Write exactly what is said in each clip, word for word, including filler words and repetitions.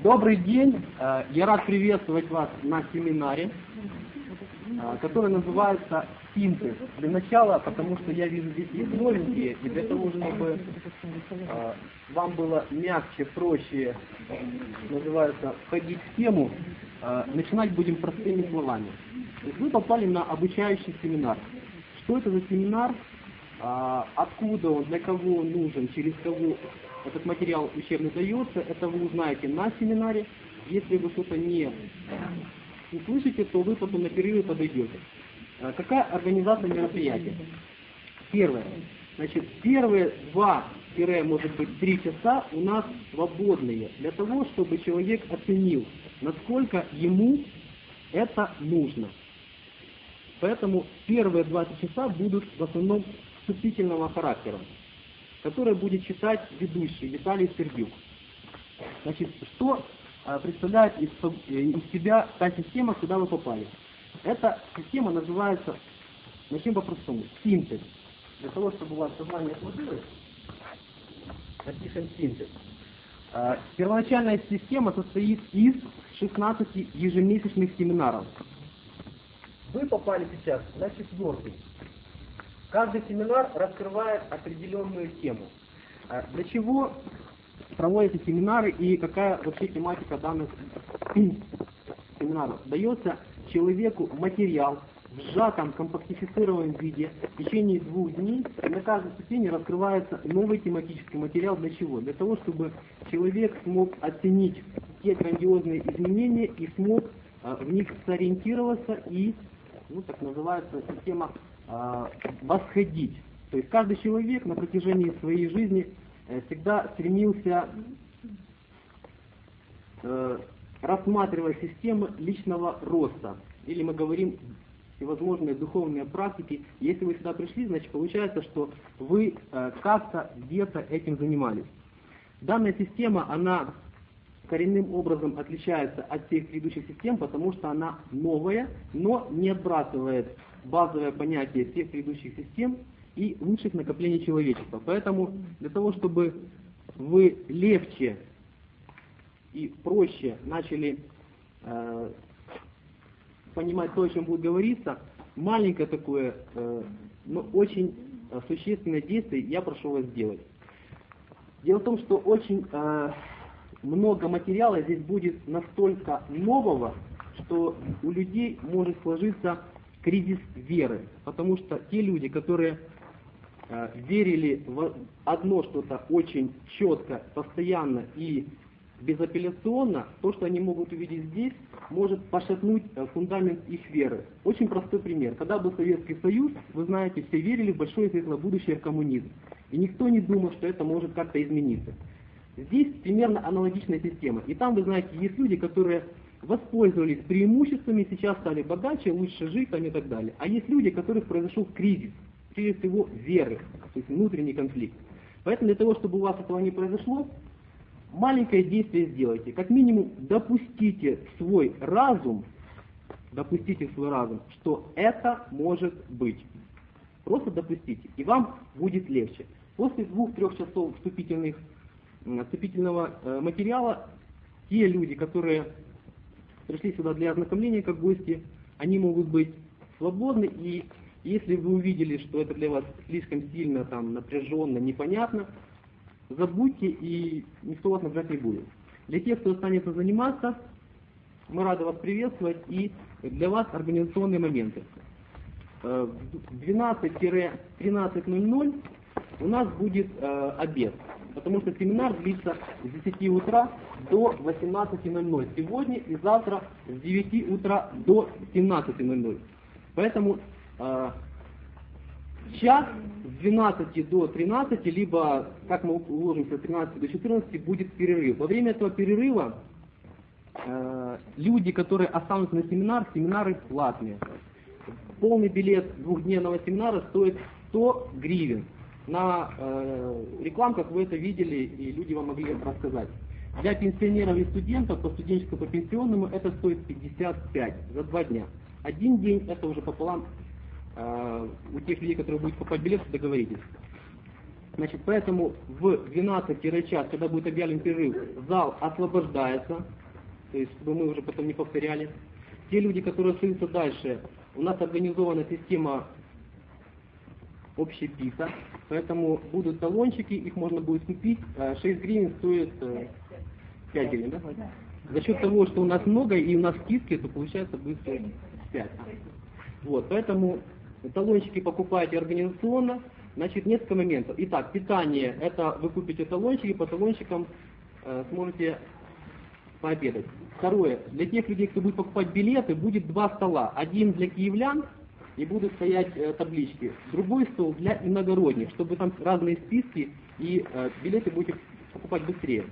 Добрый день! Я рад приветствовать вас на семинаре, который называется «Синтез». Для начала, потому что я вижу здесь есть новенькие, и для того, чтобы вам было мягче, проще, называется, входить в тему, начинать будем простыми словами. То есть вы попали на обучающий семинар. Что это за семинар? Откуда он, для кого он нужен, через кого этот материал учебный дается, это вы узнаете на семинаре. Если вы что-то не услышите, то вы потом на перерыве подойдете. Какая организация мероприятия? Первое. Значит, первые два, может быть, три часа у нас свободные для того, чтобы человек оценил, насколько ему это нужно. Поэтому первые двадцать часа будут в основном вступительного характера, который будет читать ведущий Виталий Сердюк. Значит, что а, представляет из, из себя та система, куда вы попали? Эта система называется, начнем по-простому, синтез. Для того, чтобы у вас сознание сложилось, напишем синтез. А, первоначальная система состоит из шестнадцати ежемесячных семинаров. Вы попали сейчас на четвертый. Каждый семинар раскрывает определенную тему. Для чего проводятся семинары и какая вообще тематика данных семинаров? Дается человеку материал в сжатом, компактифицированном виде в течение двух дней. И на каждой ступени раскрывается новый тематический материал. Для чего? Для того, чтобы человек смог оценить те грандиозные изменения и смог в них сориентироваться и, ну, так называется, система восходить. То есть каждый человек на протяжении своей жизни всегда стремился э, рассматривать системы личного роста. Или мы говорим всевозможные духовные практики. Если вы сюда пришли, значит получается, что вы э, как-то где-то этим занимались. Данная система, она коренным образом отличается от всех предыдущих систем, потому что она новая, но не отбрасывает базовое понятие всех предыдущих систем и лучших накоплений человечества. Поэтому для того, чтобы вы легче и проще начали э, понимать то, о чем будет говориться, маленькое такое, э, но очень существенное действие я прошу вас сделать. Дело в том, что очень э, много материала здесь будет настолько нового, что у людей может сложиться кризис веры, потому что те люди, которые э, верили в одно что-то очень четко, постоянно и безапелляционно, то, что они могут увидеть здесь, может пошатнуть э, фундамент их веры. Очень простой пример. Когда был Советский Союз, вы знаете, все верили в большое светлое будущее в коммунизм. И никто не думал, что это может как-то измениться. Здесь примерно аналогичная система. И там, вы знаете, есть люди, которые воспользовались преимуществами, сейчас стали богаче, лучше жить там и так далее. А есть люди, у которых произошел кризис, прежде всего веры, то есть внутренний конфликт. Поэтому для того, чтобы у вас этого не произошло, маленькое действие сделайте. Как минимум допустите в свой разум, допустите в свой разум, что это может быть. Просто допустите, и вам будет легче. После двух-трех часов вступительных, вступительного э, материала, те люди, которые пришли сюда для ознакомления как гости, они могут быть свободны, и если вы увидели, что это для вас слишком сильно там, напряженно, непонятно, забудьте, и никто вас награть не будет. Для тех, кто останется заниматься, мы рады вас приветствовать, и для вас организационные моменты. В двенадцать-тринадцать ноль ноль у нас будет э, обед, потому что семинар длится с десяти утра до восемнадцати ноль ноль. Сегодня и завтра с девяти утра до семнадцати ноль ноль. Поэтому э, час с двенадцати до тринадцати, либо, как мы уложимся, с тринадцати до четырнадцати будет перерыв. Во время этого перерыва э, люди, которые останутся на семинар, семинары платные. Полный билет двухдневного семинара стоит сто гривен. На э, рекламках вы это видели, и люди вам могли рассказать. Для пенсионеров и студентов, по студенческому, по пенсионному, это стоит пятьдесят пять за два дня. Один день, это уже пополам э, у тех людей, которые будут покупать билет, договоритесь. Значит, поэтому в двенадцать час, когда будет объявлен перерыв, зал освобождается, то есть, чтобы мы уже потом не повторяли. Те люди, которые остаются дальше, у нас организована система общей пицца, поэтому будут талончики, их можно будет купить, шесть гривен стоит пять гривен, да? За счет того, что у нас много и у нас скидки, то получается будет стоить пять. Вот, поэтому талончики покупаете организационно. Значит, несколько моментов. Итак, питание, это вы купите талончики, по талончикам э, сможете пообедать. Второе, для тех людей, кто будет покупать билеты, будет два стола. Один для киевлян, и будут стоять э, таблички. Другой стол для иногородних, чтобы там разные списки, и э, билеты будете покупать быстрее.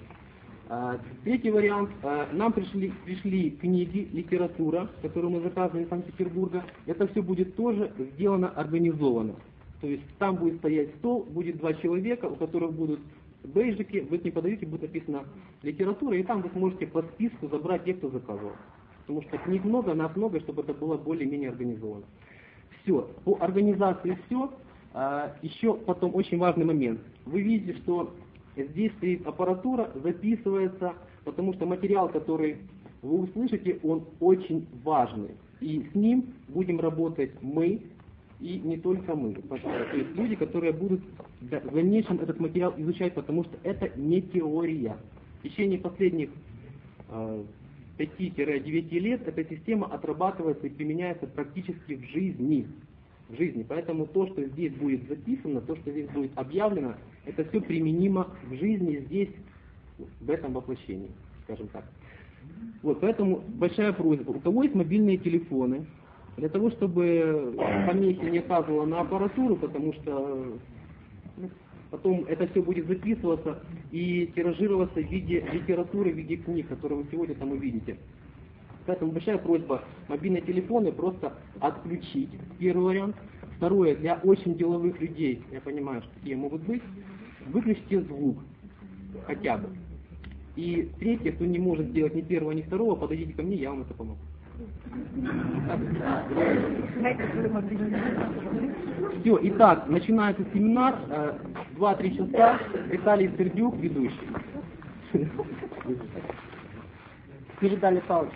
Э, третий вариант, э, нам пришли, пришли книги, литература, которую мы заказывали из Санкт-Петербурга. Это все будет тоже сделано организованно. То есть там будет стоять стол, будет два человека, у которых будут бейджики, вы к ним подаете, будет написана литература, и там вы сможете по списку забрать тех, кто заказывал. Потому что книг много, нас много, чтобы это было более-менее организовано. Все, по организации все. А, еще потом очень важный момент. Вы видите, что здесь стоит аппаратура, записывается, потому что материал, который вы услышите, он очень важный. И с ним будем работать мы, и не только мы. То есть люди, которые будут в дальнейшем этот материал изучать, потому что это не теория. В течение последних э, пяти-девяти лет эта система отрабатывается и применяется практически в жизни. В жизни. Поэтому то, что здесь будет записано, то, что здесь будет объявлено, это все применимо в жизни здесь, в этом воплощении, скажем так. Вот, поэтому большая просьба. У кого есть мобильные телефоны, для того, чтобы помехи не оказывало на аппаратуру, потому что ну, потом это все будет записываться и тиражироваться в виде литературы, в виде книг, которые вы сегодня там увидите. Поэтому большая просьба мобильные телефоны просто отключить, первый вариант. Второе, для очень деловых людей, я понимаю, что такие могут быть, выключите звук хотя бы. И третье, кто не может сделать ни первого, ни второго, подойдите ко мне, я вам это помогу. Все, итак, начинается семинар, два-три часа, Виталий Сердюк, ведущий. Передали палочку.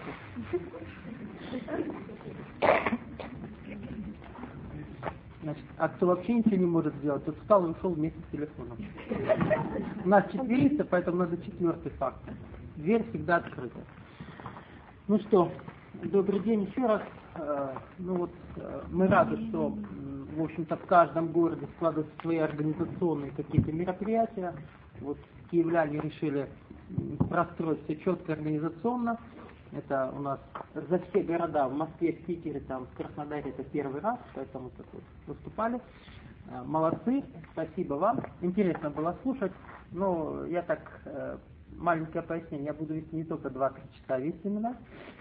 Значит, а кто вообще ничего не может сделать, тот встал и ушел вместе с телефоном. У нас четверица, поэтому надо четвертый факт. Дверь всегда открыта. Ну что, добрый день еще раз. Ну вот, мы рады, что, в общем-то, в каждом городе складываются свои организационные какие-то мероприятия. Вот киевляне решили простроить все четко организационно. Это у нас за все города, в Москве, в Питере, там, в Краснодаре это первый раз, поэтому так вот выступали. Молодцы, спасибо вам. Интересно было слушать, но я так, маленькое пояснение, я буду вести не только два-три часа, весь семинар.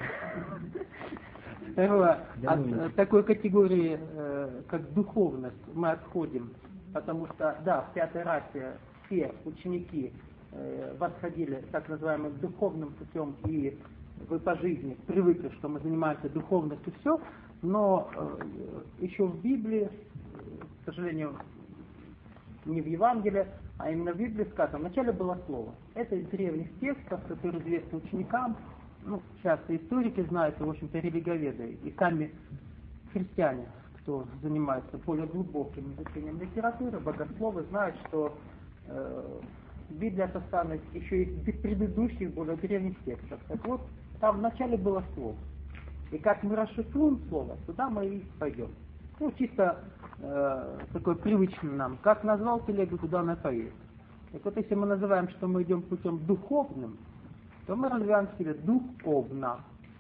Второе, от такой категории, как духовность, мы отходим, потому что, да, в пятой расе все ученики восходили так называемым духовным путем, и вы по жизни привыкли, что мы занимаемся духовностью, все, но еще в Библии, к сожалению, не в Евангелии, а именно в Библии сказано, вначале было слово. Это из древних текстов, которые известны ученикам, ну, часто историки знают, и, в общем-то, религиоведы, и сами христиане, кто занимается более глубоким изучением литературы, богословы, знают, что э, Библия составлена еще из предыдущих, более древних текстов. Так вот, там вначале было слово. И как мы расшифруем слово, туда мы и пойдем. Ну, чисто э, такой привычный нам. Как назвал телегу, туда она поедет. Так вот, если мы называем, что мы идем путем духовным, то мы развиваем в себе духовно.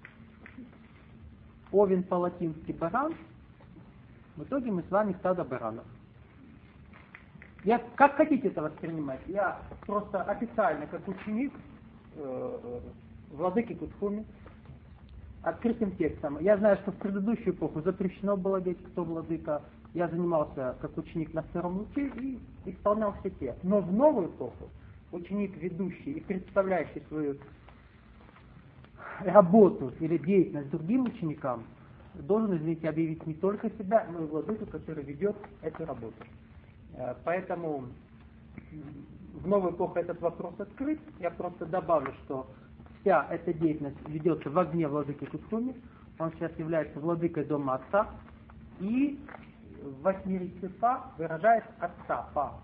Овен по-латински баран. В итоге мы с вами стадо баранов. Я, как хотите это воспринимать, я просто официально, как ученик э, владыки Кутхуми, открытым текстом. Я знаю, что в предыдущую эпоху запрещено было говорить, кто владыка. Я занимался как ученик на втором луче и исполнял все те. Но в новую эпоху ученик, ведущий и представляющий свою работу или деятельность другим ученикам, должен, извините, объявить не только себя, но и владыку, который ведет эту работу. Поэтому в новую эпоху этот вопрос открыт. Я просто добавлю, что вся эта деятельность ведется в огне владыки Куцуми. Он сейчас является владыкой дома отца. И в восьмеричье Фа выражает отца Фа.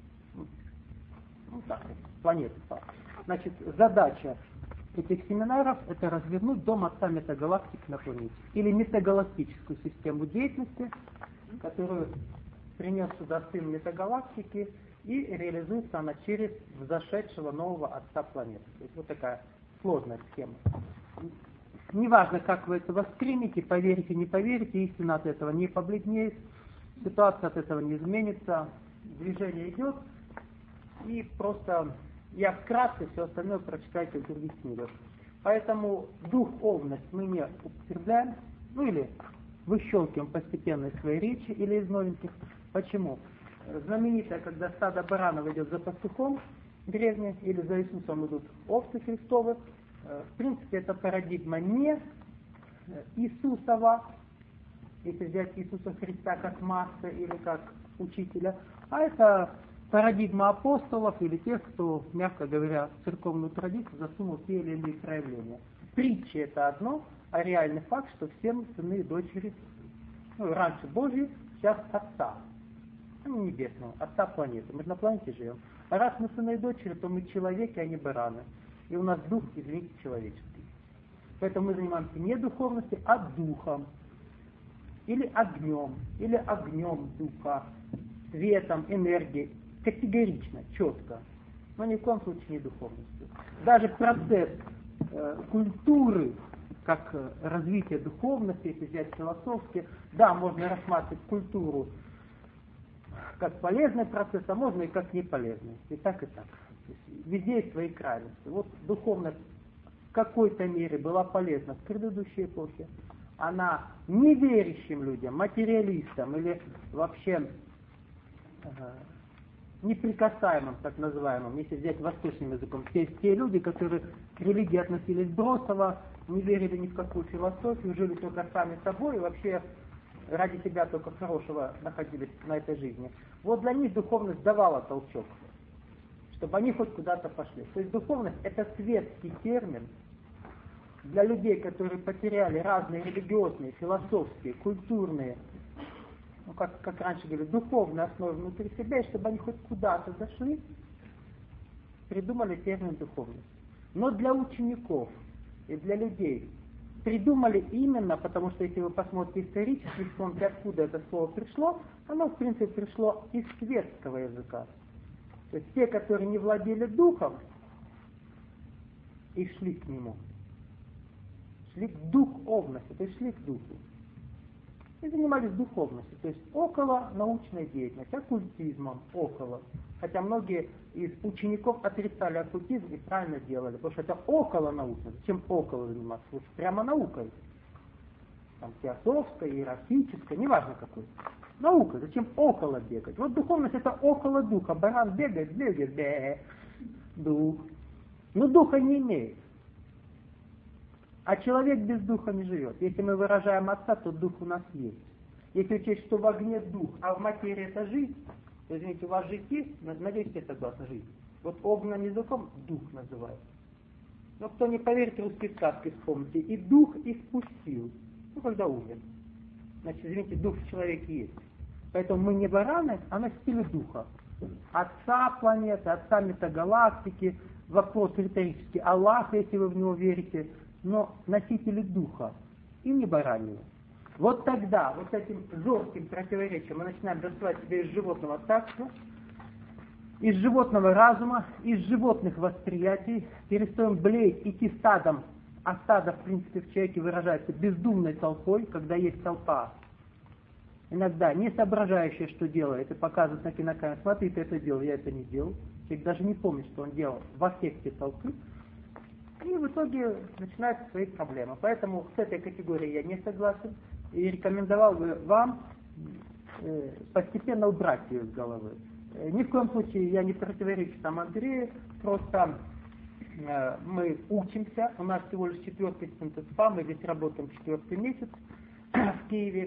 Ну так, планеты Фа. Значит, задача этих семинаров — это развернуть дом отца метагалактик на планете. Или метагалактическую систему деятельности, которую принес сюда сын метагалактики, и реализуется она через взошедшего нового отца планеты. То есть вот такая сложная схема. Неважно, как вы это воспримете, поверите, не поверите, истина от этого не побледнеет, ситуация от этого не изменится, движение идет, и просто я вкратце все остальное прочитайте в других книгах. Поэтому духовность мы не употребляем, ну или выщелкиваем постепенно из своей речи или из новеньких. Почему? Знаменитое, когда стадо баранов идет за пастухом, древнее, или за Иисусом идут овцы Христовы, в принципе, это парадигма не Иисусова, если взять Иисуса Христа как масса или как учителя, а это парадигма апостолов или тех, кто, мягко говоря, в церковную традицию засунул те или иные проявления. Притча — это одно, а реальный факт, что все мы сыны и дочери, ну, раньше Божьи, сейчас Отца, ну, небесного, Отца планеты. Мы же на планете живем. А раз мы сыны и дочери, то мы человеки, а не бараны. И у нас дух, извините, человеческий. Поэтому мы занимаемся не духовностью, а духом. Или огнем, или огнем духа, светом, энергией. Категорично, четко. Но ни в коем случае не духовностью. Даже процесс э, культуры, как э, развитие духовности, если взять философски, да, можно рассматривать культуру как полезный процесс, а можно и как неполезный. И так, и так. Везде есть свои крайности. Вот духовность в какой-то мере была полезна в предыдущей эпохе. Она неверящим людям, материалистам или вообще э, неприкасаемым, так называемым, если взять восточным языком, те, те люди, которые к религии относились бросово, не верили ни в какую философию, жили только сами собой и вообще ради себя только хорошего находились на этой жизни. Вот для них духовность давала толчок, чтобы они хоть куда-то пошли. То есть духовность — это светский термин для людей, которые потеряли разные религиозные, философские, культурные, ну, как, как раньше говорили, духовные основы внутри себя, и чтобы они хоть куда-то зашли, придумали термин духовность. Но для учеников и для людей придумали именно, потому что если вы посмотрите исторически, вспомните, откуда это слово пришло, оно в принципе пришло из светского языка. То есть те, которые не владели духом и шли к нему, шли к духовности, то есть шли к духу. И занимались духовностью, то есть около научной деятельности, оккультизмом, около. Хотя многие из учеников отрицали оккультизм и правильно делали, потому что это около научно. Зачем около заниматься? Лучше прямо наукой. Там теософской, иерархической, неважно какой. Наука, зачем около бегать? Вот духовность — это около духа. Баран бегает, бегает, бе, дух. Но духа не имеет. А человек без духа не живет. Если мы выражаем Отца, то дух у нас есть. Если учесть, что в огне дух, а в материи это жизнь, то, извините, у вас жизнь есть, надеюсь, все согласны, жизнь. Вот огненным языком дух называют. Но кто не поверит, русские сказки вспомните. И дух испустил, ну, когда умер. Значит, извините, дух в человеке есть. Поэтому мы не бараны, а носители духа. Отца планеты, Отца метагалактики, вопрос риторический, Аллах, если вы в него верите, но носители духа и не бараньего. Вот тогда, вот этим зорким противоречием мы начинаем доставать себя из животного царства, из животного разума, из животных восприятий, перестаем блеять, идти стадом, а стадо, в принципе, в человеке выражается бездумной толпой, когда есть толпа, иногда не соображающая, что делает, и показывает на кинокамере: смотри, ты это делал, я это не делал. Человек даже не помнит, что он делал в аффекте толпы. И в итоге начинаются свои проблемы. Поэтому с этой категорией я не согласен и рекомендовал бы вам э, постепенно убрать ее из головы. Э, ни в коем случае я не противоречу там Андрею, просто э, мы учимся, у нас всего лишь четвертый синтез ФА, мы здесь работаем четвертый месяц в Киеве,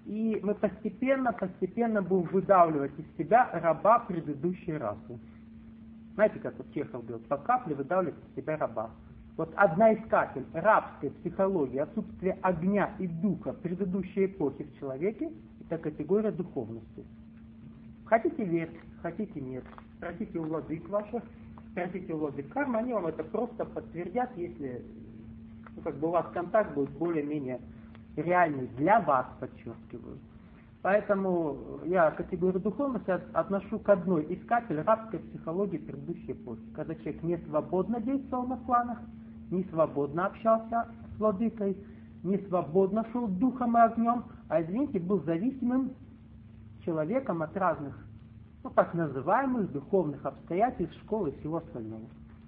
И мы постепенно, постепенно будем выдавливать из себя раба предыдущей расы. Знаете, как вот Чехов говорит, по капле выдавливать из себя раба. Вот одна из капель рабской психологии, отсутствие огня и духа предыдущей эпохи в человеке, это категория духовности. Хотите верьте, хотите нет. Спросите у владык ваших, спросите у владык кармы, они вам это просто подтвердят, если ну, как бы у вас контакт будет более-менее реальный для вас, подчеркиваю. Поэтому я категорию духовности отношу к одной из капель рабской психологии предыдущей эпохи, когда человек не свободно действовал на планах, не свободно общался с владыкой, не свободно шел духом и огнем, а, извините, был зависимым человеком от разных, ну, так называемых духовных обстоятельств, школы и всего остального.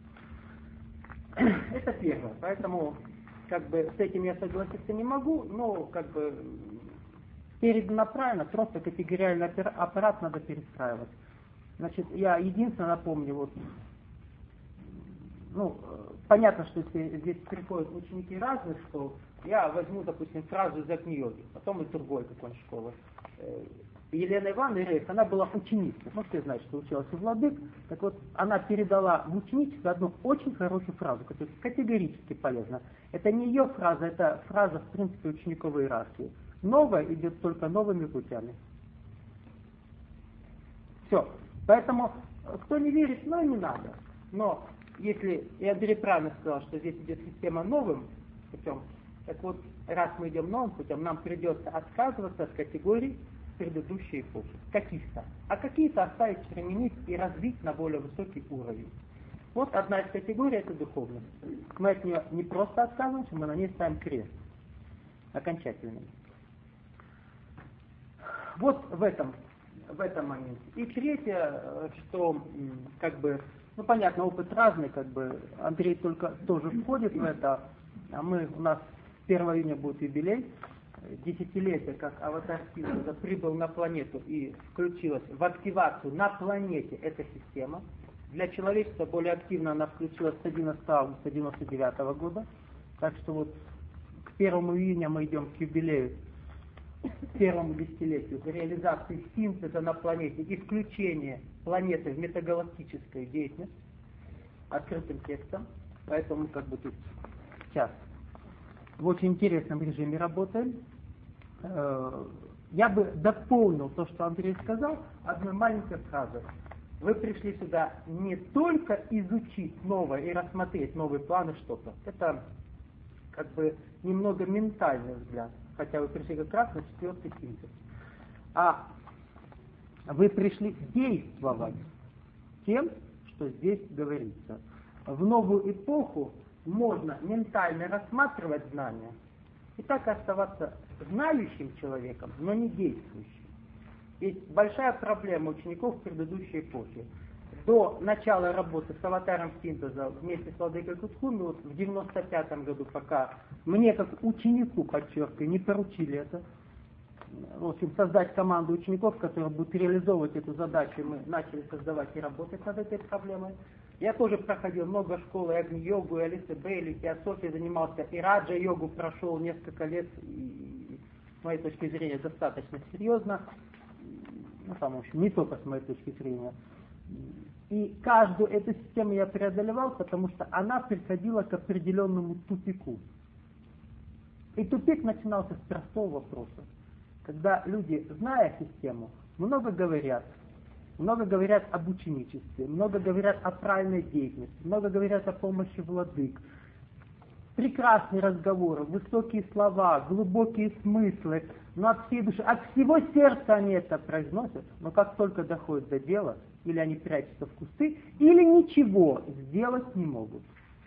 Это первое. Поэтому, как бы, с этим я согласиться не могу, но, как бы, передано правильно, просто категориальный аппарат надо перестраивать. Значит, я единственное напомню, вот, ну, понятно, что если здесь приходят ученики разных школ, я возьму, допустим, фразу из Агни-йоги, потом из другой какой-нибудь школы. Елена Ивановна Рейх, она была ученицей, ну, все знают, что училась у владык, так вот, она передала в ученичество одну очень хорошую фразу, которая категорически полезна. Это не ее фраза, это фраза, в принципе, учеников иерархии. Новое идет только новыми путями. Все. Поэтому, кто не верит, ну и не надо. Но, если, я Андрей правильно сказал, что здесь идет система новым путем, так вот, раз мы идем новым путем, нам придется отказываться от категорий предыдущей эпохи. Каких-то. А какие-то оставить, применить и развить на более высокий уровень. Вот одна из категорий — это духовность. Мы от нее не просто отказываемся, мы на ней ставим крест. Окончательный. Вот в этом, в этом моменте. И третье, что, как бы, ну понятно, опыт разный, как бы, Андрей только тоже входит в это, а мы, у нас первого июня будет юбилей, десятилетие, как аватар Синтеза прибыл на планету и включилась в активацию на планете эта система. Для человечества более активно она включилась с одиннадцатого августа девяносто девятого года, так что вот к первому июня мы идем к юбилею, первому десятилетию реализации синтеза на планете и включения планеты в метагалактическую деятельность открытым текстом. Поэтому как бы тут сейчас в очень интересном режиме работаем. Я бы дополнил то, что Андрей сказал, одной маленькой фразой. Вы пришли сюда не только изучить новое и рассмотреть новые планы что-то. Это как бы немного ментальный взгляд. Хотя вы пришли как раз на четвертый синтез. А вы пришли действовать тем, что здесь говорится. В новую эпоху можно ментально рассматривать знания и так оставаться знающим человеком, но не действующим. Есть большая проблема учеников в предыдущей эпохе. До начала работы с аватаром синтеза вместе с владыкой Кутхуми, вот в девяносто пятом году, пока мне как ученику, подчеркиваю, не поручили это, в общем, создать команду учеников, которые будут реализовывать эту задачу, мы начали создавать и работать над этой проблемой. Я тоже проходил много школ, и Агни-йогу, и Алисы Бейли, и Теософией занимался, и Раджа-йогу прошел несколько лет, и с моей точки зрения достаточно серьезно, ну там, в общем, не только с моей точки зрения. И каждую эту систему я преодолевал, потому что она приходила к определенному тупику. И тупик начинался с простого вопроса. Когда люди, зная систему, много говорят, много говорят об ученичестве, много говорят о правильной деятельности, много говорят о помощи владык. Прекрасные разговоры, высокие слова, глубокие смыслы, но от всей души, от всего сердца они это произносят, но как только доходит до дела, или они прячутся в кусты, или ничего сделать не могут.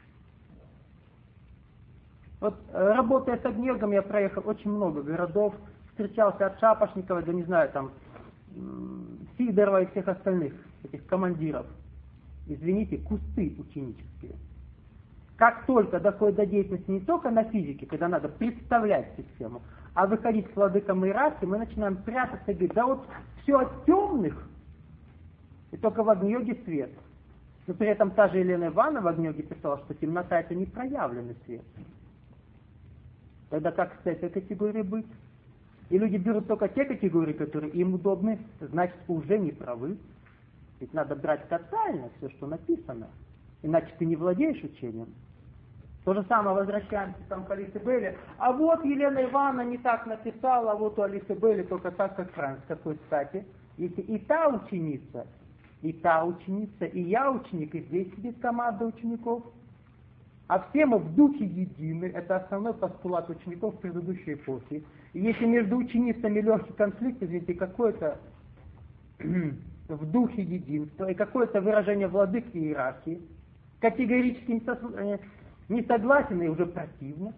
Вот работая с Агни-йогом, я проехал очень много городов, встречался от Шапошникова до, не знаю, там, Сидорова и всех остальных этих командиров. Извините, кусты ученические. Как только доходит до деятельности не только на физике, когда надо представлять систему, а выходить с владыком иерархии, мы начинаем прятаться и говорить, да вот все от темных, и только в Агни-йоге свет. Но при этом та же Елена Ивановна в Агни-йоге писала, что темнота — это не проявленный свет. Тогда как с этой категорией быть? И люди берут только те категории, которые им удобны, значит, уже не правы. Ведь надо брать тотально все, что написано, иначе ты не владеешь учением. То же самое, возвращаемся там к Алисе Белли. А вот Елена Ивановна не так написала, а вот у Алисы Белли только так, как Франц. С какой стати? Если и та ученица, и та ученица, и я ученик, и здесь сидит команда учеников, а все мы в духе едины, это основной постулат учеников предыдущей эпохи. И если между ученицами легкий конфликт, извините, какой-то в духе единства и какое-то выражение владыки и иерархии, категорически не, со, не согласен и уже противно.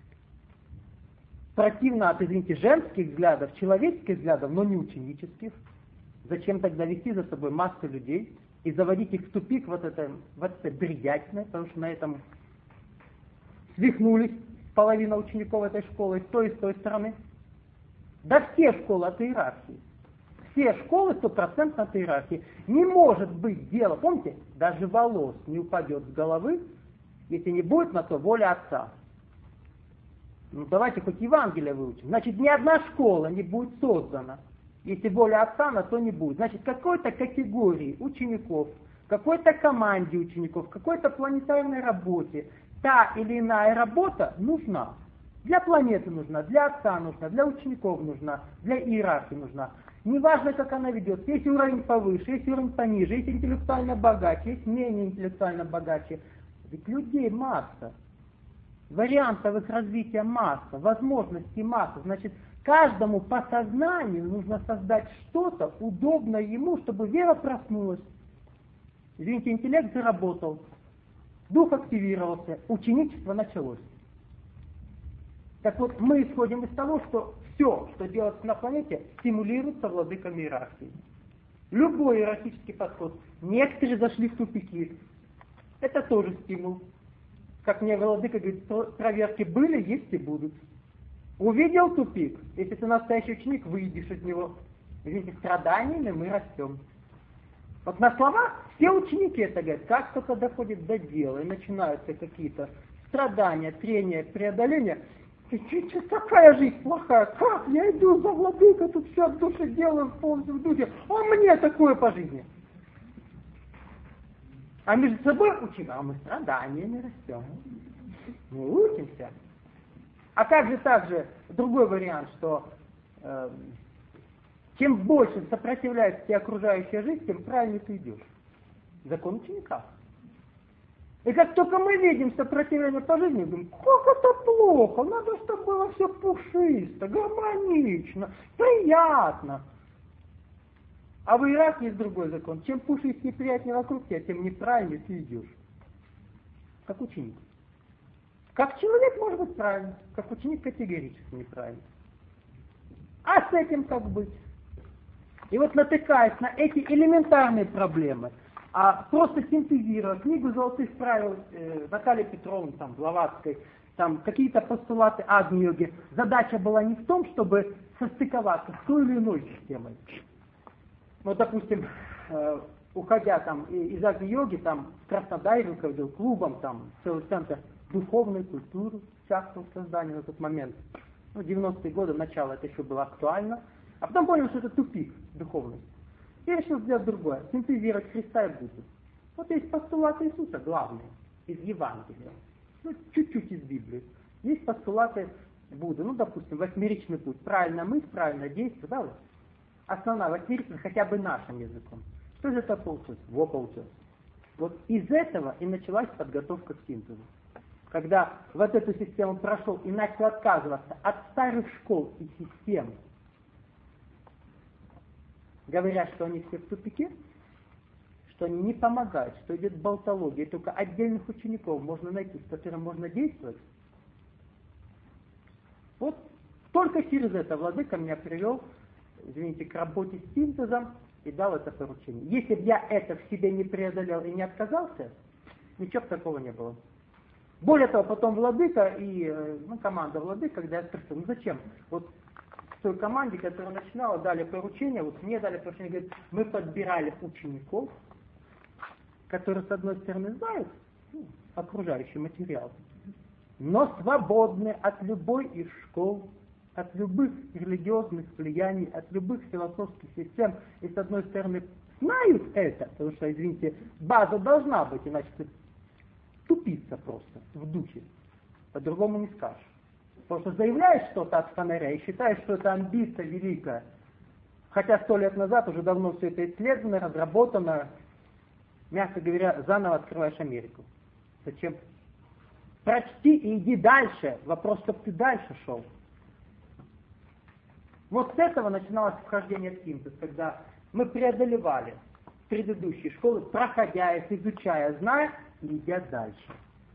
Противно от, извините, женских взглядов, человеческих взглядов, но не ученических. Зачем тогда вести за собой массу людей и заводить их в тупик вот это, вот это бредятиной, потому что на этом свихнулись половина учеников этой школы с той и с той стороны. Да все школы от иерархии. Все школы стопроцентно от иерархии. Не может быть дело, помните, даже волос не упадет с головы, если не будет на то воля Отца. Ну давайте хоть Евангелие выучим. Значит, ни одна школа не будет создана, если воля Отца на то не будет. Значит, какой-то категории учеников, какой-то команде учеников, какой-то планетарной работе та или иная работа нужна. Для планеты нужна, для Отца нужна, для учеников нужна, для иерархии нужна. Неважно, как она ведет. Есть уровень повыше, есть уровень пониже, есть интеллектуально богаче, есть менее интеллектуально богаче. Ведь людей масса. Вариантов их развития масса, возможностей масса. Значит, каждому по сознанию нужно создать что-то удобное ему, чтобы вера проснулась. Извините, интеллект заработал, дух активировался, ученичество началось. Так вот, мы исходим из того, что все, что делается на планете, стимулируется владыками иерархии. Любой иерархический подход. Некоторые зашли в тупики. Это тоже стимул. Как мне владыка говорит, проверки были, есть и будут. Увидел тупик, если ты настоящий ученик, выйдешь из него. Видите, страданиями мы растем. Вот на словах все ученики это говорят. Как только доходит до дела и начинаются какие-то страдания, трения, преодоления, что такая жизнь плохая, как я иду за владыка, тут все от души делаю, полностью в духе, а мне такое по жизни. А между собой учим, а мы страданиями растем. Мы учимся. А как же так же, другой вариант, что э, чем больше сопротивляется тебе окружающая жизнь, тем правильнее ты идешь. Закон ученика. И как только мы видим сопротивление по жизни, говорим, как это плохо, надо, чтобы было все пушисто, гармонично, приятно. А в иерархии есть другой закон. Чем пушистее и приятнее вокруг тебя, тем неправильнее ты идешь. Как ученик. Как человек может быть правильно, как ученик категорически неправильно. А с этим как быть? И вот натыкаясь на эти элементарные проблемы, а просто синтезируя книгу «Золотых правил» э, Натальи Петровны, там, Блаватской, там, какие-то постулаты Агни-йоги, задача была не в том, чтобы состыковаться с той или иной системой. Ну, допустим, э, уходя там из Агни-йоги, там, в Краснодаре руководил клубом, там, целый центр духовной культуры, участвовал в создании на тот момент. Ну, девяностые годы, начало это еще было актуально. А потом понял, что это тупик духовный. И решил сделать другое, синтезировать Христа и Будду. Вот есть постулаты Иисуса, главные, из Евангелия. Ну, чуть-чуть из Библии. Есть постулаты Будды, ну, допустим, восьмеричный путь. Правильно мысль, правильно действие, да, вот. Основная восьмеричная, хотя бы нашим языком. Что же это получилось? Во получилось. Вот из этого и началась подготовка к синтезу. Когда вот эту систему прошел и начал отказываться от старых школ и систем, говорят, что они все в тупике, что они не помогают, что идет болтология, только отдельных учеников можно найти, с которым можно действовать. Вот только через это владыка меня привел, извините, к работе с синтезом и дал это поручение. Если бы я это в себе не преодолел и не отказался, ничего бы такого не было. Более того, потом владыка и ну, команда владыка, когда я спросил, ну зачем? Вот той команде, которая начинала, дали поручение, вот мне дали поручение, говорит, мы подбирали учеников, которые, с одной стороны, знают ну, окружающий материал, но свободны от любой из школ от любых религиозных влияний, от любых философских систем. И с одной стороны знают это, потому что, извините, база должна быть, иначе ты тупица просто в духе. По-другому не скажешь. Потому что заявляешь что-то от фонаря и считаешь, что это амбиция великая. Хотя сто лет назад уже давно все это исследовано, разработано. Мягко говоря, заново открываешь Америку. Зачем? Прочти и иди дальше. Вопрос, чтобы ты дальше шел. Вот с этого начиналось вхождение в синтез, когда мы преодолевали предыдущие школы, проходя их, изучая, зная, и идя дальше.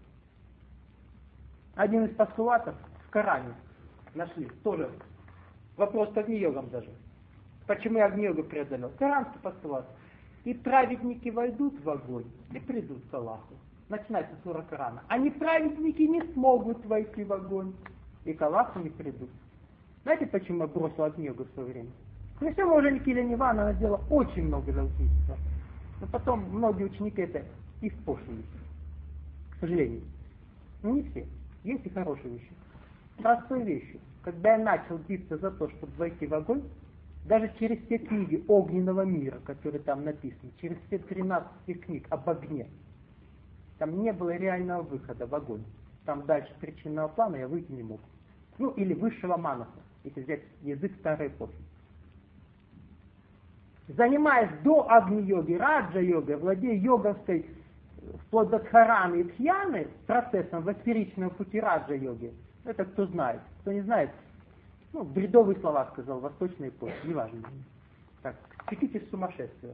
Один из постулатов в Коране нашли, тоже вопрос к Агни-йогам даже. Почему я Агни-йогу преодолел? Коранский постулат. И праведники войдут в огонь и придут к Аллаху. Начинается сура Корана. А неправедники не смогут войти в огонь и к Аллаху не придут. Знаете, почему я бросил Агни-йогу в свое время? Ну все, мы уже не Киля Нивана, она сделала очень много для ученичества. Но потом многие ученики это испошлили. К сожалению. Но не все. Есть и хорошие вещи. Простые вещи. Когда я начал биться за то, чтобы войти в огонь, даже через те книги огненного мира, которые там написаны, через все тринадцать книг об огне, там не было реального выхода в огонь. Там дальше причинного плана я выйти не мог. Ну, или высшего манаса, если взять язык старой эпохи. Занимаясь до Агни-йоги, раджа-йогой, владея йоговской, вплоть до дхараны и дхьяны, процессом восьмеричного пути раджа-йоги, это кто знает. Кто не знает, ну, бредовые слова сказал, восточной эпохи, неважно. Так, фетиш сумасшествия.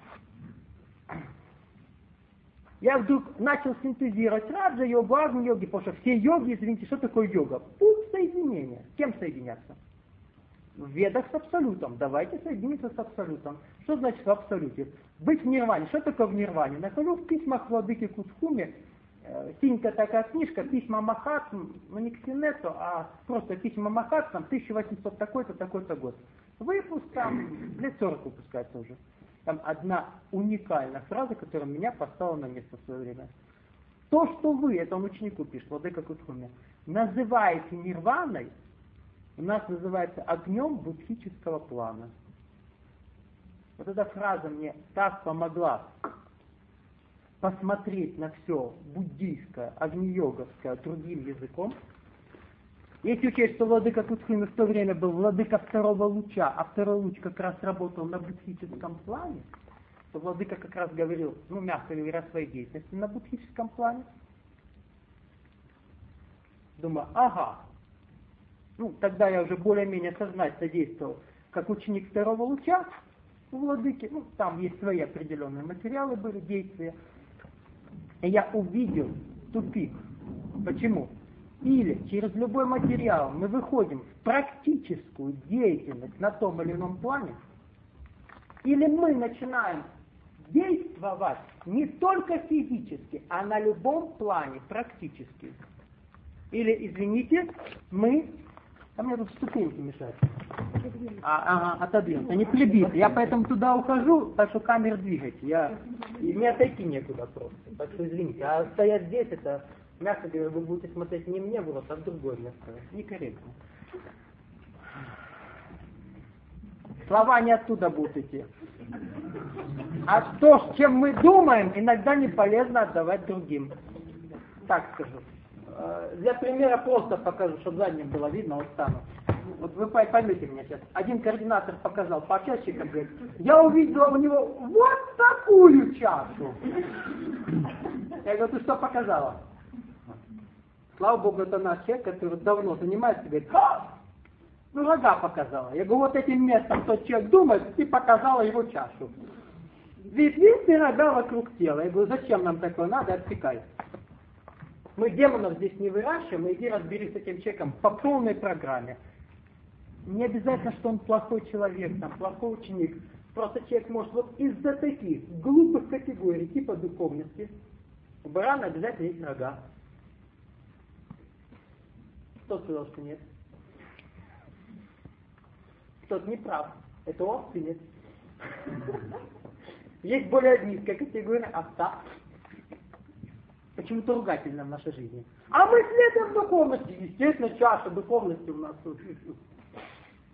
Я вдруг начал синтезировать раджа-йогу, агни-йоги, потому что все йоги, извините, что такое йога? Путь соединения. С кем соединяться? В ведах с абсолютом. Давайте соединиться с абсолютом. Что значит в абсолюте? Быть в нирване. Что такое в нирване? Нахожу в письмах владыки Кутхуми, э, синька такая книжка, письма Махатм, ну не к Синету, а просто письма Махатм, тысяча восемьсот такой-то, такой-то год. Выпуск там, лет сорок выпускается уже. Там одна уникальная фраза, которая меня поставила на место в свое время. То, что вы, это он ученику пишет, владыка Кутхуми, называете нирваной, у нас называется огнем буддхического плана. Вот эта фраза мне так помогла посмотреть на все буддийское, агни-йоговское другим языком. Если учесть, что владыка Кутхуми в то время был владыка второго луча, а второй луч как раз работал на буддхическом плане, то владыка как раз говорил, ну мягко говоря, о своей деятельности на буддхическом плане. Думаю, ага. Ну, тогда я уже более-менее сознательно действовал как ученик второго луча у владыки. Ну, там есть свои определенные материалы были, действия. И я увидел тупик. Почему? Или через любой материал мы выходим в практическую деятельность на том или ином плане, или мы начинаем действовать не только физически, а на любом плане практически. Или, извините, мы... А мне тут ступеньки мешают. А, ага, отодвинуть. Они плебиты. Я поэтому туда ухожу, так что камеру двигайте. Я... И мне отойти некуда просто. Так что извините. А стоять здесь, это, мягко говоря, вы будете смотреть не мне в рот, а в другое место. Некорректно. Слова не оттуда будут идти. А то, с чем мы думаем, иногда не полезно отдавать другим. Так скажу. Для примера просто покажу, чтобы задним было видно, вот стану. Вот вы поймете меня сейчас. Один координатор показал по часикам, говорит, я увидел у него вот такую чашу. Я говорю, ты что показала? Слава Богу, это наш человек, который давно занимается, говорит, а! Ну, рога показала. Я говорю, вот этим местом тот человек думает, и показала его чашу. Ведь видите рога вокруг тела. Я говорю, зачем нам такое надо, отсекай. Мы демонов здесь не выращиваем, иди разберись с этим человеком по полной программе. Не обязательно, что он плохой человек, там, плохой ученик. Просто человек может вот из-за таких глупых категорий, типа духовности, у барана обязательно есть рога. Кто сказал, что нет? Кто-то не прав. Это овцы нет. Есть более низкая категория овца. Почему-то ругательно в нашей жизни. А мы следуем духовности. Естественно, чаша духовности у нас тут.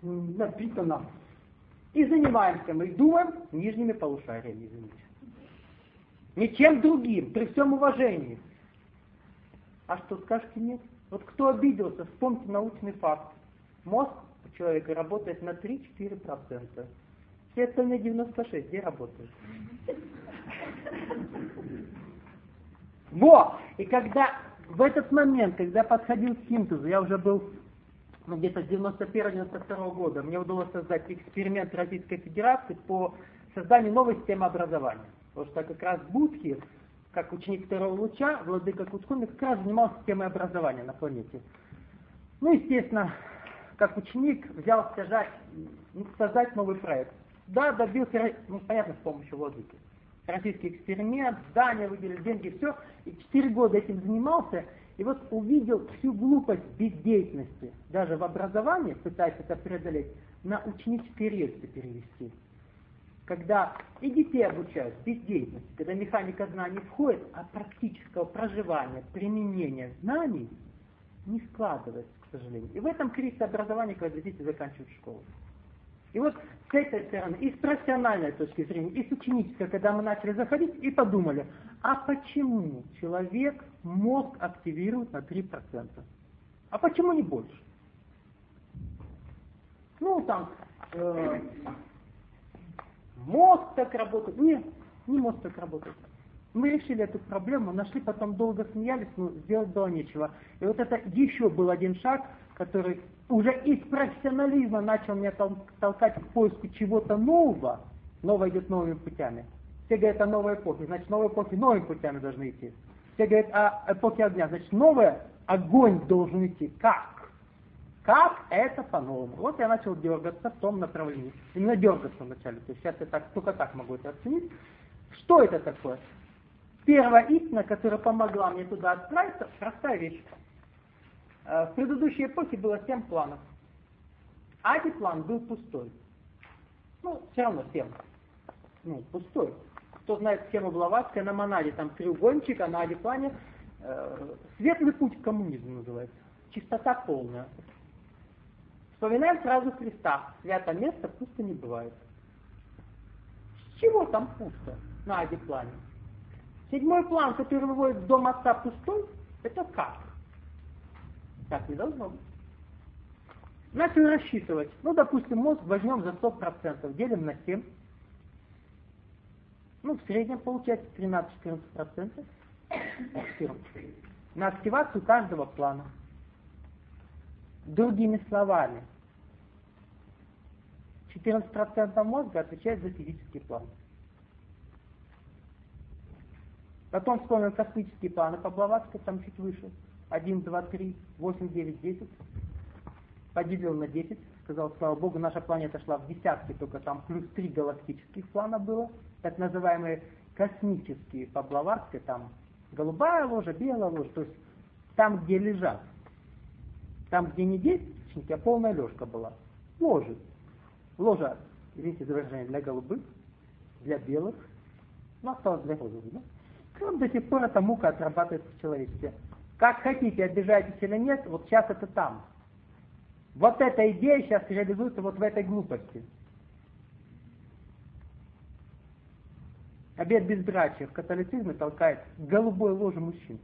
напитано. И занимаемся мы, думаем, нижними полушариями, извините. Ничем другим, при всем уважении. А что скажете нет? Вот кто обиделся, вспомните научный факт. Мозг у человека работает на три-четыре процента. Все остальные девяносто шесть процентов где работают? Вот! И когда в этот момент, когда подходил к синтезу, я уже был ну, где-то с девяносто первого девяносто второго года, мне удалось создать эксперимент Российской Федерации по созданию новой системы образования. Потому что как раз Будхи, как ученик второго луча, владыка Куцкунда, как раз занимался системой образования на планете. Ну, естественно, как ученик взял создать, создать новый проект. Да, добился, ну, понятно, с помощью владыки. Российский эксперимент, здания выделили, деньги, все. И четыре года этим занимался, и вот увидел всю глупость бездеятельности. Даже в образовании, пытаясь это преодолеть, на ученические рельсы перевести. Когда и детей обучают бездеятельности, когда механика знаний входит, а практического проживания, применения знаний не складывается, к сожалению. И в этом кризис образования, когда дети заканчивают школу. И вот с этой стороны, и с профессиональной точки зрения, и с ученической, когда мы начали заходить и подумали, а почему человек мозг активирует на три процента? А почему не больше? Ну, там, э, мозг так работает. Нет, не мозг так работает. Мы решили эту проблему, нашли, потом долго смеялись, но сделать было нечего. И вот это еще был один шаг, который уже из профессионализма начал меня толкать к поиску чего-то нового. Новое идет новыми путями. Все говорят о новой эпохе, значит, новой эпохе новыми путями должны идти. Все говорят о эпохе огня, значит, новый огонь должен идти. Как? Как это по-новому? Вот я начал дергаться в том направлении. Именно дергаться вначале. То есть сейчас я так, только так могу это оценить. Что это такое? Первая истина, которая помогла мне туда отправиться, простая вещь. В предыдущей эпохе было семь планов. А один план был пустой. Ну, все равно семь. Ну, пустой. Кто знает схему Блаватская, на монаде там треугольничек, а на адиплане э, светлый путь к коммунизму называется. Чистота полная. Вспоминаем сразу Христа. Святое место пусто не бывает. С чего там пусто на адиплане? Седьмой план, который выводит в дом отца пустой, это как? Так не должно быть. Начали рассчитывать. Ну, допустим, мозг возьмем за сто процентов, делим на семь. Ну, в среднем получается тринадцать-четырнадцать процентов. На активацию каждого плана. Другими словами, четырнадцать процентов мозга отвечает за физический план. Потом вспомним космические планы по Блаватской, там чуть выше. один, два, три, восемь, девять, десять. Поделил на десять. Сказал, слава Богу, наша планета шла в десятки, только там плюс три галактических плана было. Так называемые космические по Блаватской, там голубая ложа, белая ложа. То есть там, где лежат. Там, где не десятичники, а полная лёжка была. Ложи. Ложа, извините за выражение, для голубых, для белых. Ну, осталось для розовых, да? Вот до сих пор эта мука отрабатывается в человечестве. Как хотите, обижаетесь или нет, вот сейчас это там. Вот эта идея сейчас реализуется вот в этой глупости. Обет безбрачия в католицизме толкает голубой ложе мужчин.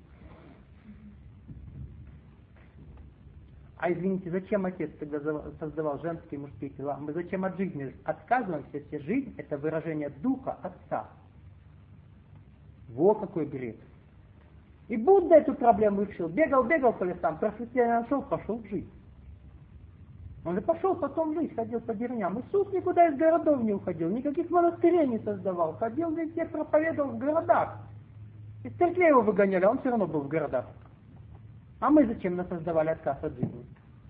А извините, зачем отец тогда создавал женские и мужские тела? Мы зачем от жизни отказываемся, если жизнь это выражение духа отца? Вот какой бред. И Будда эту проблему решил. Бегал, бегал по лесам, просветление нашел, пошел в жизнь. Он же пошел потом в жизнь, ходил по деревням. Иисус никуда из городов не уходил, никаких монастырей не создавал. Ходил везде, проповедовал в городах. Из церкви его выгоняли, а он все равно был в городах. А мы зачем нас создавали отказ от жизни?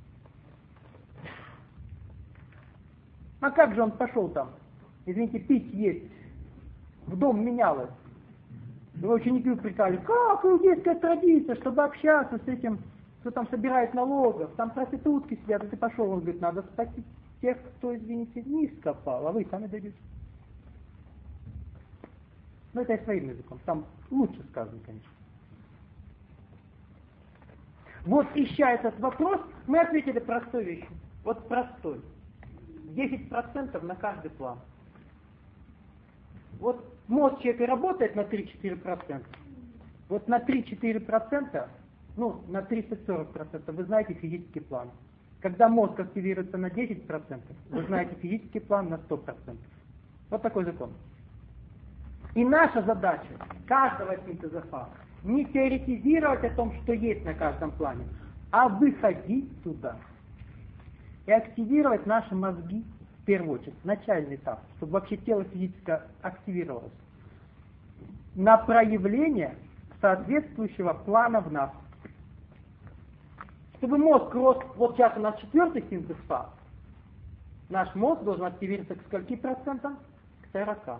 А как же он пошел там? Извините, пить, есть. В дом менялось. Его ученики упрекали, как иудейская традиция, чтобы общаться с этим, кто там собирает налогов, там проститутки сидят, и ты пошел, он говорит, надо спасти тех, кто, извините, низко пал, а вы сами дойдете. Ну это я своим языком, там лучше сказано, конечно. Вот ища этот вопрос, мы ответили простой вещью. Вот простой. десять процентов на каждый план. Вот мозг человека работает на три-четыре процента. Вот на три-четыре процента, ну, на тридцать-сорок процентов вы знаете физический план. Когда мозг активируется на десять процентов, вы знаете физический план на сто процентов. Вот такой закон. И наша задача каждого синтеза не теоретизировать о том, что есть на каждом плане, а выходить туда и активировать наши мозги в первую очередь, начальный этап, чтобы вообще тело физически активировалось на проявление соответствующего плана в нас. Чтобы мозг рос, вот сейчас у нас четвертый синтез фаз, наш мозг должен активироваться к скольки процентам? К сорока.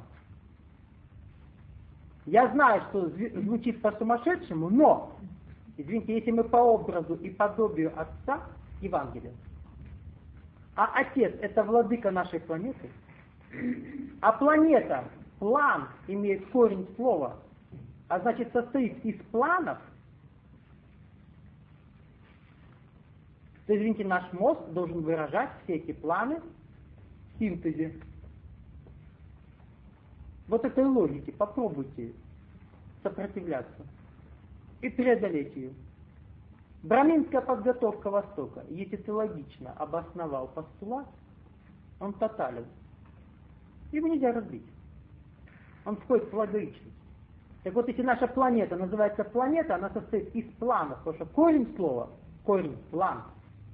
Я знаю, что звучит по-сумасшедшему, но, извините, если мы по образу и подобию Отца, Евангелия, а Отец это владыка нашей планеты, а планета, план, имеет корень слова, а значит состоит из планов, то, извините, наш мозг должен выражать все эти планы в синтезе. Вот этой логике попробуйте сопротивляться и преодолеть ее. Браминская подготовка Востока, если ты логично обосновал постулат, он тотален. Его нельзя разбить. Он входит в логичность. Так вот, если наша планета называется планета, она состоит из планов, потому что корень слова, корень, план.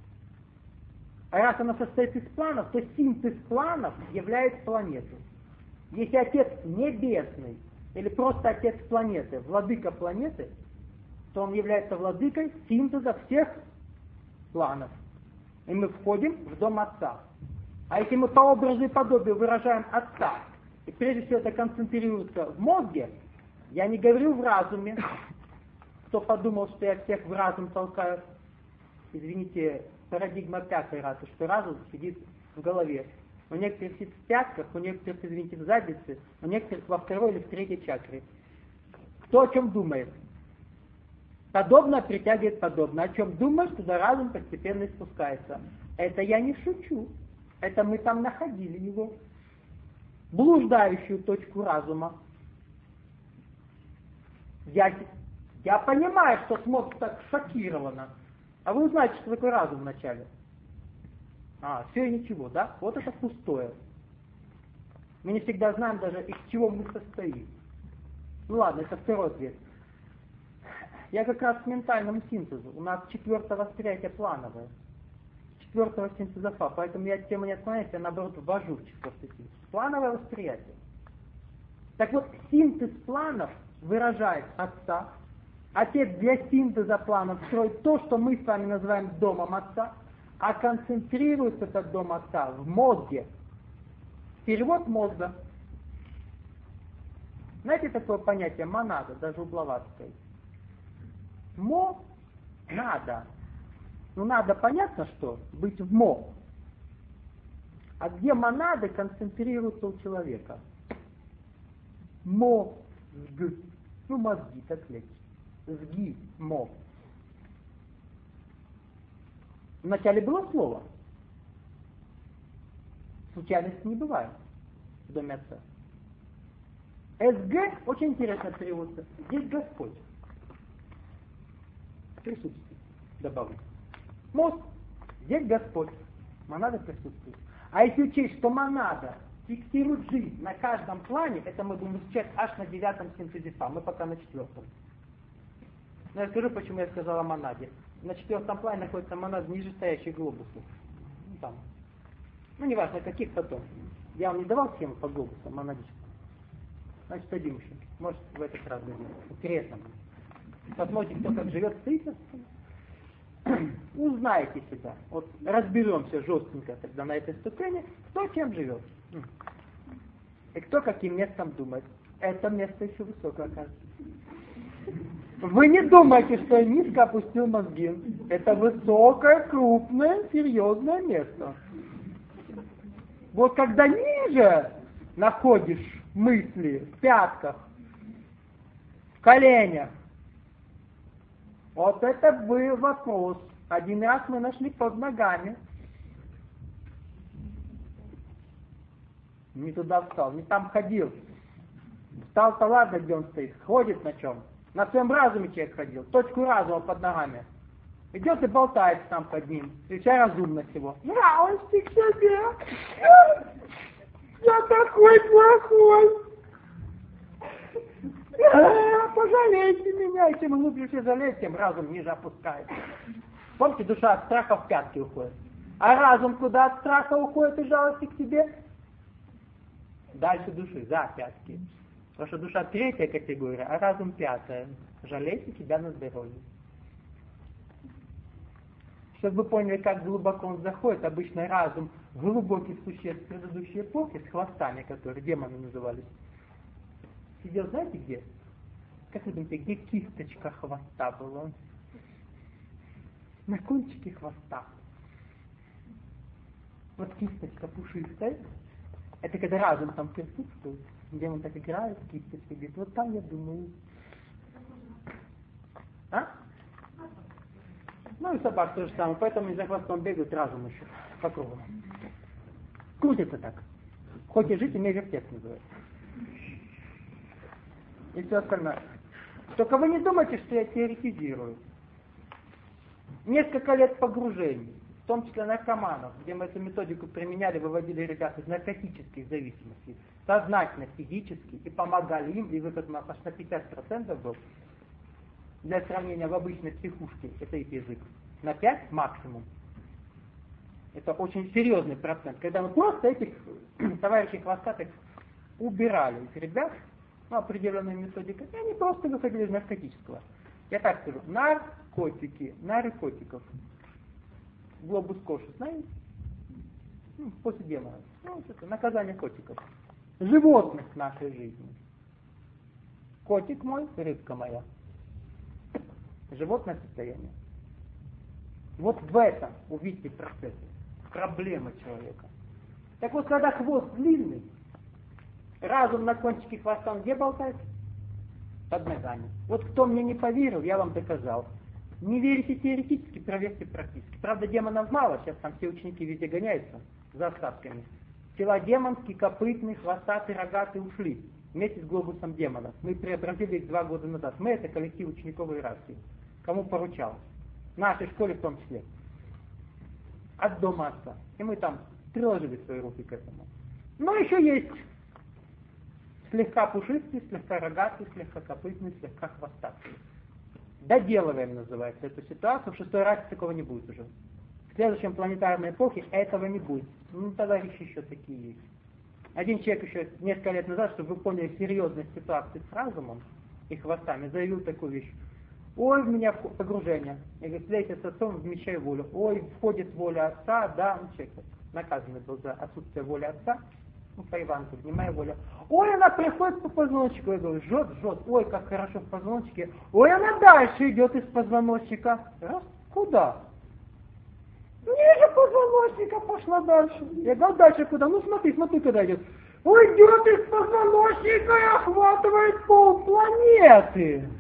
А раз она состоит из планов, то синтез планов является планетой. Если Отец Небесный, или просто Отец планеты, владыка планеты, то он является владыкой синтеза всех планов. И мы входим в дом Отца. А если мы по образу и подобию выражаем Отца, и прежде всего это концентрируется в мозге, я не говорю в разуме, кто подумал, что я всех в разум толкаю, извините, парадигма пятой расы, что разум сидит в голове. У некоторых сидит в пятках, у некоторых, извините, в заднице, у некоторых во второй или в третьей чакре. Кто о чем думает? Подобное притягивает подобное. О чем думаешь, туда разум постепенно спускается. Это я не шучу. Это мы там находили его. Блуждающую точку разума. Я, я понимаю, что смотрит так шокировано. А вы узнаете, что такое разум вначале. А, все и ничего, да? Вот это пустое. Мы не всегда знаем даже, из чего мы состоим. Ну ладно, это второй ответ. Я как раз к ментальному синтезу. У нас четвертое восприятие плановое. Четвертого синтеза фа. Поэтому я тему не отклоняюсь, я наоборот ввожу в четвертый синтез. Плановое восприятие. Так вот, синтез планов выражает Отца. Отец для синтеза планов строит то, что мы с вами называем домом Отца, а концентрируется этот дом Отца в мозге. Перевод мозга. Знаете такое понятие монада, даже угловатское? Мо надо. Ну надо понятно, что быть в мо. А где монады концентрируются у человека? Мозг. Ну мозги, так лечь. Сги, мо. Вначале было слово. Случайности не бывает в доме Отца. СГ очень интересно переводится. Здесь Господь. Присутствует. Добавлю. Мозг. Здесь Господь. Монада присутствует. А если учесть, что монада фиксирует жизнь на каждом плане, это мы будем изучать аж на девятом синтезе фа. Мы пока на четвертом. Но я скажу, почему я сказал о монаде. На четвертом плане находится монада нижестоящих глобусов. Ну, там. Ну, неважно, каких потом. Я вам не давал схему по глобусам монадическим. Значит, один еще. Может, в этот раз дадим. Интересно. Посмотрите, кто как живет, стоит. Узнаете себя. Вот разберемся жестенько тогда на этой ступени, кто чем живет. И кто каким местом думает. Это место еще высокое, оказывается. Вы не думайте, что я низко опустил мозги. Это высокое, крупное, серьезное место. Вот когда ниже находишь мысли в пятках, в коленях, вот это был вопрос. Один раз мы нашли под ногами. Не туда встал, не там ходил. Встал-то ладно, где он стоит, ходит на чем? На своем разуме человек ходил, точку разума под ногами. Идет и болтает там под ним, встречая разумность его. Жалости к себе! Я такой плохой! Пожалейте меня! И чем глубже все жалеют, тем разум ниже опускается. Помните, душа от страха в пятки уходит. А разум куда от страха уходит и жалости к себе? Дальше души, за пятки. Потому что душа третья категория, а разум пятая. Жалейте себя на здоровье. Чтобы вы поняли, как глубоко он заходит, обычно разум глубоких существ предыдущей эпохи, с хвостами, которые демоны назывались, сидел, знаете где? Как вы думаете, где кисточка хвоста была? На кончике хвоста. Вот кисточка пушистая. Это когда разум там присутствует, демон так играет, кисточка говорит, вот там я думаю. А? Ну и собак то же самое, поэтому не за хвостом бегают, разум еще по кругу. Крутится так. Хоть и жить, имей вертец называется. И все остальное. Только вы не думайте, что я теоретизирую. Несколько лет погружений, в том числе наркоманов, где мы эту методику применяли, выводили ребят из наркотических зависимостей, сознательно, физически, и помогали им, и выход на аж на пятьдесят процентов был. Для сравнения, в обычной психушке это их язык. На пять максимум. Это очень серьезный процент. Когда мы просто этих товарищей хвостатых убирали из ребят, ну, определенной методикой, и они просто выходили из наркотического. Я так скажу, наркотики, наркотиков. Глобус Коша, знаете? Ну, после демона. Ну, вот это наказание котиков. Животных в нашей жизни. Котик мой, рыбка моя. Животное состояние. Вот в этом увидите процесс, проблема человека. Так вот, когда хвост длинный, разум на кончике хвоста, он где болтается? Под ногами. Вот кто мне не поверил, я вам доказал. Не верите теоретически, проверьте практически. Правда, демонов мало, сейчас там все ученики везде гоняются за остатками. Тела демонские, копытные, хвостатые, рогатые ушли вместе с глобусом демонов. Мы преобразили их два года назад. Мы это коллектив учеников иерархии. Кому поручал? В нашей школе в том числе. От дома отца. И мы там приложили свои руки к этому. Но еще есть слегка пушистые, слегка рогатые, слегка копытные, слегка хвостатые. Доделываем, называется, эту ситуацию. В шестой расе такого не будет уже. В следующем планетарной эпохе этого не будет. Ну, товарищи еще такие есть. Один человек еще несколько лет назад, чтобы вы поняли серьезность ситуации с разумом и хвостами, заявил такую вещь. Ой, у меня погружение. Я говорю, слейся с отцом, вмещай волю. Ой, входит воля отца, да, ну человек наказанный был за отсутствие воли отца. Ну, по Иванку, внимай воля. Ой, она приходит по позвоночнику. Я говорю, жжет, жжет. Ой, как хорошо в позвоночнике. Ой, она дальше идет из позвоночника. Раз, куда? Ниже позвоночника пошла дальше. Я говорю, дальше куда? Ну, смотри, смотри, куда идет. Ой, идет из позвоночника и охватывает полпланеты.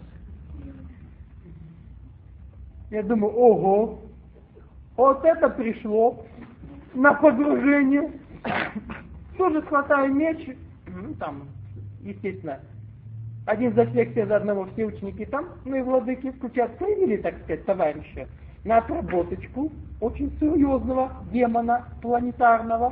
Я думаю, ого, вот это пришло на погружение. Тоже хватаю меч, ну там, естественно, один засек все за одного, все ученики там, ну и владыки включат, привели, так сказать, товарища на отработочку очень серьезного демона планетарного.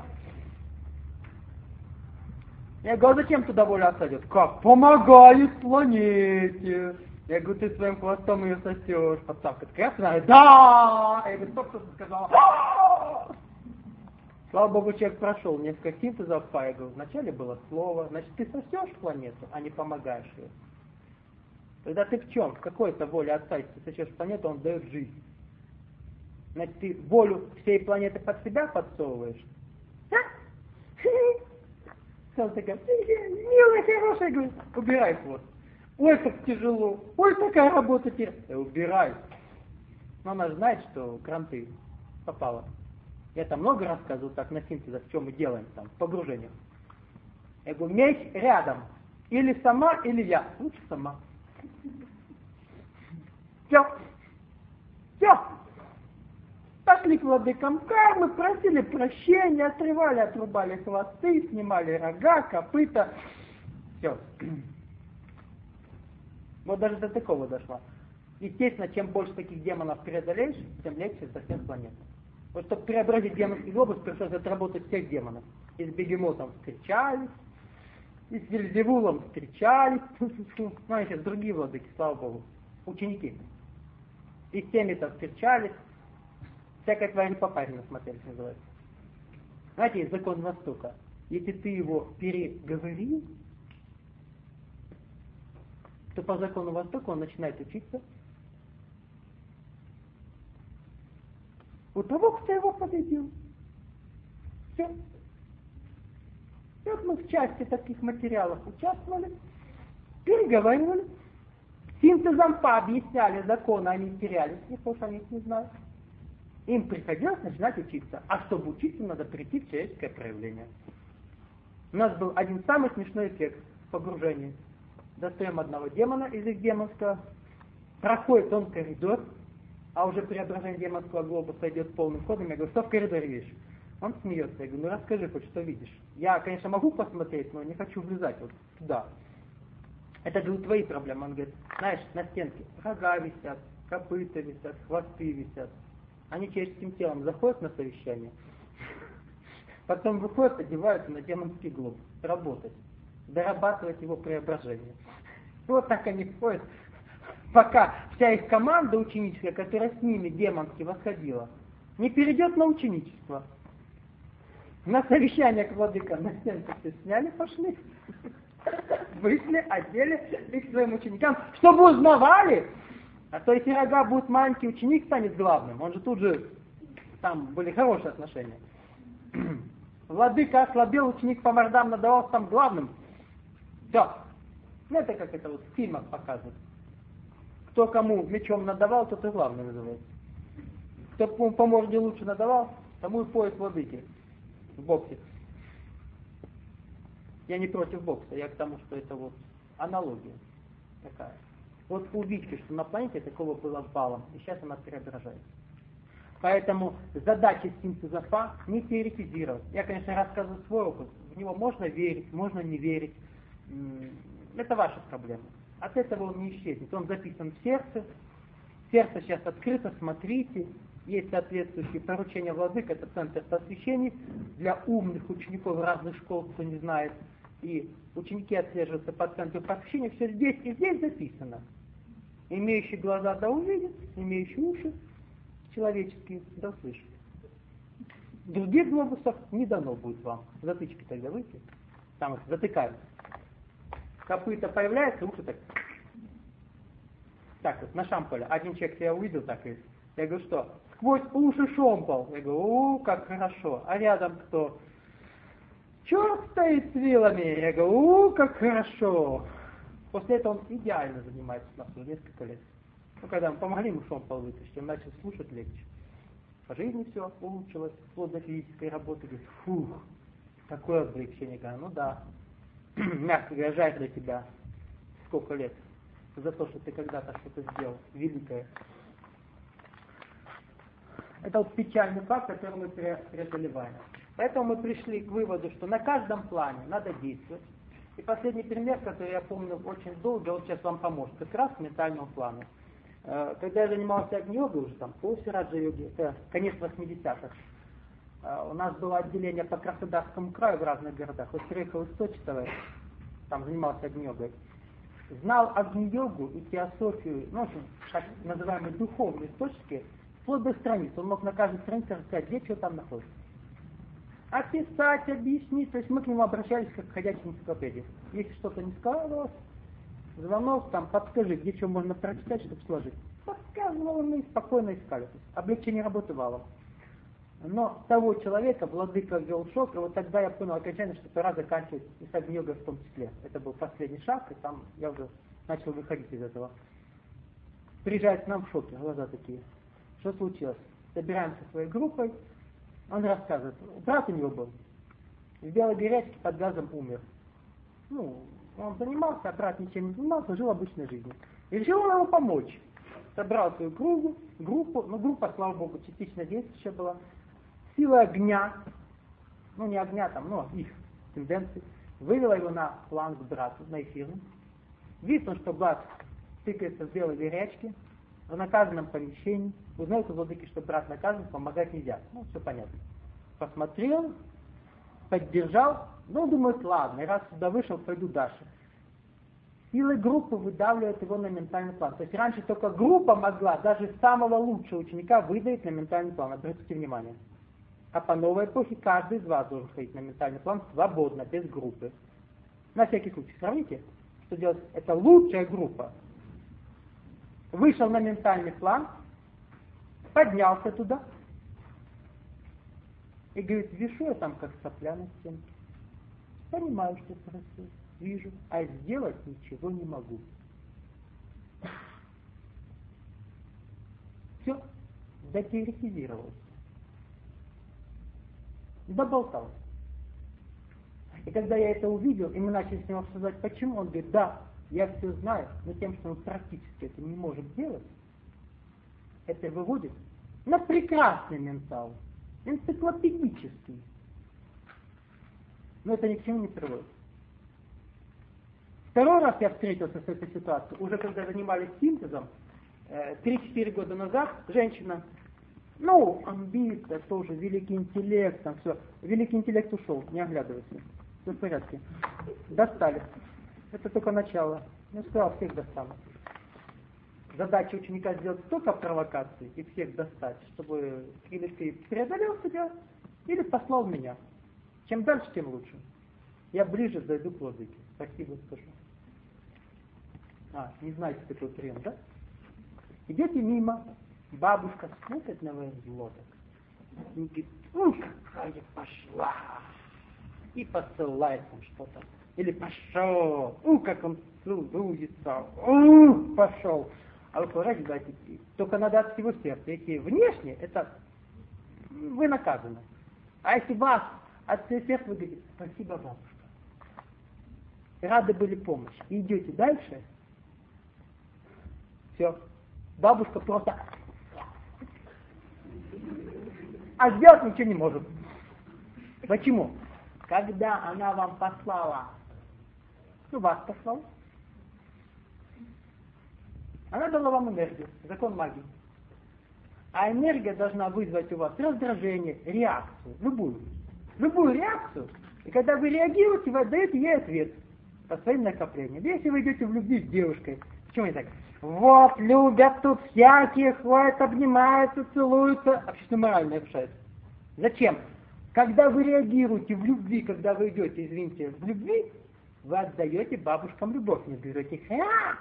Я говорю, а зачем туда воля отца идет? Как? Помогает планете. Я говорю, ты своим хвостом ее сосешь. Подставка такая красная. Да! Я говорю, стоп, кто-то сказал. Да! Слава Богу, человек прошел несколько синтезов, я говорю, вначале было слово. Значит, ты сосешь планету, а не помогаешь ее. Тогда ты в чем? В какой-то воле отца, если ты сосешь планету, он дает жизнь. Значит, ты волю всей планеты под себя подсовываешь. Он такая, милая, хорошая, говорит, убирай хвост. Ой, как тяжело, ой, такая работа тебе. Я убирай. Но она же знает, что кранты попала. Я там много рассказывал так на синтезах, что мы делаем там, в погружениях. Я говорю, меч рядом. Или сама, или я. Лучше сама. Все. Все. Так пошли к владыкам кармы, просили прощения, отрывали, отрубали хвосты, снимали рога, копыта. Все. Вот даже до такого дошло. Естественно, чем больше таких демонов преодолеешь, тем легче совсем планета. Вот чтобы преобразить демонский глобус, пришлось отработать всех демонов. И с бегемотом встречались, и с Вельзевулом встречались. Знаете, другие владыки, слава Богу, ученики. И с теми-то встречались. Всякой твари по паре насмотрелись, называется. Знаете, есть закон Востока. Если ты его переговорил, то по закону Востока он начинает учиться у того, кто его победил. Все. И вот мы в части таких материалов участвовали, переговаривали, синтезом пообъясняли законы, они терялись, потому что они их не знают. Им приходилось начинать учиться. А чтобы учиться, надо прийти в человеческое проявление. У нас был один самый смешной эффект погружения. Достаем одного демона из их демонского, проходит он коридор, а уже преображение демонского глобуса идет полным ходом. Я говорю, что в коридоре видишь? Он смеется. Я говорю, ну расскажи хоть, что видишь. Я, конечно, могу посмотреть, но не хочу влезать вот туда. Это, говорю, твои проблемы. Он говорит, знаешь, на стенке рога висят, копыта висят, хвосты висят. Они человеческим телом заходят на совещание, потом выходят, одеваются на демонский глобус, работать, дорабатывать его преображение. Вот так они входят, пока вся их команда ученическая, которая с ними демонски восходила, не перейдет на ученичество. На совещание к владыкам на стенку все сняли, пошли, вышли, одели их своим ученикам, чтобы узнавали. А то если рога будут маленький, ученик станет главным. Он же тут же, там были хорошие отношения. Владыка ослабел, ученик по мордам надавал, там главным. Все. Ну это как это вот в фильмах показывают. Кто кому мечом надавал, тот и главный называется. Кто по морде лучше надавал, тому и пояс владыки в боксе. Я не против бокса, я к тому, что это вот аналогия такая. Вот увидите, что на планете такого было валом, и сейчас она преображается. Поэтому задача синтеза фа не теоретизировать. Я, конечно, рассказываю свой опыт. В него можно верить, можно не верить. Это ваша проблема. От этого он не исчезнет. Он записан в сердце. Сердце сейчас открыто, смотрите. Есть соответствующие поручения владык. Это центр просвещений для умных учеников разных школ, кто не знает. И ученики отслеживаются по центру просвещения. Все здесь и здесь записано. Имеющие глаза да увидят, имеющие уши человеческие да услышат. Других глобусов не дано будет вам. Затычки тогда выйти. Там их затыкают. Копыта появляется, уши так. Так вот, на шамполе. Один человек себя увидел так и. Я говорю, что? Сквозь уши шомпол. Я говорю, о, как хорошо. А рядом кто? Черт стоит с вилами. Я говорю, о, как хорошо. После этого он идеально занимается у нас уже несколько лет. Ну, когда мы помогли ему шомпол вытащить, он начал слушать легче. По жизни все улучшилось, вплоть до физической работы. Говорит, фух, такое облегчение. Я говорю, ну да. Мягко говоря, жаль для тебя. Сколько лет. За то, что ты когда-то что-то сделал. Великое. Это вот печальный факт, который мы преодолеваем. Поэтому мы пришли к выводу, что на каждом плане надо действовать. И последний пример, который я помню очень долго, он сейчас вам поможет, как раз к ментальному плану. Когда я занимался агни-йогой, уже там после раджа-йоги, это конец восьмидесятых, у нас было отделение по Краснодарскому краю в разных городах. Вот приехал из Сочетова, там занимался агни-йогой. Знал агни-йогу и теософию, ну, в общем, так называемые духовные точки, вплоть до страниц. Он мог на каждой странице рассказать, где что там находится. Описать, объяснить. То есть мы к нему обращались как к ходячей энциклопедии. Если что-то не складывалось, звонок, там, подскажи, где что можно прочитать, чтобы сложить. Подсказывал, мы спокойно искали. То есть облегчение работы валом. Но того человека владыка ввел в шок, и вот тогда я понял окончательно, что пора заканчивать и с агни-йогой в том числе. Это был последний шаг, и там я уже начал выходить из этого. Приезжает к нам в шоке, глаза такие. Что случилось? Собираемся своей группой. Он рассказывает, брат у него был, в белой горячке под газом умер. Ну, он занимался, а брат ничем не занимался, жил обычной жизнью. И решил он ему помочь. собрал свою группу, группу, ну группа, слава богу, частично действующая была, сила огня, ну не огня там, но их тенденции, вывела его на план к брату, на эфир. Видит он, что брат тыкается в белой верячке, в наказанном помещении, узнает у владыки, что брат наказан, помогать нельзя. Ну, все понятно. Посмотрел, поддержал, ну, думает, ладно, раз сюда вышел, пойду дальше. Силы группы выдавливают его на ментальный план. То есть раньше только группа могла даже самого лучшего ученика выдавить на ментальный план. Обратите внимание. А по новой эпохе каждый из вас должен ходить на ментальный план свободно, без группы. На всякий случай, сравните, что делать. Это лучшая группа. Вышел на ментальный план, поднялся туда и говорит, вешу я там как сопля на стенке. Понимаю, что происходит, вижу, а сделать ничего не могу. Все, дотеоретизировалось. Доболтался. И когда я это увидел, и мы начали с ним обсуждать, почему, он говорит, да, я все знаю, но тем, что он практически это не может делать, это выводит на прекрасный ментал, энциклопедический. Но это ни к чему не приводит. Второй раз я встретился с этой ситуацией, уже когда занимались синтезом, три-четыре года назад, женщина, ну, амбиция, тоже великий интеллект, там все. Великий интеллект ушел, не оглядывайся. Все в порядке. Достали. Это только начало. Я сказал, всех достану. Задача ученика сделать столько провокаций и всех достать, чтобы или ты преодолел себя, или послал меня. Чем дальше, тем лучше. Я ближе зайду к владыке. Спасибо скажу. А, не знаете такой прием, да? Идете мимо, бабушка смотрит на ваш злоток. И говорит, ух, какая пошла. И посылает там что-то. Или пошел. У, как он целуется. У, пошел. А вы поражаете, только надо от всего сердца. Если внешне, это вы наказаны. А если вас от всего сердца вы говорите, спасибо, бабушка. Рады были помощи. И идете дальше. Все. Бабушка просто... А сделать ничего не может. Почему? Когда она вам послала, ну вас послала, она дала вам энергию, закон магии. А энергия должна вызвать у вас раздражение, реакцию, любую. Любую реакцию. И когда вы реагируете, вы отдаете ей ответ по своим накоплениям. Если вы идете в любви с девушкой, почему они так? Вот, любят тут всякие, ходят, обнимаются, целуются. Общественно-морально общаются. Зачем? Когда вы реагируете в любви, когда вы идете, извините, в любви, вы отдаете бабушкам любовь, не берете их.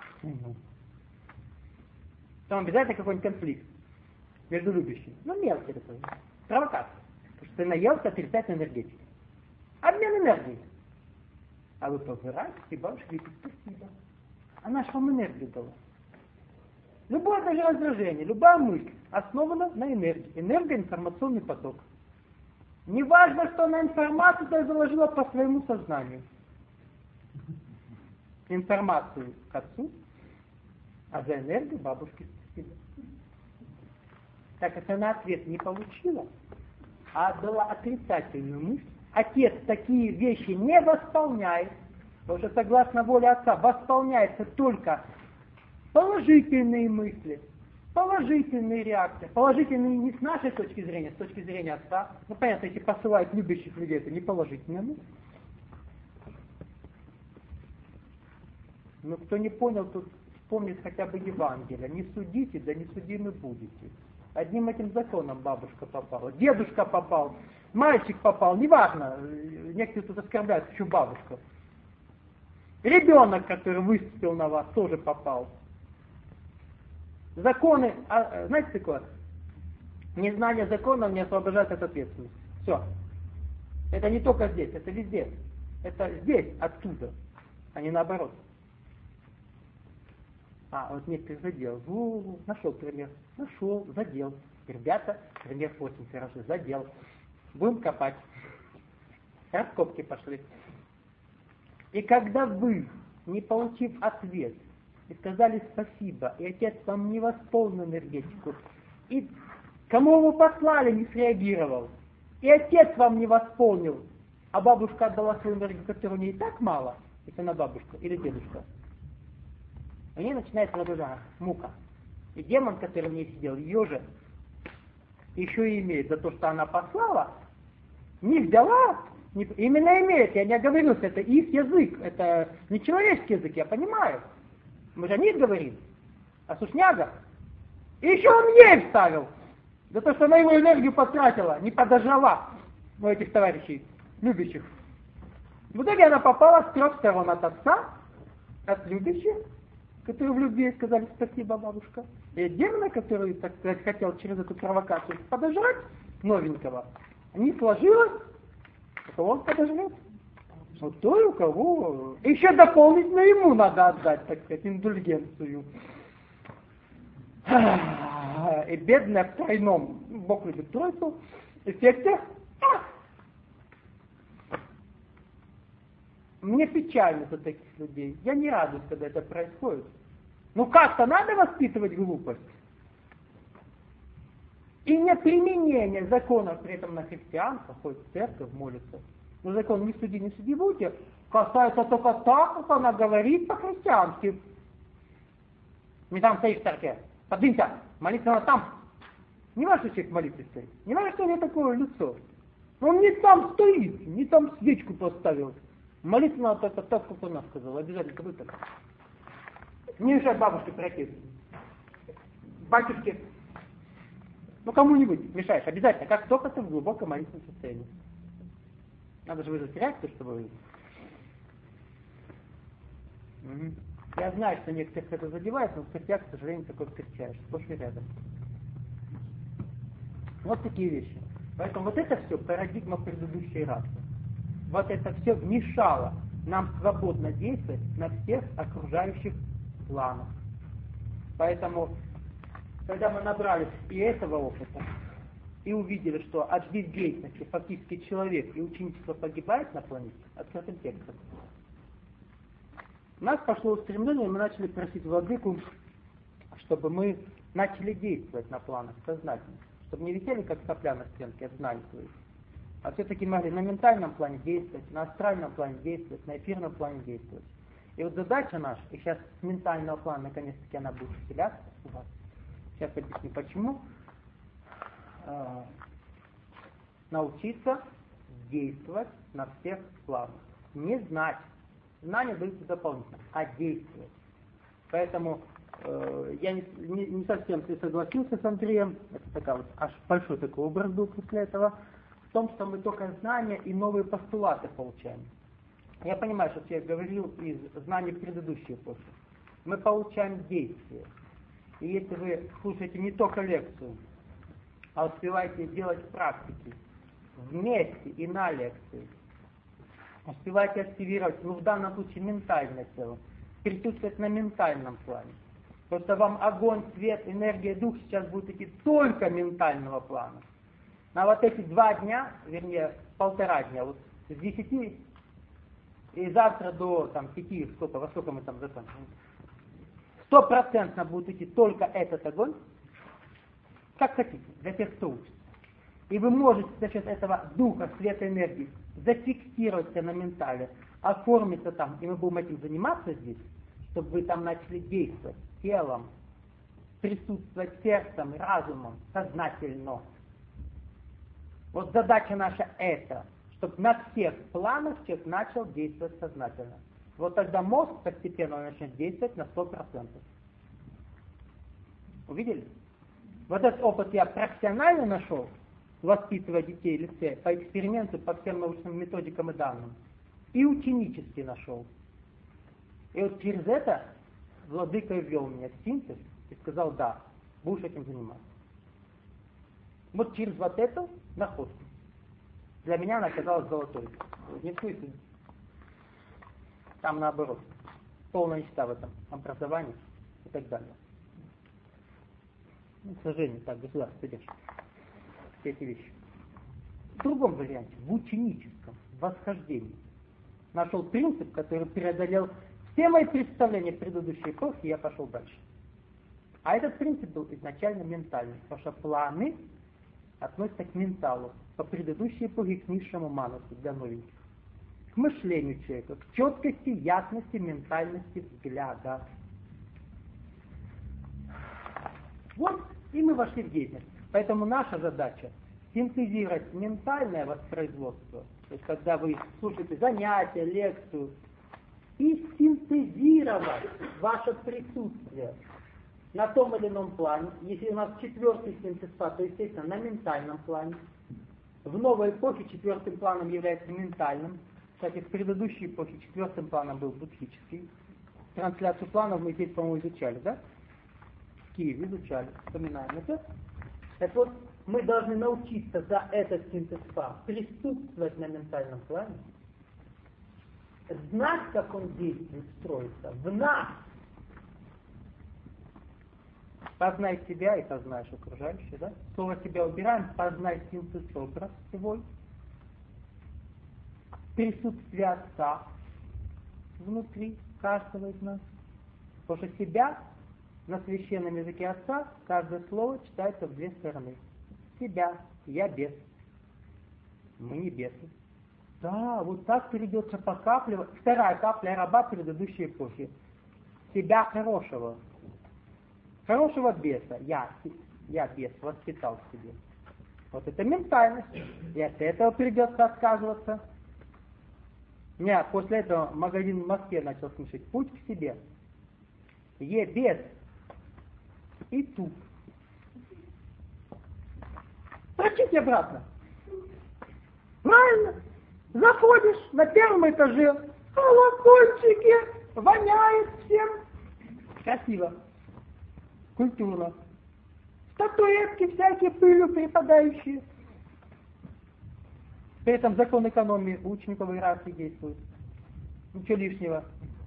Там обязательно какой-нибудь конфликт между любящими. Ну, мелкий такой. Провокация. Потому что ты наелся отрицательной энергетики. Обмен энергией. А вы побираете, и бабушка говорит, спасибо. Она же вам энергию дала. Любое даже раздражение, любая мысль основана на энергии. Энергия — информационный поток. Не важно, что она информацию ты заложила по своему сознанию. Информацию к отцу, а за энергию бабушке спасибо. Так как она ответ не получила, а отдала отрицательную мысль, отец такие вещи не восполняет, потому что согласно воле отца восполняется только положительные мысли, положительные реакции. Положительные не с нашей точки зрения, с точки зрения отца. Ну понятно, если посылают любящих людей, это не положительные мысли. Но кто не понял, тут вспомнит хотя бы Евангелие. Не судите, да не судимы будете. Одним этим законом бабушка попала, дедушка попал, мальчик попал, неважно. Некоторые тут оскорбляют, еще бабушка. Ребенок, который выступил на вас, тоже попал. Законы, а, знаете такое? Незнание законов не освобождает от ответственности. Все. Это не только здесь, это везде. Это здесь, оттуда, а не наоборот. А, вот некоторых задел. Ну, нашел пример. Нашел, задел. Ребята, пример восемь хорошо, задел. Будем копать. Раскопки пошли. И когда вы, не получив ответ, и сказали спасибо, и отец вам не восполнил энергетику, и кому вы послали, не среагировал, и отец вам не восполнил, а бабушка отдала свою энергию, которой у нее и так мало, если она бабушка или дедушка, у нее начинается радужа, мука. И демон, который в ней сидел, ее же еще и имеет за то, что она послала, не взяла, не, именно имеет, я не оговорился, это их язык, это не человеческий язык, я понимаю. Мы же о них говорим, о сушнягах. И еще он ей вставил, за то, что она его энергию потратила, не подожрала у этих товарищей, любящих. В итоге она попала с трех сторон: от отца, от любящих, которые в любви сказали спасибо, бабушка, и от демона, который, так сказать, хотел через эту провокацию подожрать новенького. Не сложилось, у кого он подожрет? Вот той, у кого... Еще дополнительно ему надо отдать, так сказать, индульгенцию. И бедная в тройном, Бог любит тройку, эффекте. Мне печально за таких людей. Я не радуюсь, когда это происходит. Ну как-то надо воспитывать глупость. И неприменение закона при этом на христианство, ходит в церковь, молится. Но закон «не суди, не суди» будете, касается только так, как она говорит по-христиански. Не там стоишь в церкви, подвинься, молиться надо там. Не важно, что человек молиться стоит, не важно, что у него такое лицо. Он не там стоит, не там свечку поставил. Молиться надо только так, как она сказала, обязательно вы так. Не мешай бабушке пройти. Батюшке. Ну кому-нибудь мешаешь, обязательно, как только ты в глубоком молитвенном состоянии. Надо же вызвать реакцию, чтобы вы... Угу. Я знаю, что некоторых это задевает, но в церквях, к сожалению, такое встречаешь. Сплошь и рядом. Вот такие вещи. Поэтому вот это все парадигма предыдущей расы. Вот это все мешало нам свободно действовать на всех окружающих планах. Поэтому, когда мы набрались и этого опыта, и увидели, что от бездействия фактически человек и ученичество погибает на планете, открытым текстом, у нас пошло устремление, и мы начали просить Владыку, чтобы мы начали действовать на планах сознательно, чтобы не висели как сопля на стенке от знаний своих, а все-таки могли на ментальном плане действовать, на астральном плане действовать, на эфирном плане действовать. И вот задача наша, и сейчас с ментального плана наконец-таки она будет вселяться у вас. Сейчас объясню почему. Э, научиться действовать на всех планах. Не знать. Знания даются дополнительно, а действовать. Поэтому э, я не, не, не совсем согласился с Андреем, это такая вот, аж большой такой образ был после этого, в том, что мы только знания и новые постулаты получаем. Я понимаю, что я говорил из знаний предыдущей эпохи. Мы получаем действия. И если вы слушаете не только лекцию, а успеваете делать практики вместе и на лекции, успеваете активировать, ну в данном случае ментальное тело, присутствовать на ментальном плане. Просто вам огонь, свет, энергия, дух сейчас будут идти только ментального плана. На вот эти два дня, вернее полтора дня, вот с десяти и завтра до там, пяти, сколько, во сколько мы там закончим, стопроцентно будет идти только этот огонь, как хотите, для тех, кто учится. И вы можете за счет этого духа, света, энергии зафиксировать себя на ментале, оформиться там, и мы будем этим заниматься здесь, чтобы вы там начали действовать телом, присутствовать сердцем, разумом, сознательно. Вот задача наша это, чтобы на всех планах человек начал действовать сознательно. Вот тогда мозг постепенно начнет действовать на сто процентов. Увидели? Вот этот опыт я профессионально нашел, воспитывая детей в лице, по эксперименту, по всем научным методикам и данным. И ученически нашел. И вот через это Владыка ввел меня в синтез и сказал, да, будешь этим заниматься. Вот через вот эту находку. Для меня она оказалась золотой. Не в смысле. Там наоборот. Полная нищета в этом образовании и так далее. Ну, к сожалению, так государство содержит все эти вещи. В другом варианте, в ученическом восхождении, нашел принцип, который преодолел Все мои представления предыдущей эпохи, я пошел дальше. А этот принцип был изначально ментальный, потому что планы относятся к менталу, по предыдущей эпохе к низшему манусу для новеньких, к мышлению человека, к четкости, ясности, ментальности взгляда. Вот и мы вошли в деятельность. Поэтому наша задача синтезировать ментальное воспроизводство, то есть когда вы слушаете занятия, лекцию, и синтезировать ваше присутствие на том или ином плане. Если у нас четвертый синтезфаз, то, естественно, на ментальном плане. В новой эпохе четвертым планом является ментальным. Кстати, в предыдущей эпохе четвертым планом был будхический. Трансляцию планов мы здесь, по-моему, изучали, да? В Киеве изучали, вспоминаем это. Так вот, мы должны научиться за этот синтезфаз присутствовать на ментальном плане, знать, как он действует, строится, в нас. Познай себя и познаешь окружающее, да? Слово себя убираем, познай синтез образ свой. Присутствие Отца внутри каждого из нас. Потому что себя на священном языке Отца каждое слово читается в две стороны. Себя, я бес. Мы не бесы. Да, вот так придется по капле. Вторая капля раба предыдущей эпохи. Себя хорошего. Хорошего беса. Я, я бес, воспитал в себе. Вот это ментальность. И от этого придется отказываться. Я после этого магазин в Москве начал слышать путь к себе. Е бес. И тут. Прочите обратно. Правильно. Заходишь на первом этаже, колокольчики, воняет всем. Красиво. Культурно. Статуэтки всякие пылью припадающие. При этом закон экономии у учеников иерархии действует. Ничего лишнего.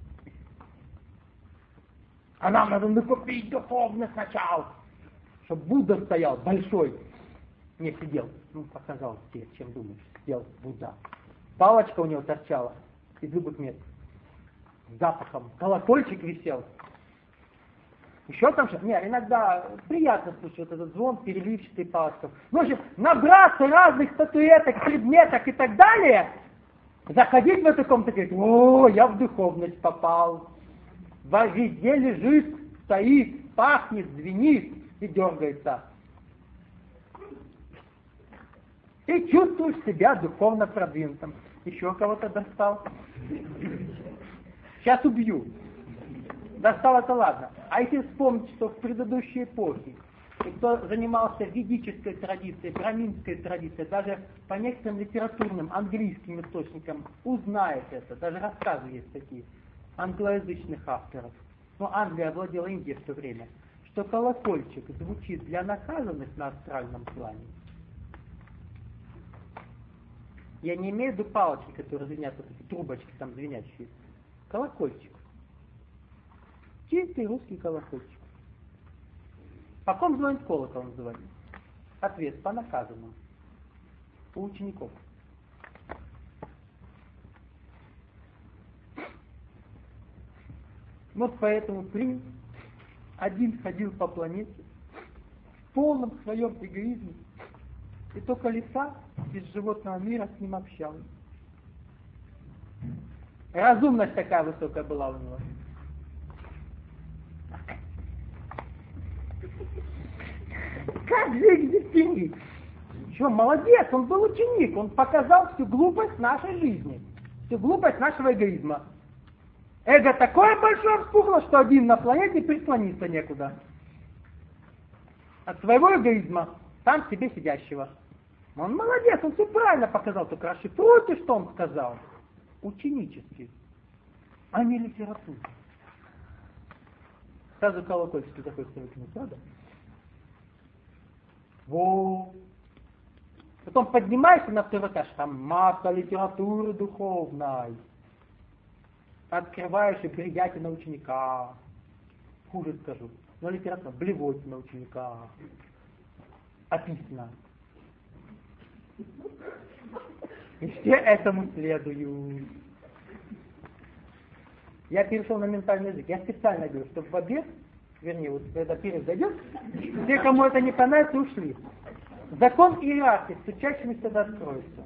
А нам надо накопить духовно сначала, чтобы Будда стоял большой. Не сидел. Ну, показал тебе, чем думаешь. Сидел Будда. Палочка у него торчала из любых мест. С запахом. Колокольчик висел. Еще там что-то. Нет, иногда приятно слушать вот этот звон переливчатый палочков. Ну, в общем, набраться разных статуэток, предметок и так далее. Заходить в эту комнату и говорить: о, я в духовность попал. Везде лежит, стоит, пахнет, звенит и дергается. И чувствуешь себя духовно продвинутым. Еще кого-то достал. Сейчас убью. Достал, это ладно. А если вспомнить, что в предыдущей эпохе, и кто занимался ведической традицией, браминской традицией, даже по некоторым литературным английским источникам узнает это, даже рассказы есть такие, англоязычных авторов. Но Англия овладела Индией в то время, что колокольчик звучит для наказанных на астральном плане. Я не имею в виду палочки, которые звенят, вот эти трубочки там звенящие. Колокольчик. Чистый русский колокольчик. По ком звонит колокол, называется? Ответ: по наказанным. У учеников. Вот поэтому принц один ходил по планете в полном своем эгоизме, и только лиса из животного мира с ним общалась. Разумность такая высокая была у него. Как же их детей? Что, молодец, он был ученик, он показал всю глупость нашей жизни, всю глупость нашего эгоизма. Эго такое большое вспухло, что один на планете прислониться некуда. От своего эгоизма, там себе сидящего. Он молодец, он все правильно показал, только расшифруйте, что он сказал. Ученически, а не литературно. Сразу колокольчики захочется выкинуть, правда? Во. Потом поднимаешься на второй этаж, там масса литературы духовной. Открываешь и бредяте на ученика. Хуже скажу. Но литература, блевоте на ученика. Описано. И все этому следуют. Я перешел на ментальный язык. Я специально говорю, чтобы в обед, вернее, вот когда перерыв зайдет, те, кому это не понравится, ушли. Закон иерархии с учащимися откроется.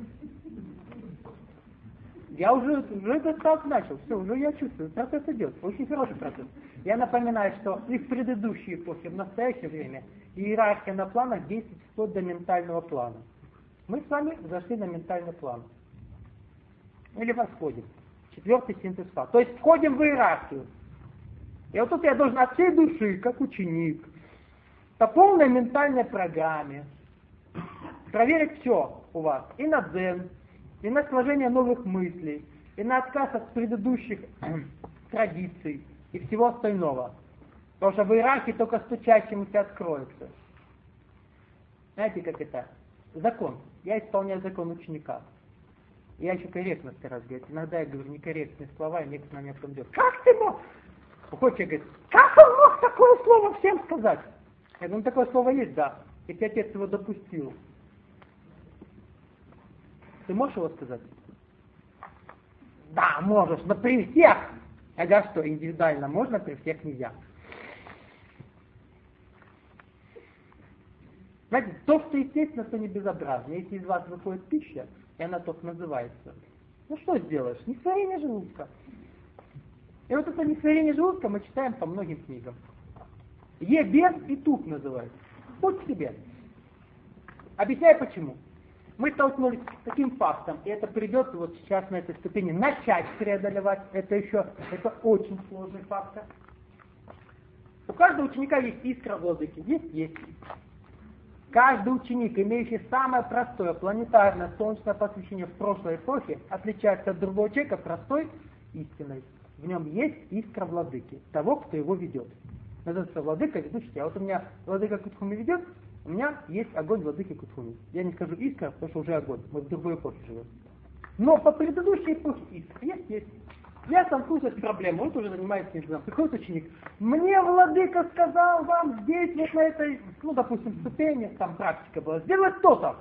Я уже, уже этот этап начал, все, уже я чувствую, процесс идет, очень хороший процесс. Я напоминаю, что и в предыдущей эпохе, в настоящее время, иерархия на планах действует вплоть до ментального плана. Мы с вами зашли на ментальный план. Или восходим. Четвертый синтез факта. То есть входим в иерархию. И вот тут я должен от всей души, как ученик, по полной ментальной программе проверить все у вас. И на дзен, и на сложение новых мыслей, и на отказ от предыдущих традиций и всего остального. Потому что в иерархии только стучащемуся откроется. Знаете, как это? Закон. Я исполняю закон ученика. Я еще корректно стараюсь говорить. Иногда я говорю некорректные слова, и некоторые на меня потом делают. Как ты мог? Хочешь, я говорю, как он мог такое слово всем сказать? Я говорю, ну такое слово есть, да. Если отец его допустил. Ты можешь его сказать? Да, можешь, но при всех. Я говорю, что индивидуально можно, при всех нельзя. Знаете, то, что естественно, то не безобразно. Если из вас выходит пища, и она только называется, ну что сделаешь? Несварение желудка. И вот это несварение желудка мы читаем по многим книгам. Е-без и туп называется. Будь себе. Объясняю почему. Мы столкнулись с таким фактом, и это придется вот сейчас на этой ступени начать преодолевать. Это еще, это очень сложный фактор. У каждого ученика есть искра владыки. Есть? Есть. Каждый ученик, имеющий самое простое планетарное солнечное посвящение в прошлой эпохе, отличается от другого человека простой истиной. В нем есть искра владыки, того, кто его ведет. Называется владыка, ведущий. А вот у меня владыка Кутхуми ведет, у меня есть огонь владыки Кутхуми. Я не скажу искра, потому что уже огонь. Мы в другой эпохе живем. Но по предыдущей эпохе искра есть, есть. Я столкнулся с проблемой, он тоже занимается этим. Приходит ученик. Мне владыка сказал вам здесь, вот на этой, ну, допустим, ступени, там практика была, сделать то-то.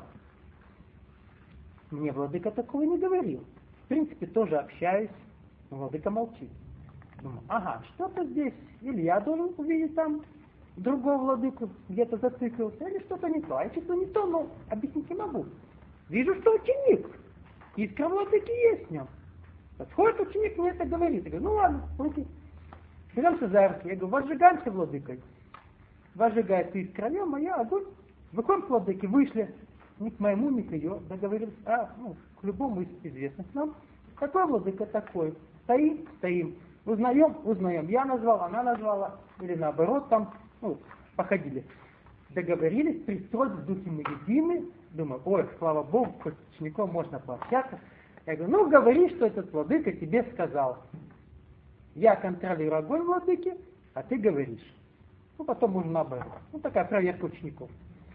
Мне владыка такого не говорил. В принципе, тоже общаюсь, но владыка молчит. Думаю, ага, что-то здесь, или я должен увидеть там другого владыку, где-то зациклился, или что-то не то. А я чувствую не то, но объяснить не могу. Вижу, что ученик. Искра владыки есть в нем. Подходит ученик, мне это говорит. Я говорю, ну ладно, окей. Беремся за руки. Я говорю, возжигаемся владыкой. Возжигается искра, а я огонь. Выходим к владыке, вышли. Ни к моему, ни к ее. Договорились, а, ну, к любому из известных нам. Какой владыка такой? Стоим, стоим. Узнаем, узнаем. Я назвал, она назвала. Или наоборот там, ну, походили. Договорились, пристроились, в духе мы едины. Думаю, ой, слава Богу, хоть с учеником можно пообщаться. Я говорю, ну говори, что этот владыка тебе сказал. Я контролирую огонь владыки, а ты говоришь. Ну потом можно наоборот. Ну такая проверка учеников.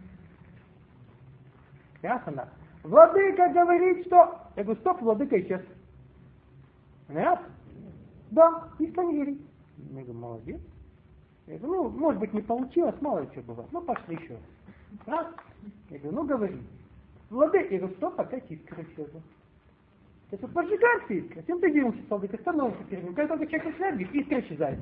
Раз она. Владыка говорит, что... Я говорю, стоп, владыка исчез. Раз. Да, никто не верит. Я говорю, молодец. Я говорю, ну, может быть, не получилось, мало ли что бывает. Ну, пошли еще. Раз. Я говорю, ну говори. Владыка, я говорю, стоп, опять искра исчезла. То есть вот поджигаемся искра, тем ты делаешься с владыкой, становишься перед ним. Когда только человек начинает бить, искра исчезает.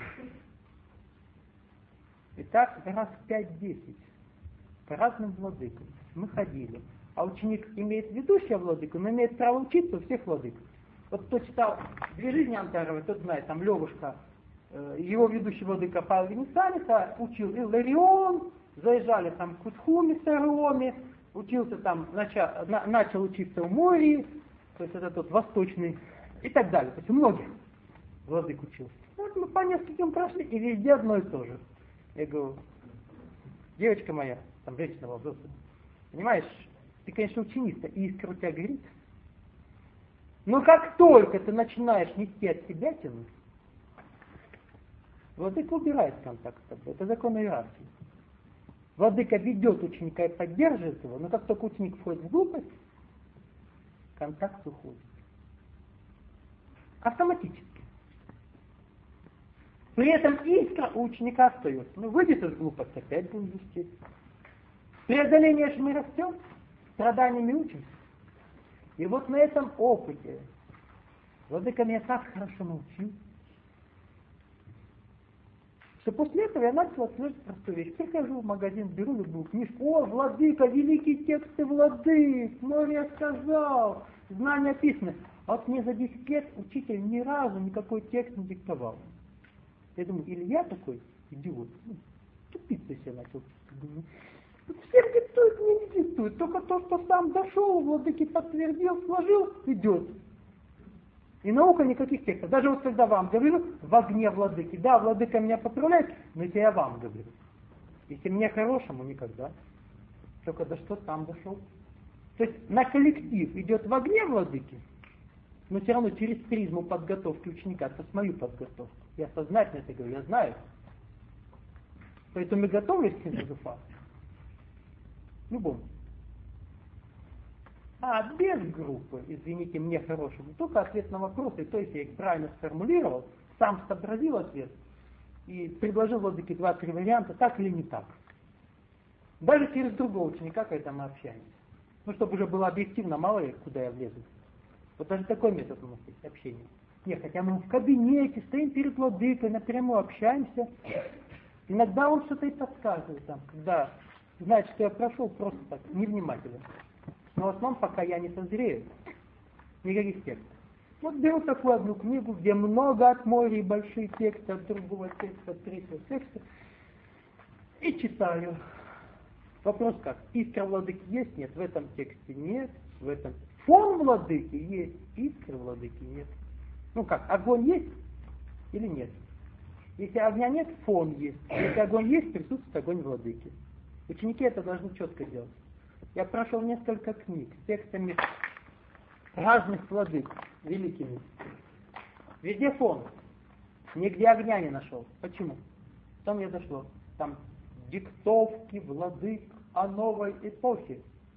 И так раз пять-десять. По разным владыкам мы ходили. А ученик имеет ведущего владыку, но имеет право учиться у всех владык. Вот кто читал «Две жизни Антарова», тот знает, там Левушка, э, его ведущий владыка Павел Венесалиса учил Илларион, заезжали там к Кутхуми с Ариоми, учился там, начал, на, начал учиться у Мории, то есть это тот восточный, и так далее. То есть у многих владык учился. Вот мы по нескольким прошли, и везде одно и то же. Я говорю, девочка моя, там женщина волосатая, понимаешь, ты, конечно, ученица, и искра у тебя горит. Но как только ты начинаешь нести от себя тянуть, владыка убирает контакт с тобой. Это закон иерархии. Владыка ведет ученика и поддерживает его, но как только ученик входит в глупость, контакт уходит. Автоматически. При этом искра у ученика остается. Ну, выйдет из глупости, опять будет вести. Преодоление же мы растем, страданиями учимся. И вот на этом опыте Владыка меня так хорошо научил, что после этого я начал отслеживать простую вещь. Прихожу в магазин, беру любую книжку. О, Владыка, великие тексты Владык, море сказал, знания письма. А вот мне за десять лет учитель ни разу никакой текст не диктовал. Я думаю, или я такой идиот, ну, тупицей себя начал. Думаю, всем диктует, мне не диктует. Только то, что сам дошел, Владыке подтвердил, сложил, идет. И наука никаких текстов. Даже вот когда вам говорю, в огне Владыки. Да, Владыка меня поправляет, но это я вам говорю. Если мне хорошему, никогда. Только да что сам дошел. То есть на коллектив идет в огне Владыки, но все равно через призму подготовки ученика, это с мою подготовку. Я сознательно это говорю, я знаю. Поэтому я готовлюсь к философии. Любому. А без группы, извините, мне хорошему, только ответ на вопросы, то есть я их правильно сформулировал, сам сообразил ответ и предложил Владыке два-три варианта, так или не так. Даже через другого ученика, когда мы общаемся. Ну, чтобы уже было объективно, мало ли, куда я влезу. Вот даже такой метод у нас есть, общение. Не, хотя мы в кабинете, стоим перед Владыкой, напрямую общаемся. Иногда он что-то и подсказывает там, когда знает, что я прошел просто так, невнимательно. Но в основном, пока я не созрею, никаких текстов. Вот беру такую одну книгу, где много от моря и большие тексты, от другого текста, от третьего текста, и читаю. Вопрос как? Искра Владыки есть? Нет. В этом тексте нет. В этом фон Владыки есть. Искры Владыки нет. Ну как, огонь есть или нет? Если огня нет, фон есть. Если огонь есть, присутствует огонь Владыки. Ученики это должны четко делать. Я прошел несколько книг с текстами разных владык, великими. Везде фон. Нигде огня не нашел. Почему? Там я дошло. Там диктовки владык о новой эпохе.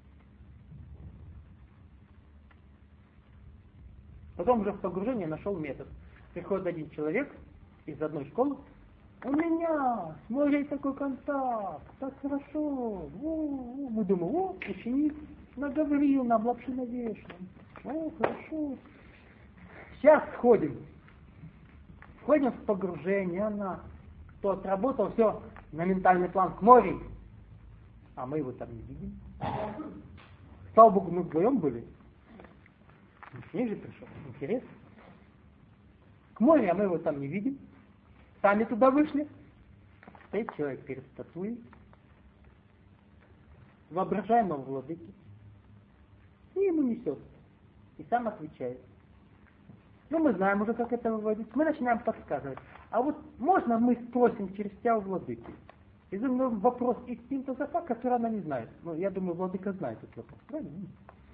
Потом уже в погружении нашел метод. Приходит один человек из одной школы. У меня с морем такой контакт, так хорошо. О, мы думаем, о, ученик наговорил нам лапши навешал. О, хорошо. Сейчас сходим. Входим в погружение, она кто отработал, все, на ментальный план к морю. А мы его там не видим. Слава Богу, мы вдвоем были. Ученик же пришел, интересно. К морю, а мы его там не видим. Сами туда вышли. Стоит человек перед статуей воображаемого владыки. И ему несет. И сам отвечает. Ну, мы знаем уже, как это выводить. Мы начинаем подсказывать. А вот можно мы спросим через тебя у владыки? И задаем вопрос из синтеза, который она не знает. Ну, я думаю, владыка знает этот вопрос. Правильно?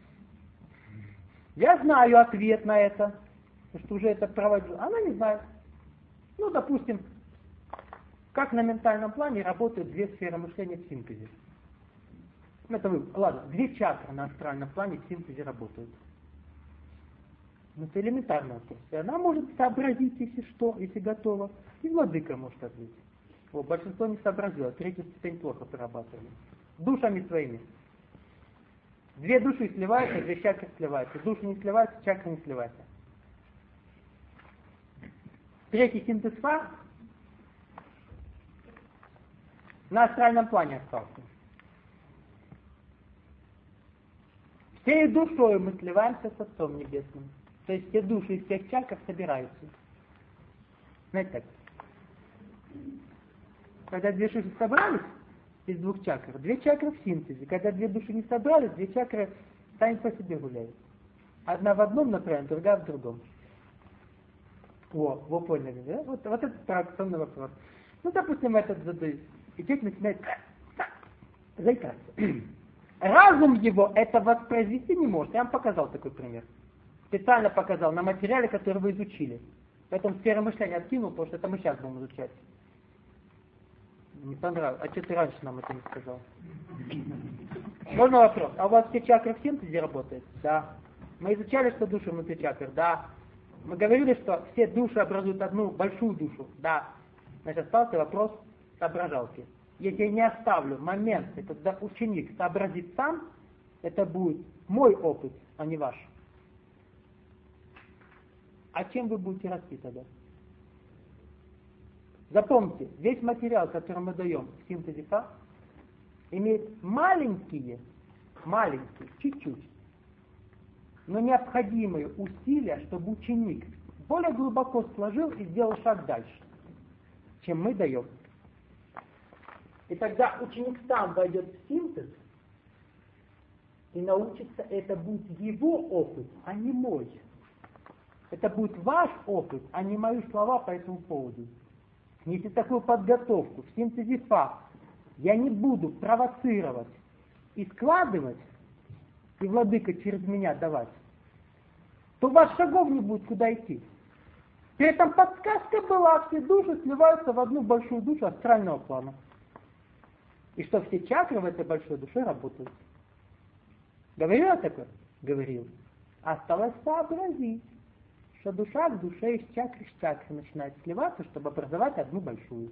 Я знаю ответ на это, потому что уже это провожу. Она не знает. Ну, допустим, как на ментальном плане работают две сферы мышления в синтезе. Это вы, ладно, две чакры на астральном плане в синтезе работают. Ну, это элементарно. И она может сообразить, если что, если готова. И владыка может ответить. О, большинство не сообразило, третью степень плохо прорабатывали. Душами своими. Две души сливаются, две чакры сливаются. Души не сливаются, чакры не сливаются. Третий синтез фаз на астральном плане остался. Всей душой мы сливаемся с Отцом Небесным. То есть все души из всех чакр собираются. Знаете так? Когда две души собрались из двух чакр, две чакры в синтезе. Когда две души не собрались, две чакры сами по себе гуляют. Одна в одном направлении, другая в другом. О, вы поняли, да? Вот, вот это провокационный вопрос. Ну, допустим, этот задают. И человек начинает заикаться. Разум его это воспроизвести не может. Я вам показал такой пример. Специально показал на материале, который вы изучили. Поэтому сферу мышления откинул, потому что это мы сейчас будем изучать. Не понравилось. А что ты раньше нам это не сказал? Можно вопрос? А у вас все чакры в синтезе работают? Да. Мы изучали, что души внутри чакр? Да. Мы говорили, что все души образуют одну большую душу? Да. Значит, остался вопрос соображалки. Если я не оставлю моменты, когда ученик сообразит сам, это будет мой опыт, а не ваш. А чем вы будете расти тогда? Запомните, весь материал, который мы даем в синтезе фа, имеет маленькие, маленькие, чуть-чуть, но необходимые усилия, чтобы ученик более глубоко сложил и сделал шаг дальше, чем мы даем. И тогда ученик сам войдет в синтез и научится, это будет его опыт, а не мой. Это будет ваш опыт, а не мои слова по этому поводу. Если такую подготовку в синтезе фа я не буду провоцировать и складывать, и владыка через меня давать, то у вас шагов не будет куда идти. При этом подсказка была, все души сливаются в одну большую душу астрального плана. И что все чакры в этой большой душе работают. Говорил я такое? Говорил. Осталось сообразить, что душа к душе из чакры с чакры начинает сливаться, чтобы образовать одну большую.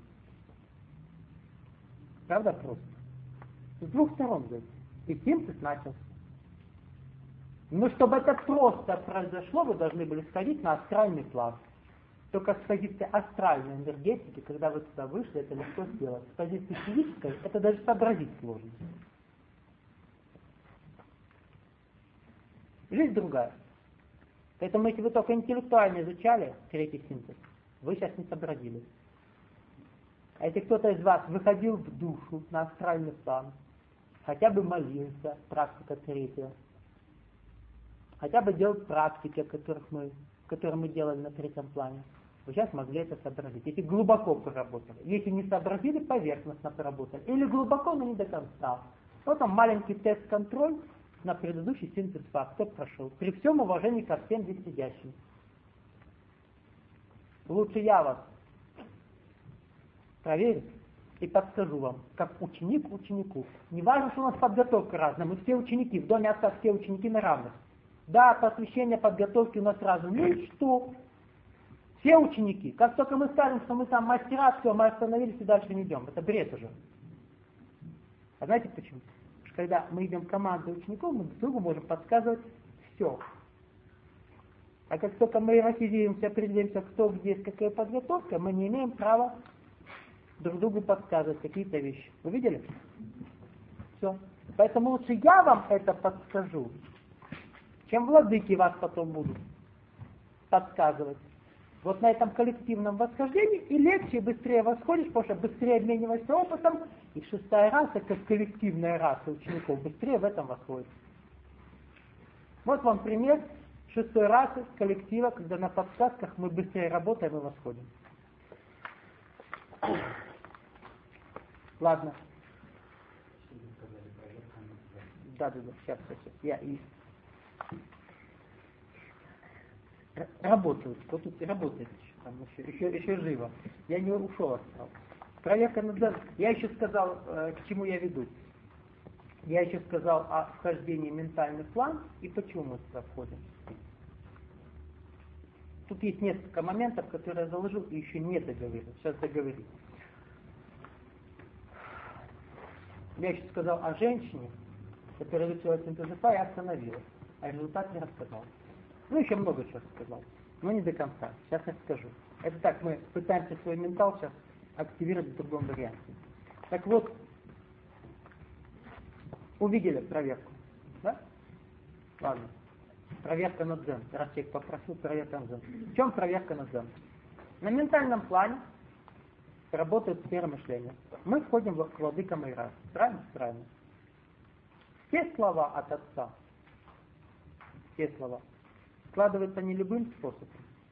Правда просто? С двух сторон говорит. И синтез начался. Но чтобы это просто произошло, вы должны были сходить на астральный план. Только с позиции астральной энергетики, когда вы туда вышли, это легко сделать. С позиции физической, это даже сообразить сложно. Жизнь другая. Поэтому если вы только интеллектуально изучали третий синтез, вы сейчас не сообразили. А если кто-то из вас выходил в душу на астральный план, хотя бы молился, практика третья, хотя бы делал практики, которых мы, которые мы делали на третьем плане, вы сейчас могли это сообразить. Если глубоко поработали. Если не сообразили, поверхностно поработали. Или глубоко, но не до конца. Вот там маленький тест-контроль на предыдущий синтез фа, кто прошел. При всем уважении ко всем здесь сидящим. Лучше я вас проверю и подскажу вам, как ученик ученику. Не важно, что у нас подготовка разная. Мы все ученики, в доме отца все ученики на равных. Да, посвящение подготовки у нас разное. Ну и что? Все ученики. Как только мы скажем, что мы там мастера, все, мы остановились и дальше не идем. Это бред уже. А знаете почему? Потому что когда мы идем командой учеников, мы друг другу можем подсказывать все. А как только мы иерархизируемся, определимся, кто где, какая подготовка, мы не имеем права друг другу подсказывать какие-то вещи. Вы видели? Все. Поэтому лучше я вам это подскажу, чем владыки вас потом будут подсказывать. Вот на этом коллективном восхождении и легче, и быстрее восходишь, потому что быстрее обмениваешься опытом, и шестая раса, как коллективная раса учеников, быстрее в этом восходит. Вот вам пример шестой расы коллектива, когда на подсказках мы быстрее работаем и восходим. Ладно. Да, да, да, сейчас, сейчас. Я и работают. Вот тут работает еще, там еще, еще, еще живо. Я не ушел остался. Проверка над... Я еще сказал, э, к чему я веду. Я еще сказал о вхождении в ментальный план и почему мы туда входим. Тут есть несколько моментов, которые я заложил и еще не договорил. Сейчас договорю. Я еще сказал о женщине, которая решила синтез фа и остановилась. А результат не рассказал. Ну, еще много чего сказал. Но не до конца. Сейчас я скажу. Это так, мы пытаемся свой ментал сейчас активировать в другом варианте. Так вот, увидели проверку. Да? Ладно. Проверка на дзен. Раз человек попросил, проверка на дзен. В чем проверка на дзен? На ментальном плане работает сфера мышления. Мы входим в владыка Майрас. Правильно? Правильно. Все слова от отца, все слова, складываются не любым способом.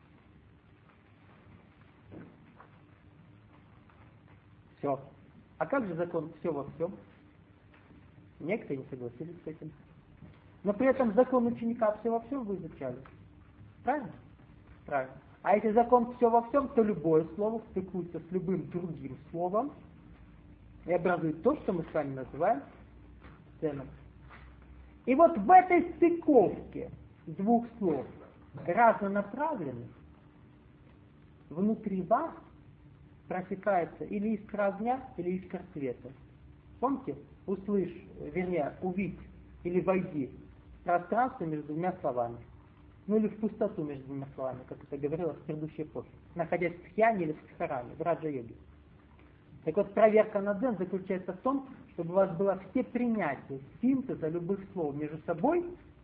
Все. А как же закон все во всем? Некоторые не согласились с этим. Но при этом закон ученика все во всем вы изучали. Правильно? Правильно. А если закон все во всем, то любое слово стыкуется с любым другим словом и образует то, что мы с вами называем сценой. И вот в этой стыковке двух слов разнонаправленных внутри вас просекается или искра огня, или искра света. Помните? Услышь, вернее, увидь или войди в пространство между двумя словами. Ну или в пустоту между двумя словами, как это говорилось в предыдущей эпохе, находясь в тхьяне или в стхараме, в раджа-йоге. Так вот, проверка на дзен заключается в том, чтобы у вас было все принятие синтеза любых слов между собой.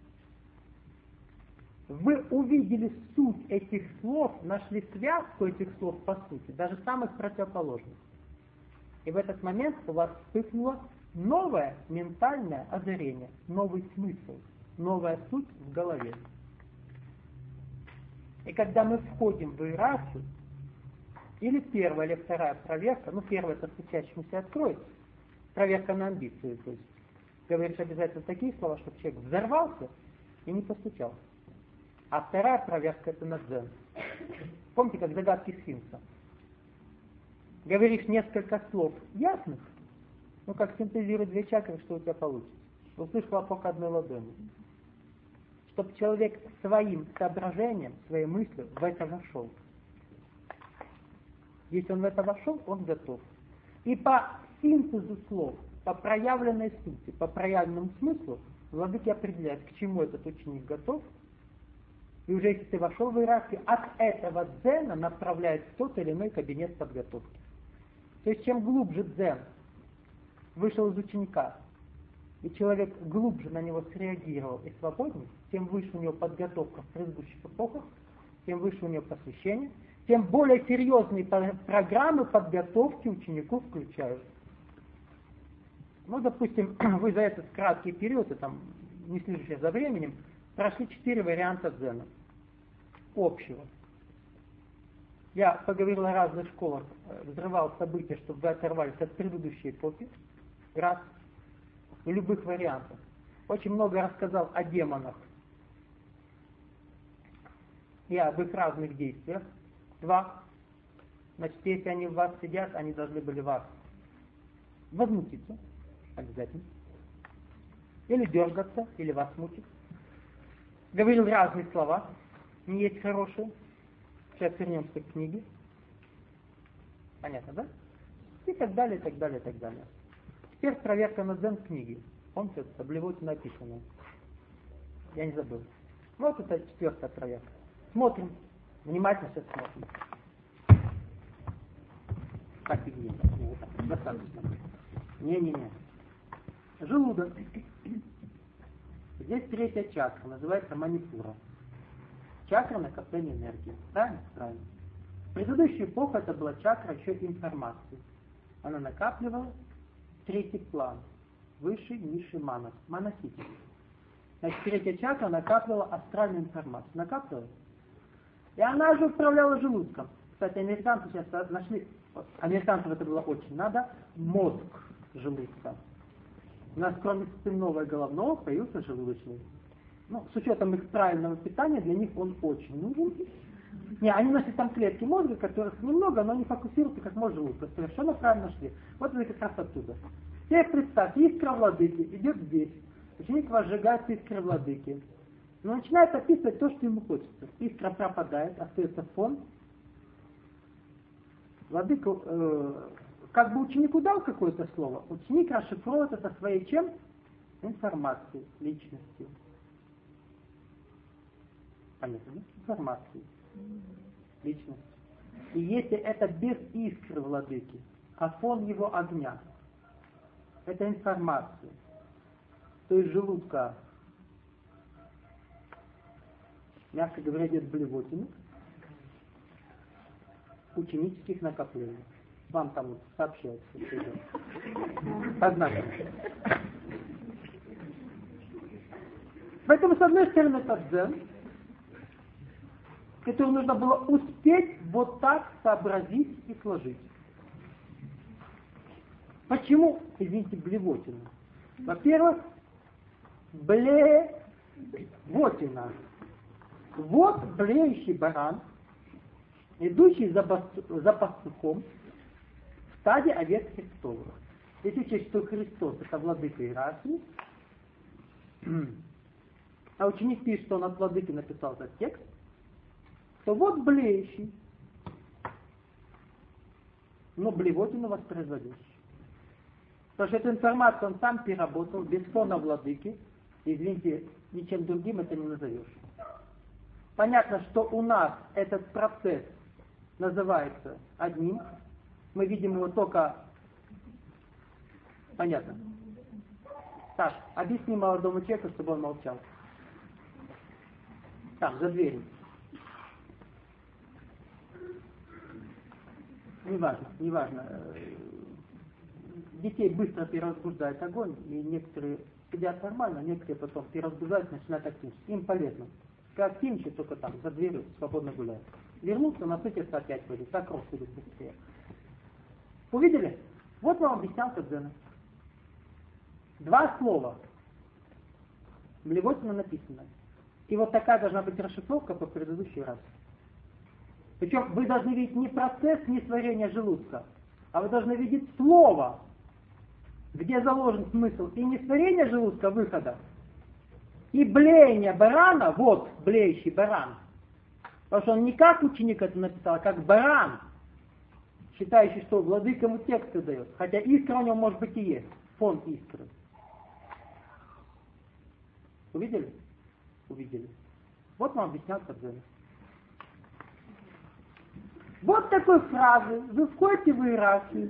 Вы увидели суть этих слов, нашли связку этих слов по сути, даже самых противоположных. И в этот момент у вас вспыхнуло новое ментальное озарение, новый смысл, новая суть в голове. И когда мы входим в иерархию, или первая, или вторая проверка, ну первая это стучащемуся откроет, проверка на амбиции, то есть говоришь обязательно такие слова, чтобы человек взорвался и не постучался. А вторая проверка это на дзен. Помните, как загадки сфинкса? Говоришь несколько слов ясных, ну как синтезируй две чакры, что у тебя получится. Услышь хлопок одной ладони. Чтобы человек своим соображением, своей мыслью в это вошел. Если он в это вошел, он готов. И по синтезу слов, по проявленной сути, по проявленному смыслу, владыки определяют, к чему этот ученик готов. И уже если ты вошел в иерархию, от этого дзена направляет в тот или иной кабинет подготовки. То есть чем глубже дзен вышел из ученика, и человек глубже на него среагировал и свободнее, тем выше у него подготовка в предыдущих эпохах, тем выше у него посвящение, тем более серьезные программы подготовки ученику включают. Ну, допустим, вы за этот краткий период, и там, не слежите за временем, прошли четыре варианта дзена общего. Я поговорил о разных школах, взрывал события, чтобы вы оторвались от предыдущей эпохи. Раз. В любых вариантах. Очень много рассказал о демонах и об их разных действиях. Два. Значит, если они в вас сидят, они должны были вас возмутиться. Обязательно. Или дергаться, или вас мучить. Говорил разные слова. Не есть хорошие. Сейчас вернемся к книге. Понятно, да? И так далее, и так далее, и так далее. Теперь проверка на дзен книги. Помните, это Блевотина написано. Я не забыл. Вот это четвертая проверка. Смотрим. Внимательно сейчас смотрим. Так и есть. Достаточно. Не-не-не. Желудок. Здесь третья чакра, называется манипура. Чакра накопления энергии. Правильно? Правильно. В предыдущую эпоху это была чакра еще информации. Она накапливала третий план. Высший, низший манас. Манасити. Значит, третья чакра накапливала астральную информацию. Накапливала. И она же управляла желудком. Кстати, американцы сейчас нашли, американцам это было очень надо, мозг желудка. У нас кроме спинного и головного появился желудочный. Ну, с учетом их правильного питания, для них он очень нужен. Не, они носят там клетки мозга, которых немного, но они фокусируются как может желудка. Совершенно правильно шли. Вот это как раз оттуда. Теперь представь, искра владыки идет здесь. Ученик возжигает искры владыки. Но начинает описывать то, что ему хочется. Искра пропадает, остается фон. Владыка, э, как бы ученику дал какое-то слово, ученик расшифровывает это своей чем? Информацией, личностью. Понятно, да? Информацией, личностью. И если это без искры владыки, а фон его огня, это информация, то из желудка, мягко говоря, идет блевотина, ученических накоплений. Вам там вот сообщается, что идет. Однако. Поэтому, с одной стороны, это дзен, который нужно было успеть вот так сообразить и сложить. Почему, извините, блевотина? Во-первых, блевотина. Вот блеющий баран, идущий за, бас, за пастухом в стаде овец Христовых. Если учесть, что Христос это владыка иерархии, а ученик пишет, что он от владыки написал этот текст, то вот блеющий, но блевотину воспроизводящий. Потому что эту информацию он сам переработал без фона владыки. Извините, ничем другим это не назовешь. Понятно, что у нас этот процесс называется одним. Мы видим его только... Понятно. Так, объясни молодому человеку, чтобы он молчал. Там, за дверью. Неважно, неважно. Детей быстро перевозбуждает огонь, и некоторые сидят нормально, некоторые потом перевозбуждаются, начинают активничать. Им полезно. Как активничать, только там, за дверью, свободно гуляют. Вернуться, насытиться, опять пойдет. Так рост будет быстрее. Увидели? Вот вам объяснялка дзена. Два слова. В Блевотина написано. И вот такая должна быть расшифровка по предыдущий раз. Причем вы должны видеть не процесс несварения желудка, а вы должны видеть слово, где заложен смысл и несварения желудка выхода, и блеяние барана, вот блеющий баран. Потому что он не как ученик это написал, а как баран, считающий, что владыка ему тексты дает. Хотя искра у него может быть и есть, фон искры. Увидели? Увидели. Вот вам объяснял Кадзена. Вот такой фразы. Вы входите в иерархию.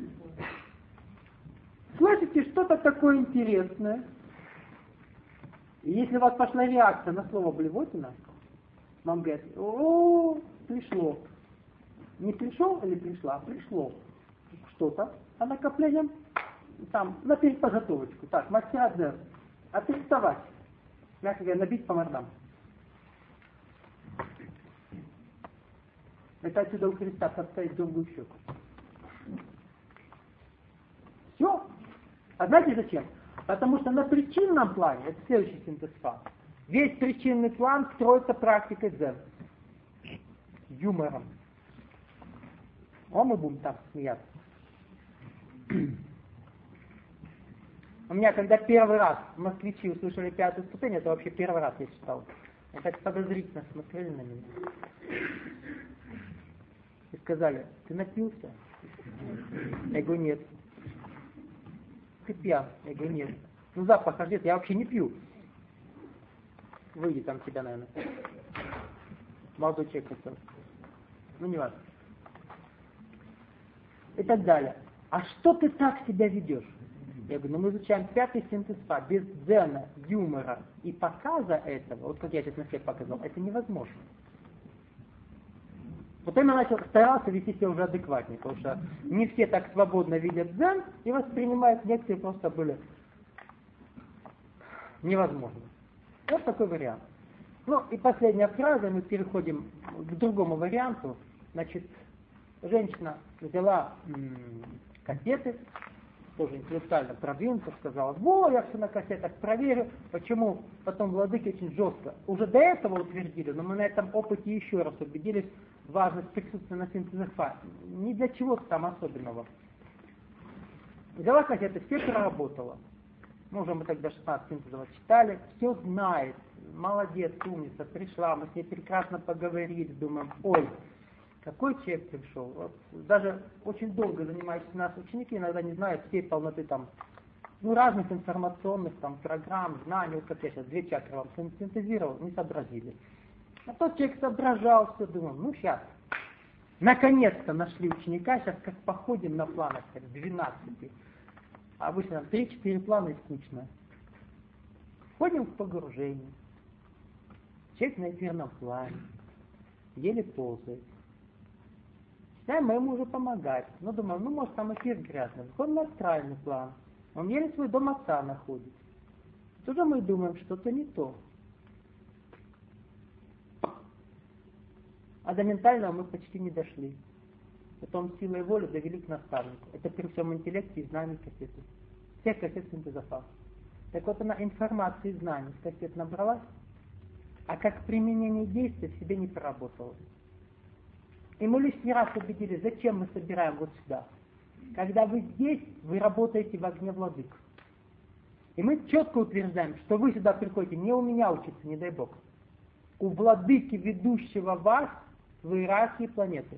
Слышите что-то такое интересное. И если у вас пошла реакция на слово Блевотина, вам говорят, о, пришло. Не пришел или пришла, пришло что-то, а накоплением там, на переподготовочку. Так, мастера дзен, отрисовать. Мягко говоря, набить по мордам. Это отсюда у Христа подставить долгую щеку. Все. А знаете зачем? Потому что на причинном плане, это следующий синтез фаз, весь причинный план строится практикой дзен. Юмором. А мы будем так смеяться. У меня, когда первый раз москвичи услышали пятую ступень, это вообще первый раз я читал. Они так подозрительно смотрели на меня. И сказали, ты напился? Я говорю, нет. Ты пьян? Я говорю, нет. Ну запах одет, я вообще не пью. Выйди там тебя, наверное. Молодой человек хотел. Ну не важно. И так далее. А что ты так себя ведешь? Я говорю, ну мы изучаем пятый синтез фа, без дзена, юмора и показа этого, вот как я сейчас на себе показал, это невозможно. Потом я начал, старался вести себя уже адекватнее, потому что не все так свободно видят дзен и воспринимают, некоторые просто были невозможно. Вот такой вариант. Ну и последняя фраза, мы переходим к другому варианту. Значит, женщина взяла м- кассеты, тоже интеллектуально продвинута, сказала, во, я все на кассетах проверю. Почему? Потом владыки очень жестко. Уже до этого утвердили, но мы на этом опыте еще раз убедились в важность присутствия на синтезах фаз. Ни для чего-то там особенного. Взяла кассеты, все проработала. Ну, уже мы тогда шестнадцать синтезов читали, все знает, молодец, умница, пришла, мы с ней прекрасно поговорили, думаем, ой, какой человек пришел. Вот, даже очень долго занимающиеся у нас ученики иногда не знают всей полноты там, ну, разных информационных там программ, знаний, вот как я сейчас две чакры вам синтезировал, не сообразили. А тот человек соображал, все, думал, ну сейчас, наконец-то нашли ученика, сейчас как походим на планах, как двенадцать. А обычно там три-четыре плана и скучно. Входим в погружение. Человек на эфирном плане, еле ползает. Да, мы ему уже помогать. Ну, думаю, ну, может, там эфир грязный. Выходим на астральный план. Он еле свой дом отца находит. Тут же мы думаем, что-то не то. А до ментального мы почти не дошли. Потом силой воли довели к наставнику. Это при всем интеллекте и знании кассеты. Всех кассет синтезофаз. Так вот она информации и знаний с кассет набралась, а как применение действия в себе не проработала. И мы лишний раз убедились, зачем мы собираем вот сюда. Когда вы здесь, вы работаете в огне владык. И мы четко утверждаем, что вы сюда приходите не у меня учиться, не дай Бог. У владыки, ведущего вас в иерархии планеты.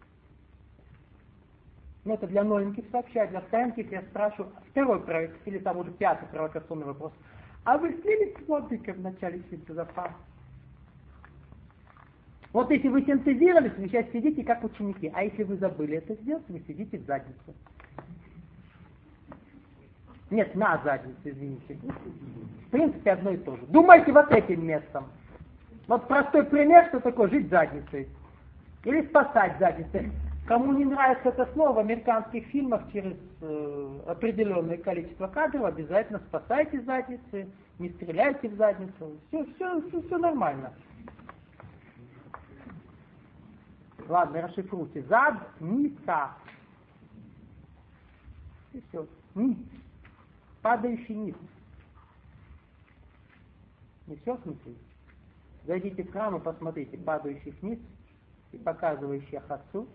Ну, это для новеньких сообщать, для стареньких я спрашиваю второй проект, или там уже пятый провокационный вопрос. А вы слились с владыкой в начале синтеза фаз? Вот если вы синтезировались, вы сейчас сидите как ученики, а если вы забыли это сделать, вы сидите в заднице. Нет, на заднице, извините. В принципе, одно и то же. Думайте вот этим местом. Вот простой пример, что такое жить задницей. Или спасать задницей. Кому не нравится это слово, в американских фильмах через э, определенное количество кадров обязательно спасайте задницы, не стреляйте в задницу. Все, все, все, все нормально. Ладно, расшифруйте. Задница. И все. Ниц. Падающий ниц. Не все в смысле? Зайдите в храм и посмотрите падающих ниц и показывающих отцу.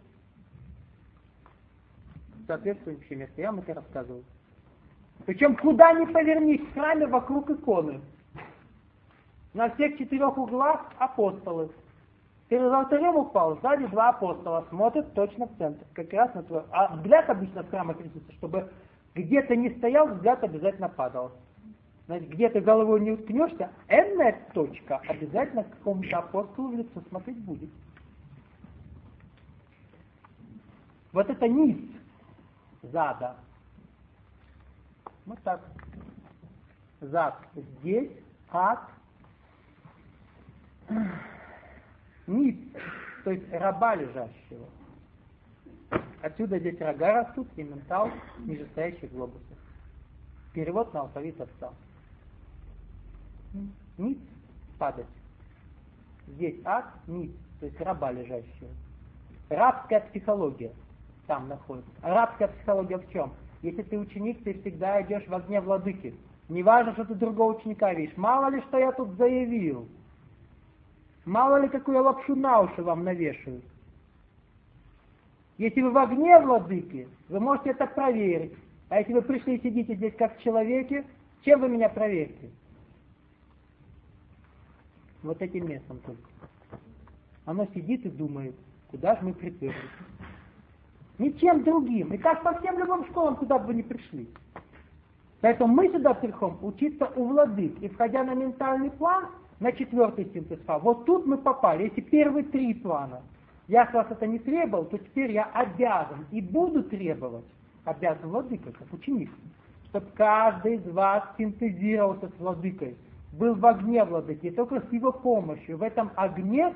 Соответствующее место. Я вам это рассказывал. Причем куда ни повернись в храме вокруг иконы. На всех четырех углах апостолы. Перед алтарем упал, сзади два апостола. Смотрят точно в центр. Как раз на твой. А взгляд обычно в храмах рисуется, чтобы где-то не стоял, взгляд обязательно падал. Значит, где ты головой не уткнешься, энная точка обязательно к какому-то апостолу в лицо смотреть будет. Вот это низ зада. Вот так. Зад здесь, ад. Низ, то есть раба лежащего. Отсюда здесь рога растут и ментал нижестоящих глобусов. Перевод на алфавит отца. Низ падать. Здесь ад, низ, то есть раба лежащего. Рабская психология там находится. А рабская психология в чем? Если ты ученик, ты всегда идешь в огне владыки. Не важно, что ты другого ученика видишь. Мало ли, что я тут заявил. Мало ли, какую лапшу на уши вам навешают. Если вы в огне владыки, вы можете это проверить. А если вы пришли и сидите здесь как в человеке, чем вы меня проверите? Вот этим местом только. Оно сидит и думает, куда же мы приперлись. Ничем другим. И как по всем любым школам, куда бы вы ни пришли. Поэтому мы сюда приходим учиться у владык. И входя на ментальный план, на четвертый синтез фа, вот тут мы попали. Если первые три плана, я с вас это не требовал, то теперь я обязан и буду требовать, обязан владыкой, как ученик, чтобы каждый из вас синтезировался с владыкой, был в огне владыки, и только с его помощью в этом огне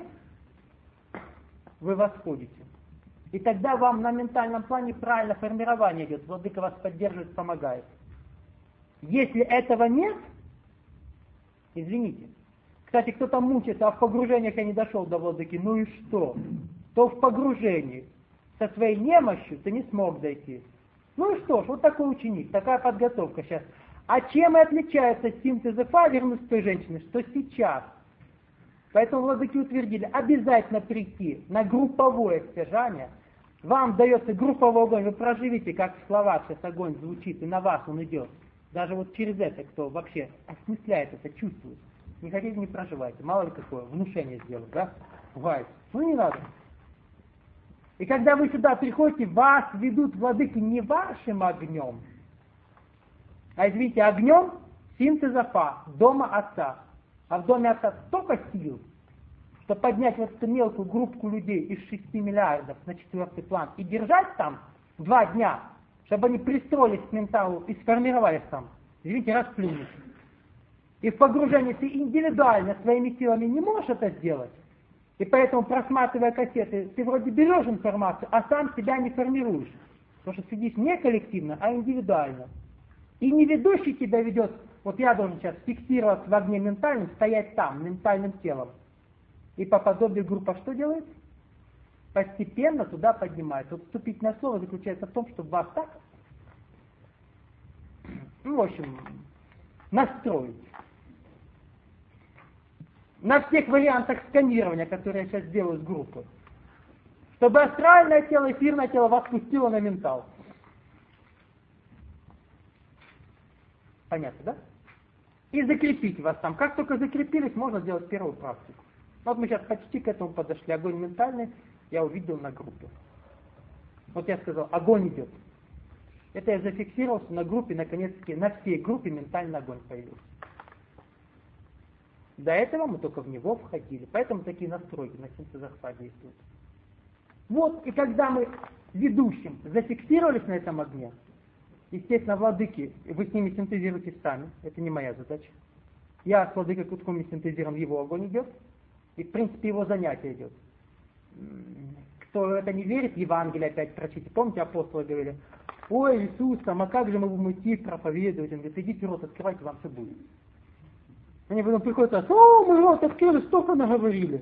вы восходите. И тогда вам на ментальном плане правильно формирование идет, владыка вас поддерживает, помогает. Если этого нет, извините. Кстати, кто-то мучается, а в погружениях я не дошел до владыки, ну и что? То в погружении со своей немощью ты не смог дойти. Ну и что ж, вот такой ученик, такая подготовка сейчас. А чем и отличается синтез фа, вернусь к той женщине, что сейчас. Поэтому владыки утвердили, обязательно прийти на групповое стяжание. Вам дается групповой огонь, вы проживите, как в словах сейчас огонь звучит, и на вас он идет. Даже вот через это, кто вообще осмысляет это, чувствует. Не хотите, не проживайте. Мало ли какое, внушение сделать, да? Бывает. Ну не надо. И когда вы сюда приходите, вас ведут владыки не вашим огнем, а, извините, огнем синтеза фа, дома отца. А в доме отца столько сил, что поднять вот эту мелкую группку людей из шести миллиардов на четвертый план и держать там два дня, чтобы они пристроились к менталу и сформировались там. Извините, расплюнуть. И в погружении ты индивидуально своими силами не можешь это сделать. И поэтому, просматривая кассеты, ты вроде берешь информацию, а сам себя не формируешь. Потому что сидишь не коллективно, а индивидуально. И не ведущий тебя ведет, вот я должен сейчас фиксироваться в огне ментальным, стоять там, ментальным телом. И по подобию группа что делает? Постепенно туда поднимается. Вот вступительное слово заключается в том, чтобы вас так, ну, в общем, настроить. На всех вариантах сканирования, которые я сейчас делаю с группой. Чтобы астральное тело, эфирное тело вас пустило на ментал. Понятно, да? И закрепить вас там. Как только закрепились, можно сделать первую практику. Вот мы сейчас почти к этому подошли. Огонь ментальный я увидел на группе. Вот я сказал, огонь идет. Это я зафиксировался на группе, наконец-таки, на всей группе ментальный огонь появился. До этого мы только в него входили. Поэтому такие настройки на синтезохват действуют. Вот, и когда мы ведущим зафиксировались на этом огне, естественно, владыки, вы с ними синтезируете сами, это не моя задача. Я с владыкой Кутком синтезируем, его огонь идет, и в принципе его занятие идет. Кто это не верит, Евангелие опять прочите. Помните, апостолы говорили: ой, Иисус, там, а как же мы будем идти проповедовать? Он говорит: идите рот открывайте, вам все будет. Они потом приходят и говорят: о, мы рот открыли, столько наговорили.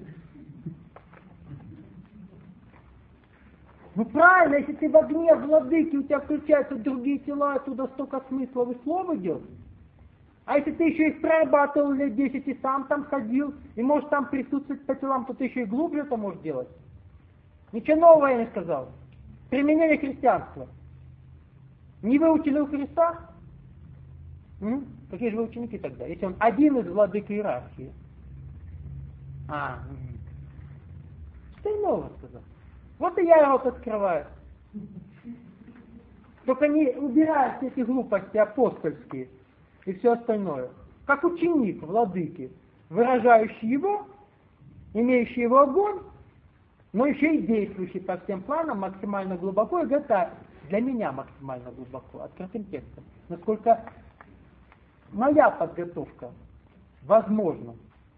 Ну правильно, если ты в огне владыки, у тебя включаются другие тела, оттуда столько смыслов и слов идет. А если ты еще их прорабатывал лет десять и сам там ходил, и можешь там присутствовать по телам, то ты еще и глубже это можешь делать. Ничего нового я не сказал. Применение христианства. Не выучили у Христа? М? Какие же вы ученики тогда? Если он один из владык иерархии. А, что я нового сказал? Вот и я рот открываю. Только не убирая все эти глупости апостольские и все остальное. Как ученик владыки, выражающий его, имеющий его огонь, но еще и действующий по всем планам максимально глубоко, и это для меня максимально глубоко, открытым текстом. Насколько моя подготовка возможна,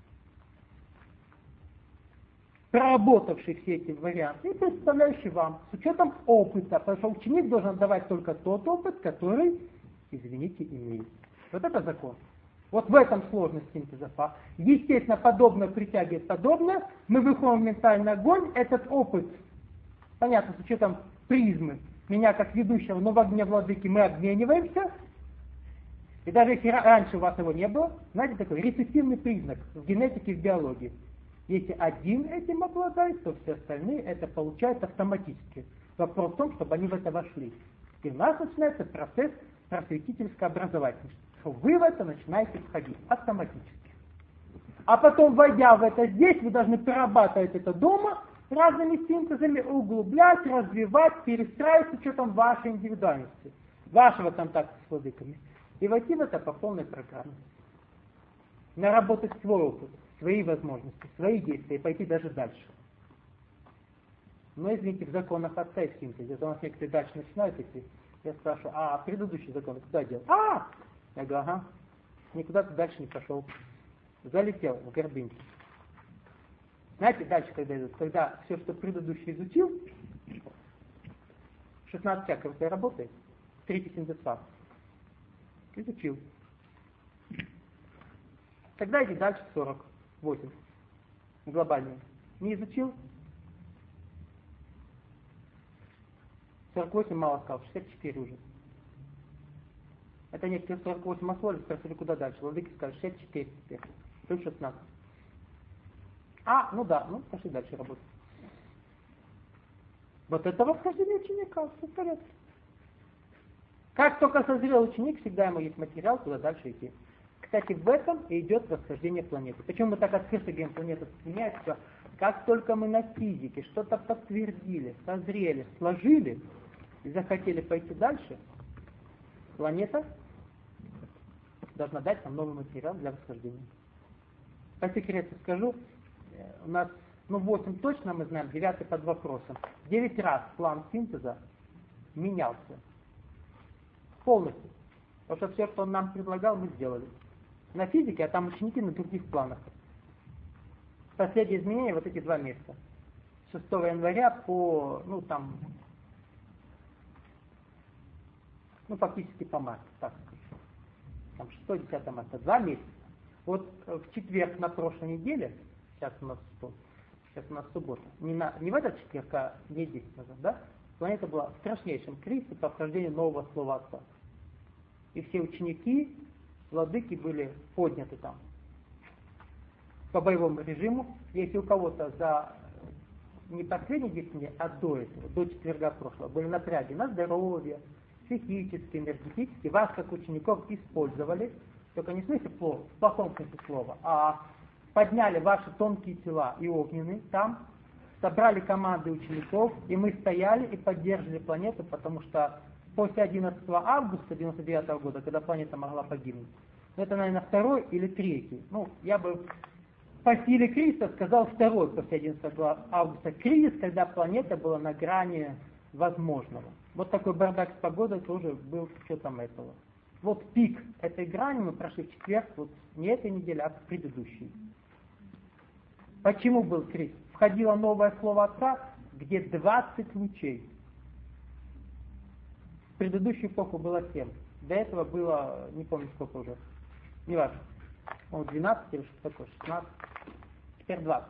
проработавший все эти варианты и представляющий вам с учетом опыта, потому что ученик должен давать только тот опыт, который, извините, имеет. Вот это закон. Вот в этом сложность синтеза. Естественно, подобное притягивает подобное. Мы выходим в ментальный огонь. Этот опыт, понятно, с учетом призмы, меня как ведущего, но в огне владыки мы обмениваемся. И даже если раньше у вас его не было, знаете, такой рецессивный признак в генетике, в биологии. Если один этим обладает, то все остальные это получают автоматически. Вопрос в том, чтобы они в это вошли. И у нас начинается процесс просветительско-образовательный. Что вы в это начинаете входить автоматически. А потом, войдя в это здесь, вы должны перерабатывать это дома разными синтезами, углублять, развивать, перестраивать с учетом вашей индивидуальности, вашего контакта с владыками. И войти в это по полной программе. Наработать свой опыт, свои возможности, свои действия и пойти даже дальше. Но, извините, в законах отца и синтезе, у нас некоторые дальше начинают идти. Я спрашиваю: а предыдущий закон куда делать? А! Я говорю: ага, никуда ты дальше не пошел. Залетел в гордыньки. Знаете, дальше когда идут? Когда все, что предыдущий изучил, шестнадцать чакр у тебя работает, третий синтез-фаз. Изучил. Тогда иди дальше сорок восемь. Глобальный. Не изучил? сорок восемь мало сказал, шестьдесят четыре уже. Это некоторые сорок восемь освоили, спросили, куда дальше. Владыки сказали, шестьдесят четыре теперь, плюс шестнадцать. А, ну да, ну пошли дальше работать. Вот это восхождение ученика, все в порядке. Как только созрел ученик, всегда ему есть материал, куда дальше идти. Кстати, в этом и идет восхождение планеты. Почему мы так открыто говорим, планета меняется? Как только мы на физике что-то подтвердили, созрели, сложили и захотели пойти дальше, планета должна дать нам новый материал для восхождения. По секрету скажу, у нас ну, восемь точно мы знаем, девятый под вопросом. девять раз план синтеза менялся. Полностью. Потому что все, что он нам предлагал, мы сделали. На физике, а там ученики на других планах. Последнее изменение вот эти два месяца. шестого января по, ну там, ну фактически по марту, так скажу. Там шестого-десятого марта, два месяца. Вот в четверг на прошлой неделе, сейчас у нас что? Сейчас у нас суббота. Не, на, не в этот четверг, а не десять назад, да? Планета была в страшнейшем кризисе по вхождению нового слова Отца. И все ученики, владыки были подняты там по боевому режиму. Если у кого-то за не последние десять дней, а до этого, до четверга прошлого, были напряги на здоровье, психически, энергетически, вас как учеников использовали, только не в смысле плохо, в плохом смысле слова, а подняли ваши тонкие тела и огненные там, собрали команды учеников, и мы стояли и поддерживали планету, потому что после одиннадцатого августа девяносто девятого года, когда планета могла погибнуть, Это, наверное, второй или третий. Ну, я бы по силе кризиса сказал второй после одиннадцатого августа. Кризис, когда планета была на грани возможного. Вот такой бардак с погодой тоже был с учетом этого. Вот пик этой грани мы прошли в четверг, вот не этой неделе, а в предыдущей. Почему был кризис? Входило новое слово Отца, где двадцать лучей. В предыдущую эпоху было семь. До этого было, не помню сколько уже, не важно. Ну, двенадцать или что такое, шестнадцать. Теперь двадцать.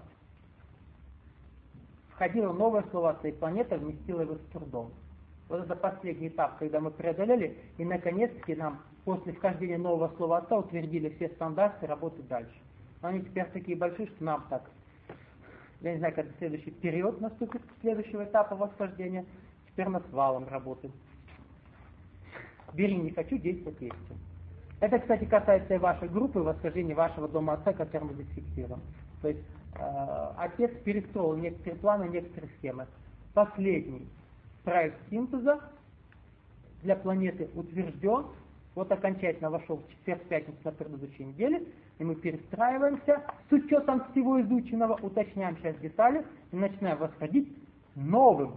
Входило новое слово Отца, и планета вместила его с трудом. Вот это последний этап, когда мы преодолели, и наконец-таки нам после вхождения нового слова Отца утвердили все стандарты работы дальше. Но они теперь такие большие, что нам так, я не знаю, когда следующий период наступит следующего этапа восхождения, теперь нас валом работает. Бери, не хочу, действовать есть. Это, кстати, касается и вашей группы, восхождения вашего дома Отца, который мы здесь фиксируем. То есть э, Отец перестроил некоторые планы, некоторые схемы. Последний проект синтеза для планеты утвержден, вот окончательно вошел в четверг-пятницу на предыдущей неделе, и мы перестраиваемся с учетом всего изученного, уточняем сейчас детали и начинаем восходить новым.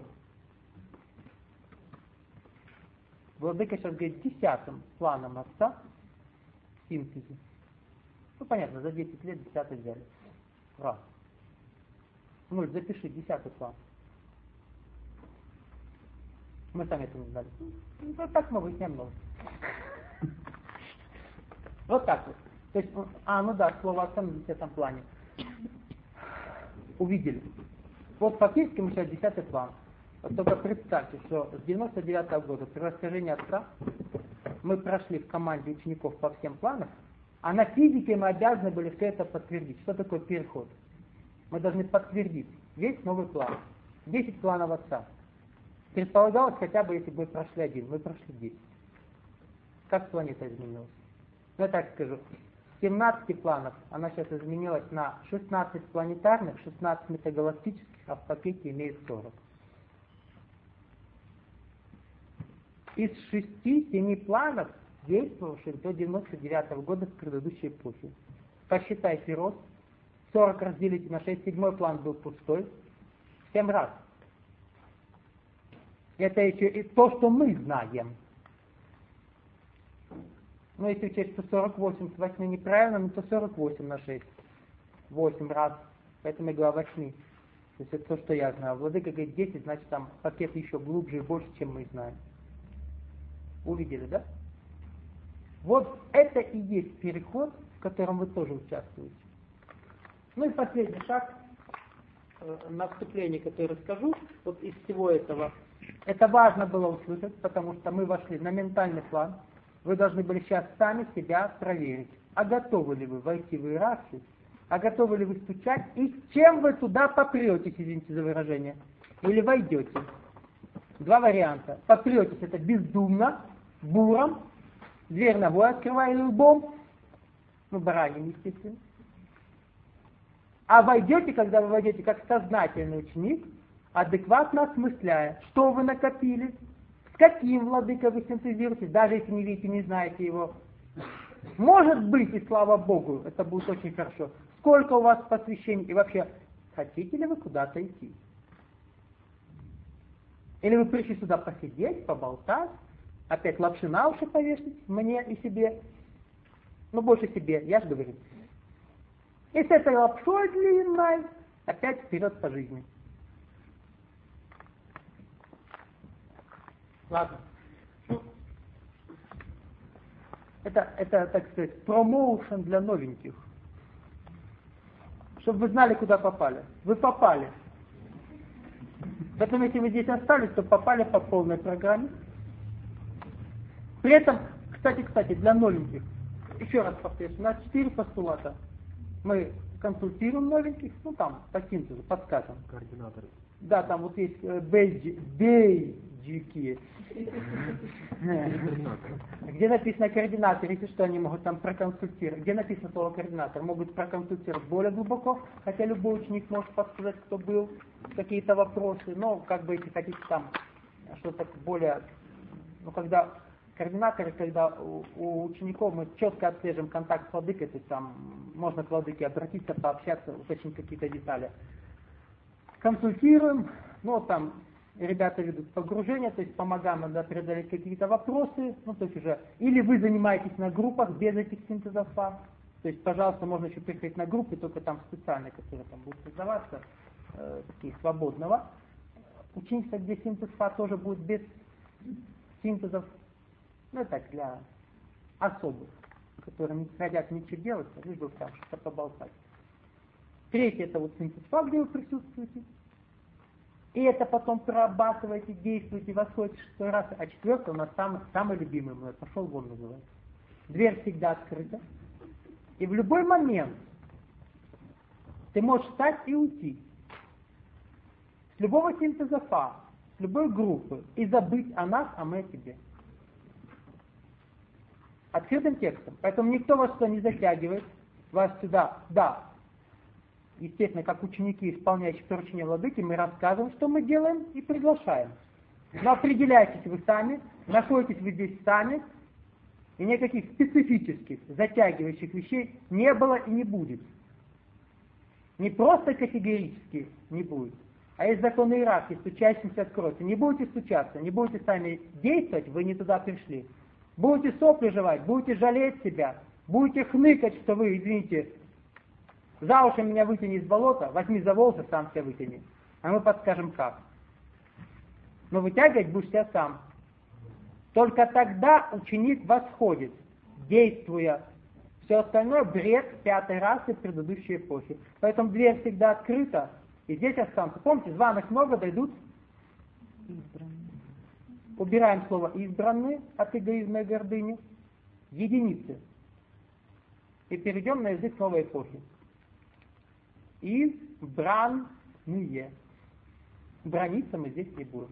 Владыка сейчас говорит десятым планом Отца в синтезе. Ну понятно, за десять лет десятый взяли. Раз. Ну, запиши десятый план. Мы сами это не знали. Ну, так много, не много. Вот так вот. То есть, а, ну да, слово Отца на десятом плане. Увидели. Вот фактически мы сейчас десятый план. Вот только представьте, что с девяносто девятого года при расскажении Отца мы прошли в команде учеников по всем планам, а на физике мы обязаны были все это подтвердить. Что такое переход? Мы должны подтвердить весь новый план. десять планов Отца. Предполагалось хотя бы, если бы мы прошли один, мы прошли десять. Как планета изменилась? Ну, я так скажу. С семнадцати планов она сейчас изменилась на шестнадцать планетарных, шестнадцать метагалактических, а в пакете имеет сорок. Из шести-семи планов, действовавших до девяносто девятого года в предыдущей эпохе. Посчитайте рост. сорок разделите на шесть, седьмой план был пустой. В семь раз. Это еще и то, что мы знаем. Ну, если учесть, что сорок восемь с восьми неправильно, ну, то сорок восемь на шесть. восемь раз. Поэтому я говорю восемь. То есть это то, что я знаю. Владыка говорит десять, значит там пакет еще глубже и больше, чем мы знаем. Увидели, да? Вот это и есть переход, в котором вы тоже участвуете. Ну и последний шаг э, на вступление, который расскажу, вот из всего этого. Это важно было услышать, потому что мы вошли на ментальный план. Вы должны были сейчас сами себя проверить. А готовы ли вы войти в иерархию? А готовы ли вы стучать? И с чем вы туда попретесь, извините за выражение? Или войдете? Два варианта. Попретесь, это бездумно, буром, дверь ногой открывая или лбом, ну, баранем, естественно. А войдете, когда вы войдете как сознательный ученик, адекватно осмысляя, что вы накопили, с каким владыкой вы синтезируете, даже если не видите, не знаете его. Может быть, и слава Богу, это будет очень хорошо. Сколько у вас посвящений и вообще, хотите ли вы куда-то идти? Или вы пришли сюда посидеть, поболтать, опять лапши на уши повешать мне и себе? Ну, больше себе, я же говорю. И с этой лапшой длинной опять вперед по жизни. Ладно. Это, это, так сказать, промоушен для новеньких. Чтобы вы знали, куда попали. Вы попали. Поэтому, если вы здесь остались, то попали по полной программе. При этом, кстати, кстати, для новеньких, еще раз повторю, у нас четыре постулата. Мы консультируем новеньких, ну там, по синтезу, подскажем. Координаторы. Да, там вот есть бейджи, бейджики. Где написано координатор, если что, они могут там проконсультировать. Где написано слово координатор, могут проконсультировать более глубоко, хотя любой ученик может подсказать, кто был, какие-то вопросы, но как бы если хотите там что-то более, ну когда координаторы, когда у, у учеников мы четко отслеживаем контакт с владыкой, то есть там можно к владыке обратиться, пообщаться, уточнить какие-то детали. Консультируем, ну там ребята ведут погружение, то есть помогаем иногда преодолеть какие-то вопросы, ну то есть уже, или вы занимаетесь на группах без этих синтезов фа, то есть, пожалуйста, можно еще приходить на группы, только там специальные, которые там будут создаваться, э, такие свободного. Учиться, где синтез фа тоже будет без синтезов, ну так, для особых, которые не хотят ничего делать, а лишь бы там что-то поболтать. Третье это вот синтез фа, где вы присутствуете. И это потом прорабатываете, действуете, восходите шестой раз. А четвертое у нас самый, самый любимый мой, пошел вон называется. Дверь всегда открыта. И в любой момент ты можешь встать и уйти. С любого синтеза фа, с любой группы. И забыть о нас, а мы о тебе. Открытым текстом. Поэтому никто вас сюда не затягивает. Вас сюда, да. Естественно, как ученики, исполняющие поручения владыки, мы рассказываем, что мы делаем, и приглашаем. Но определяйтесь вы сами, находитесь вы здесь сами, и никаких специфических, затягивающих вещей не было и не будет. Не просто категорически не будет, а есть законы иерархии, стучащимся откроется. Не будете стучаться, не будете сами действовать, вы не туда пришли. Будете сопли жевать, будете жалеть себя, будете хныкать, что вы, извините, за уши меня вытяни из болота, возьми за волосы, сам себя вытяни. А мы подскажем как. Но вытягивать будешь себя сам. Только тогда ученик восходит, действуя. Все остальное бред пятой расы предыдущей эпохи. Поэтому дверь всегда открыта, и здесь останутся. Помните, званых много, дойдут избранные. Убираем слово избранные от эгоизма и гордыни. Единицы. И перейдем на язык новой эпохи. Избранные. Браниться мы здесь не будем.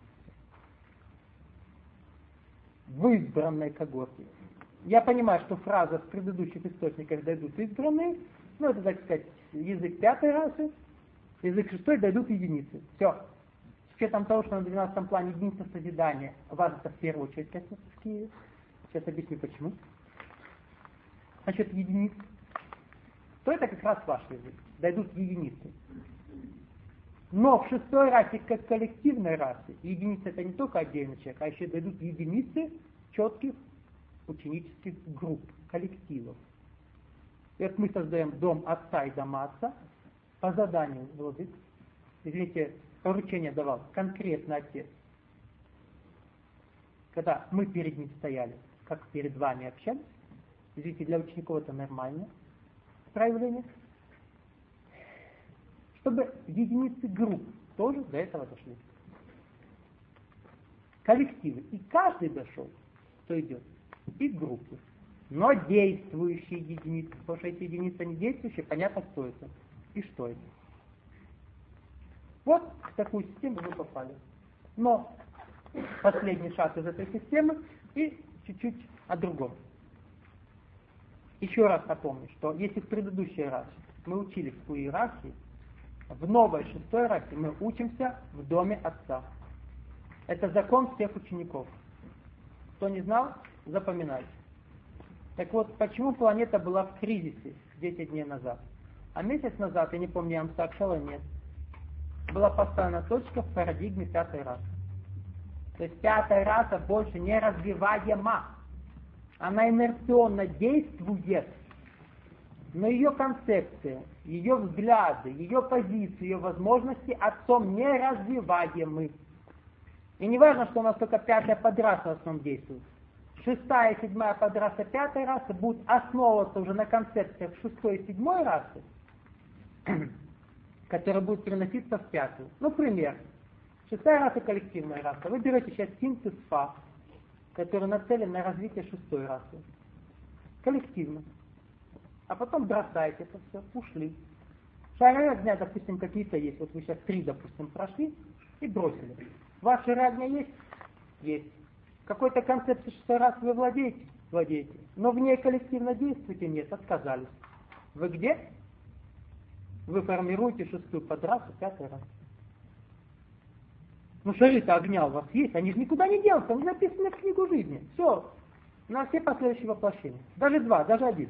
В избранной когорте. Я понимаю, что фраза в предыдущих источниках дойдут избранные, ну это, так сказать, язык пятой расы, язык шестой дойдут единицы. Все. С учетом того, что на двенадцатом плане единица созидания, вас это в первую очередь коснется в Киеве. Сейчас объясню почему. Насчет единиц. То это как раз ваш язык. Дойдут единицы. Но в шестой расе, как коллективной расе, единицы это не только отдельный человек, а еще дойдут единицы четких ученических групп, коллективов. И вот мы создаем дом отца и дом отца по заданию владык. Извините, поручение давал конкретно отец. Когда мы перед ним стояли, как перед вами общались, извините, для учеников это нормально проявление. Чтобы единицы групп тоже до этого дошли. Коллективы. И каждый дошел, кто идет, и группы. Но действующие единицы, потому что эти единицы не действующие, понятно, кто это и что это. Вот в такую систему мы попали. Но последний шаг из этой системы и чуть-чуть о другом. Еще раз напомню, что если в предыдущей расе мы учились по иерархии, в новой шестой расе мы учимся в доме отца. Это закон всех учеников. Кто не знал, запоминайте. Так вот, почему планета была в кризисе десять дней назад? А месяц назад, я не помню, я вам сообщала, нет. Была поставлена точка в парадигме пятой расы. То есть пятая раса больше не развиваема. Она инерционно действует. Но ее концепция, ее взгляды, ее позиции, ее возможности отцом не развиваемы. И не важно, что у нас только пятая подраса в основном действует. Шестая и седьмая подраса пятой расы будут основываться уже на концепциях шестой и седьмой расы, которые будут переноситься в пятую. Ну, пример. Шестая раса коллективная раса. Вы берете сейчас синтез фа, который нацелен на развитие шестой расы. Коллективно. А потом бросаете это все, ушли. Шары огня, допустим, какие-то есть. Вот вы сейчас три, допустим, прошли и бросили. Ваши огня есть? Есть. Какой-то концепцией шестой раз вы владеете? Владеете. Но в ней коллективно действуете? Нет, отказались. Вы где? Вы формируете шестую подрасу, пятый раз. Ну шары-то огня у вас есть, они же никуда не делаются, они написаны в книгу жизни. Все, на все последующие воплощения. Даже два, даже один.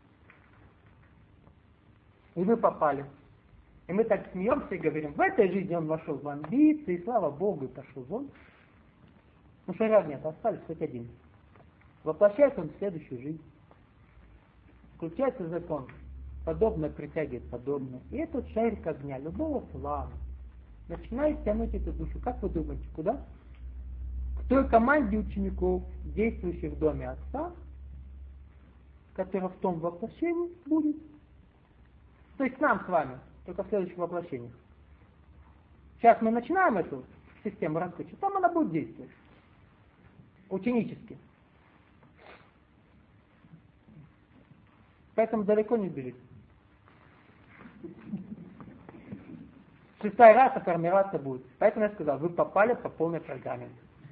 И вы попали. И мы так смеемся и говорим, в этой жизни он вошел в амбиции, слава Богу, и пошел вон. Ну шара нет, остались хоть один. Воплощается он в следующую жизнь. Включается закон. Подобное притягивает подобное. И этот шарик огня, любого плана, начинает тянуть эту душу. Как вы думаете, куда? К той команде учеников, действующих в доме отца, которая в том воплощении будет. То есть нам с вами, только в следующих воплощениях. Сейчас мы начинаем эту систему раскручивать, там она будет действовать. Ученически. Поэтому далеко не бежит. Шестая раса формироваться будет. Поэтому я сказал, вы попали по полной программе.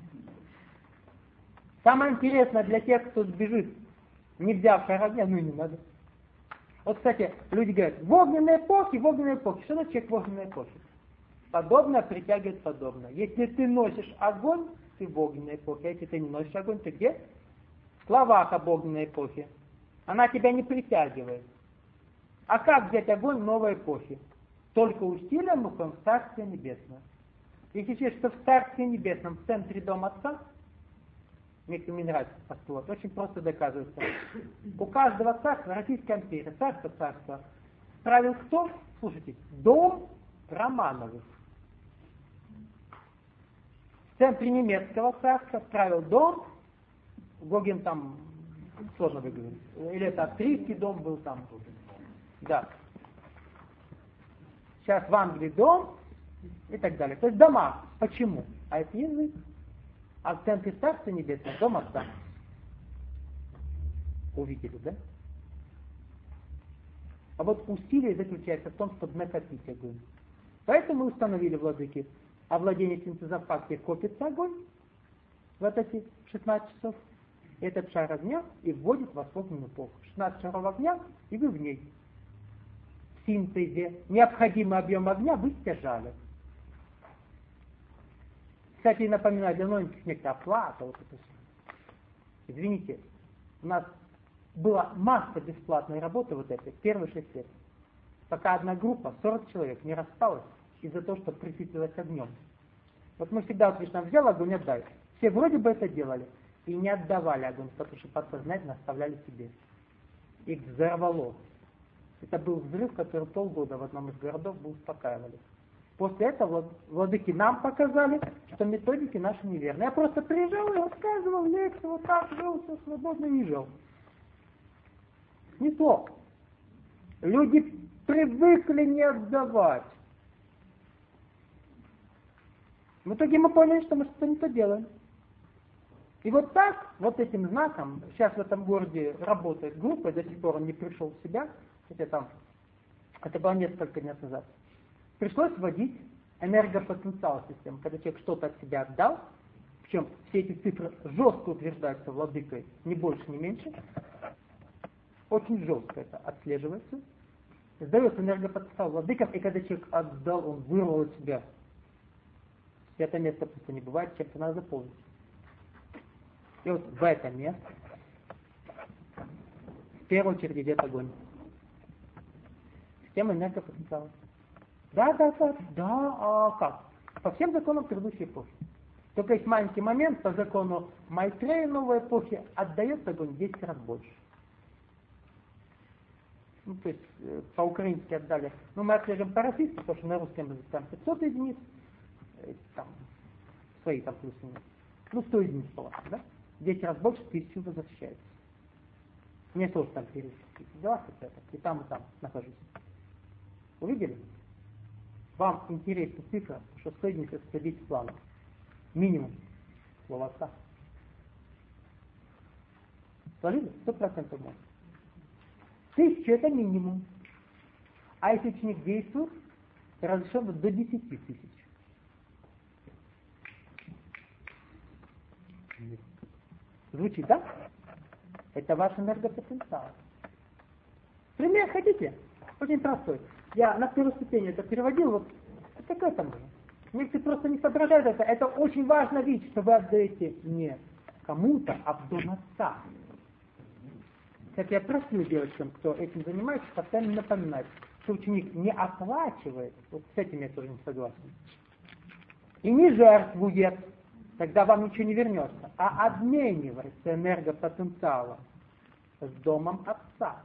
Самое интересное для тех, кто сбежит, не взяв шар огня, ну и не надо. Вот, кстати, люди говорят, в огненной эпохе, в огненной эпохе. Что значит человек в огненной эпохе? Подобное притягивает подобное. Если ты носишь огонь, ты в огненной эпохе. А если ты не носишь огонь, ты где? В словах об огненной эпохе. Она тебя не притягивает. А как взять огонь в новой эпохе? Только усилием в Царстве Небесном. Если считаешь, что в Царстве Небесном, в центре дома Отца, мне не нравится постулат, очень просто доказывается. У каждого царства, Российской империи, царство, царство, правил кто? Слушайте, дом Романовых. В центре немецкого царства правил дом, Гоген там, сложно выговорить, или это австрийский дом был там. Да. Сейчас в Англии дом и так далее. То есть дома. Почему? А это язык. А в центре Царства Небесного дом Отца. Увидели, да? А вот усилие заключается в том, чтобы накопить огонь. Поэтому мы установили, владыки, овладение синтезофакцией копится огонь в эти шестнадцать часов. Этот шар огня и вводит вас в огненную эпоху. шестнадцать шаров огня, и вы в ней. В синтезе необходимый объем огня вы стяжали. Кстати, напоминаю, для новеньких некая оплата. Вот это все. Извините, у нас была масса бесплатной работы вот этой, первые шесть лет. Пока одна группа, сорок человек, не распалась из-за того, что присытилась огнем. Вот мы всегда, вот видишь, нам взял огонь, отдай. Все вроде бы это делали. И не отдавали огонь, потому что подсознательно оставляли себе. Их взорвало. Это был взрыв, который полгода в одном из городов был успокаивали. После этого владыки нам показали, что методики наши неверны. Я просто приезжал и рассказывал лекцию, вот так жил, все свободно не жил. Не то. Люди привыкли не отдавать. В итоге мы поняли, что мы что-то не то делаем. И вот так, вот этим знаком, сейчас в этом городе работает группа, до сих пор он не пришел в себя, хотя там, это было несколько дней назад, пришлось вводить энергопотенциал системы, когда человек что-то от себя отдал, причем все эти цифры жестко утверждаются владыкой, ни больше, ни меньше, очень жестко это отслеживается, сдается энергопотенциал владыкам, и когда человек отдал, он вырвал от себя. Это место просто не бывает, чем-то надо заполнить. И вот в это место в первую очередь идет огонь. Система энергопотенциала. Да, да, да, да, а как? По всем законам предыдущей эпохи. Только есть маленький момент, по закону Майтрея новой эпохи отдает огонь в десять раз больше. Ну, то есть по-украински отдали. Ну, мы отслеживаем по-российски, потому что на русском языке там пятьсот единиц, там свои там плюс-минус. Ну, сто единиц по-вашему, да? В десять раз больше, тысячу возвращается. Мне тоже там периодически дела, и там, и там нахожусь. Увидели? Вам интересна цифра, что сто единиц это десять планов. Минимум. Слово отца. Сложили? Сто процентов можно. Тысяча это минимум. А если ученик действует, разрешено до десяти тысяч. Звучит, да? Это ваш энергопотенциал. Пример хотите? Очень простой. Я на первой ступени это переводил, вот такой там же. Некоторые просто не соображают это. Это очень важно видеть, что вы отдаете не кому-то, а в дом отца. Как я просил девочкам, кто этим занимается, постоянно напоминать, что ученик не оплачивает, вот с этим я тоже не согласен, и не жертвует, тогда вам ничего не вернется, а обменивается энергопотенциалом с домом отца.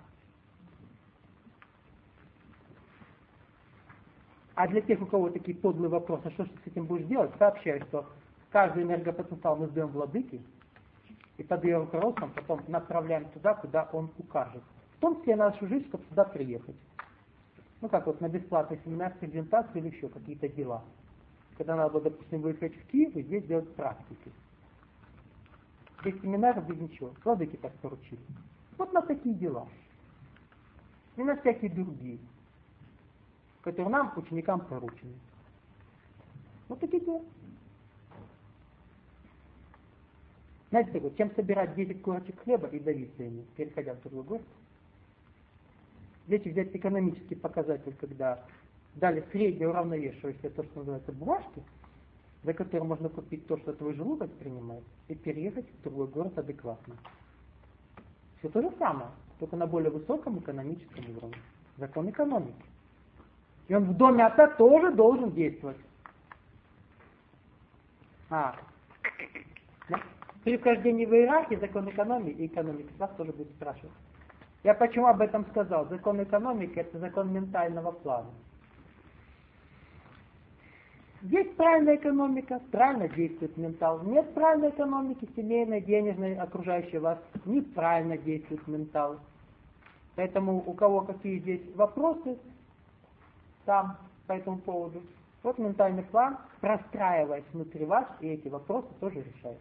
А для тех, у кого такие подлые вопросы, что же ты с этим будешь делать, сообщаю, что каждый энергопотенциал мы сдаем владыке, и под ее руководством потом направляем туда, куда он укажет. В том числе нашу жизнь, чтобы сюда приехать. Ну как вот на бесплатный семинар, презентацию или еще какие-то дела. Когда надо было, допустим, выехать в Киев и здесь делать практики. Без семинаров, без ничего. Владыки так поручили. Вот на такие дела. И на всякие другие, которые нам, ученикам, поручены. Вот такие дела. Знаете, так вот, чем собирать десять корочек хлеба и давиться ими, переходя в другой город? Здесь взять экономический показатель, когда дали среднее уравновешивающее то, что называется бумажки, за которые можно купить то, что твой желудок принимает, и переехать в другой город адекватно. Все то же самое, только на более высоком экономическом уровне. Закон экономики. И он в доме отца тоже должен действовать. А, да? При вхождении в иерархию закон экономии и экономики вас тоже будет спрашивать. Я почему об этом сказал? Закон экономики — это закон ментального плана. Есть правильная экономика, правильно действует ментал. Нет правильной экономики, семейной, денежной, окружающей вас, неправильно действует ментал. Поэтому у кого какие здесь вопросы там по этому поводу, вот ментальный план, простраиваясь внутри вас, и эти вопросы тоже решает.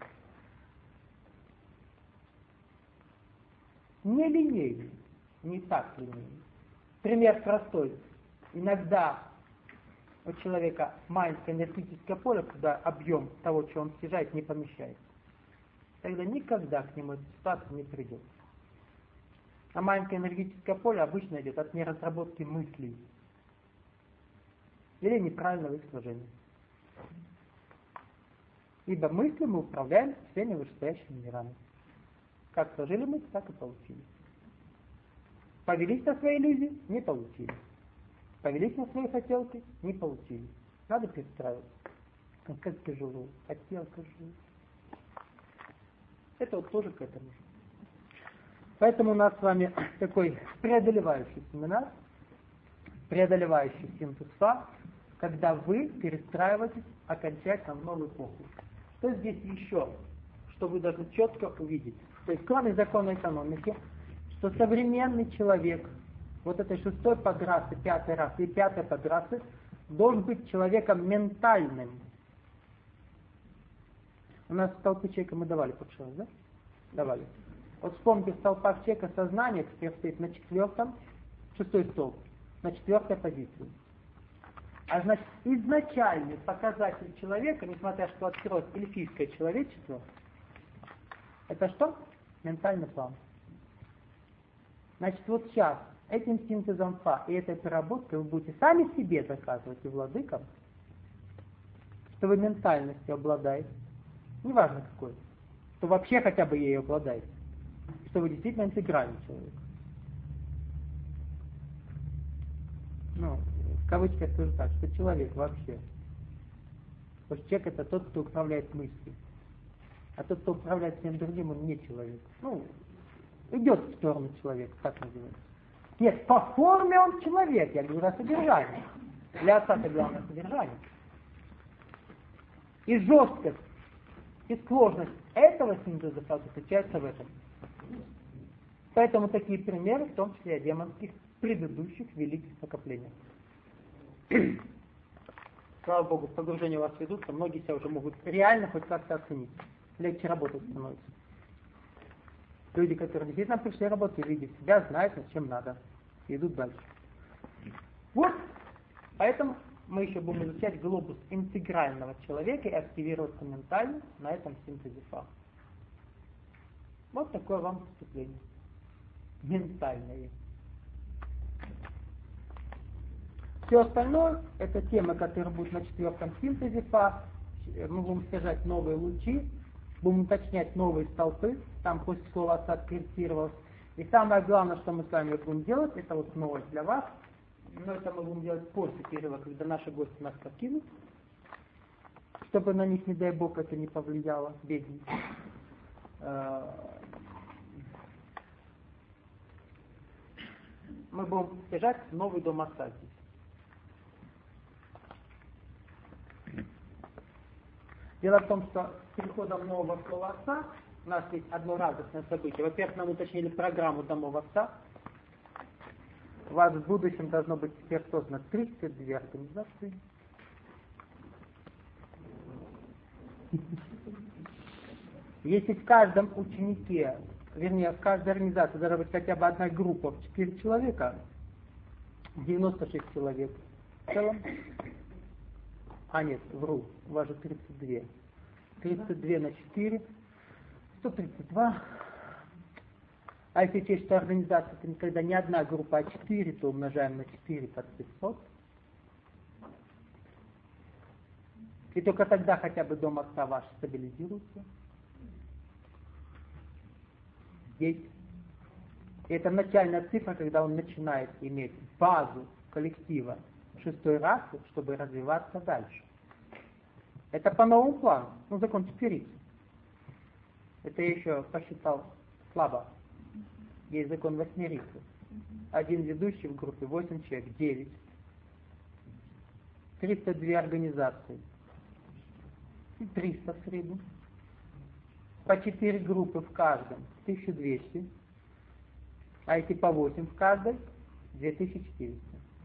Не линейный, не так линейный. Пример простой. Иногда у человека маленькое энергетическое поле, куда объем того, что он стяжает, не помещается. Тогда никогда к нему эта ситуация не придет. А маленькое энергетическое поле обычно идет от неразработки мыслей или неправильного их сложения. Ибо мысли мы управляем всеми вышестоящими мирами. Как сложили мы, так и получили. Повелись на свои иллюзии, не получили. Повелись на свои хотелки, не получили. Надо перестраиваться. Как тяжело, хотелка жить. Это вот тоже к этому. Поэтому у нас с вами такой преодолевающий семинар, преодолевающий синтеза, когда вы перестраиваетесь окончательно в новую эпоху. Что здесь еще, что вы должны четко увидеть? То есть, кроме закона экономики, что современный человек, вот этой шестой подрасы, пятой расы и пятой подрасы, должен быть человеком ментальным. У нас в столпе человека мы давали подшивать, да? Давали. Вот вспомните, в столпах человека сознание стоит на четвертом, шестой столб, на четвертой позиции. А значит, изначальный показатель человека, несмотря что откроет эльфийское человечество, это что? Ментальный план. Значит, вот сейчас этим синтезом фа и этой переработкой вы будете сами себе доказывать и владыкам, что вы ментальностью обладаете, неважно какой, что вообще хотя бы ею обладаете, что вы действительно интегральный человек. Ну, в кавычках скажу так, что человек вообще. Потому что человек — это тот, кто управляет мыслью. А тот, кто управляет всем другим, он не человек. Ну, идет в сторону человека, так называется. Нет, по форме он человек, я говорю о содержании. Для отца-то главное содержание. И жесткость, и сложность этого синтеза заключается в этом. Поэтому такие примеры, в том числе и демонских предыдущих великих накоплениях. Слава Богу, погружения у вас ведутся, многие себя уже могут реально хоть как-то оценить. Легче работать становится. Люди, которые действительно пришли работать, видят себя, знают, над чем надо. И идут дальше. Вот, поэтому мы еще будем изучать глобус интегрального человека и активироваться ментально на этом синтезе фа. Вот такое вам вступление. Ментальное. Все остальное это темы, которые будут на четвертом синтезе фаз. Мы будем содержать новые лучи, будем уточнять новые столпы, там после слова отца откорректировалось. И самое главное, что мы с вами будем делать, это вот новость для вас, но это мы будем делать после перерыва, когда наши гости нас покинут, чтобы на них, не дай бог, это не повлияло, бедненько. Мы будем содержать новый дом отца здесь. Дело в том, что с приходом нового слова отца у нас есть одно радостное событие. Во-первых, нам уточнили программу домов отца. У вас в будущем должно быть теперь создано тридцать две организации. Если в каждом ученике, вернее, в каждой организации должна быть хотя бы одна группа в четыре человека, девяносто шесть человек в целом. А нет, вру, у вас же тридцать два. тридцать два на четыре, сто тридцать два. А если учесть, что организация это никогда не одна группа, а четыре, то умножаем на четыре под пятьсот. И только тогда хотя бы дом отца ваш стабилизируется. Здесь. И это начальная цифра, когда он начинает иметь базу коллектива шестой расы, чтобы развиваться дальше. Это по новому плану. Ну, закон четырицы. Это я еще посчитал слабо. Есть закон восьмерицы. Один ведущий в группе, восемь человек, девять. тридцать две организации. И триста в среднем. По четыре группы в каждом, тысяча двести. А если по восемь в каждой, две тысячи четыреста.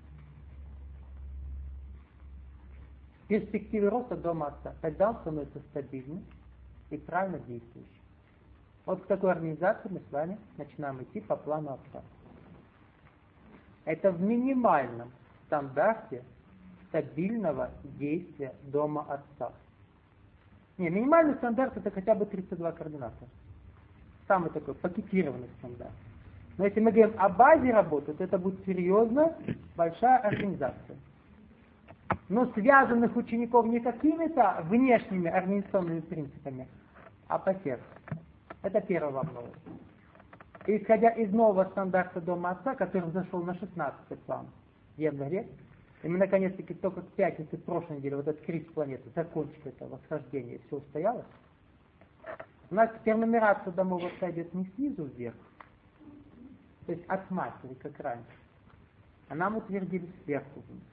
В перспективе роста дома отца тогда он становится стабильным и правильно действующим. Вот к такой организации мы с вами начинаем идти по плану отца. Это в минимальном стандарте стабильного действия дома отца. Не, минимальный стандарт это хотя бы тридцать два координатора. Самый такой пакетированный стандарт. Но если мы говорим о базе работы, то это будет серьезная, большая организация. Но связанных учеников не какими-то внешними организационными принципами, а по сердцу. Это первый вопрос. И исходя из нового стандарта дома отца, который зашел на шестнадцатый план в январе, и мы наконец-таки только к пятнице прошлой недели, вот этот кризис планеты, закончили это восхождение, все устоялось. У нас теперь нумерация домов отца идет не снизу вверх, то есть от матери, как раньше, а нам утвердили сверху вниз.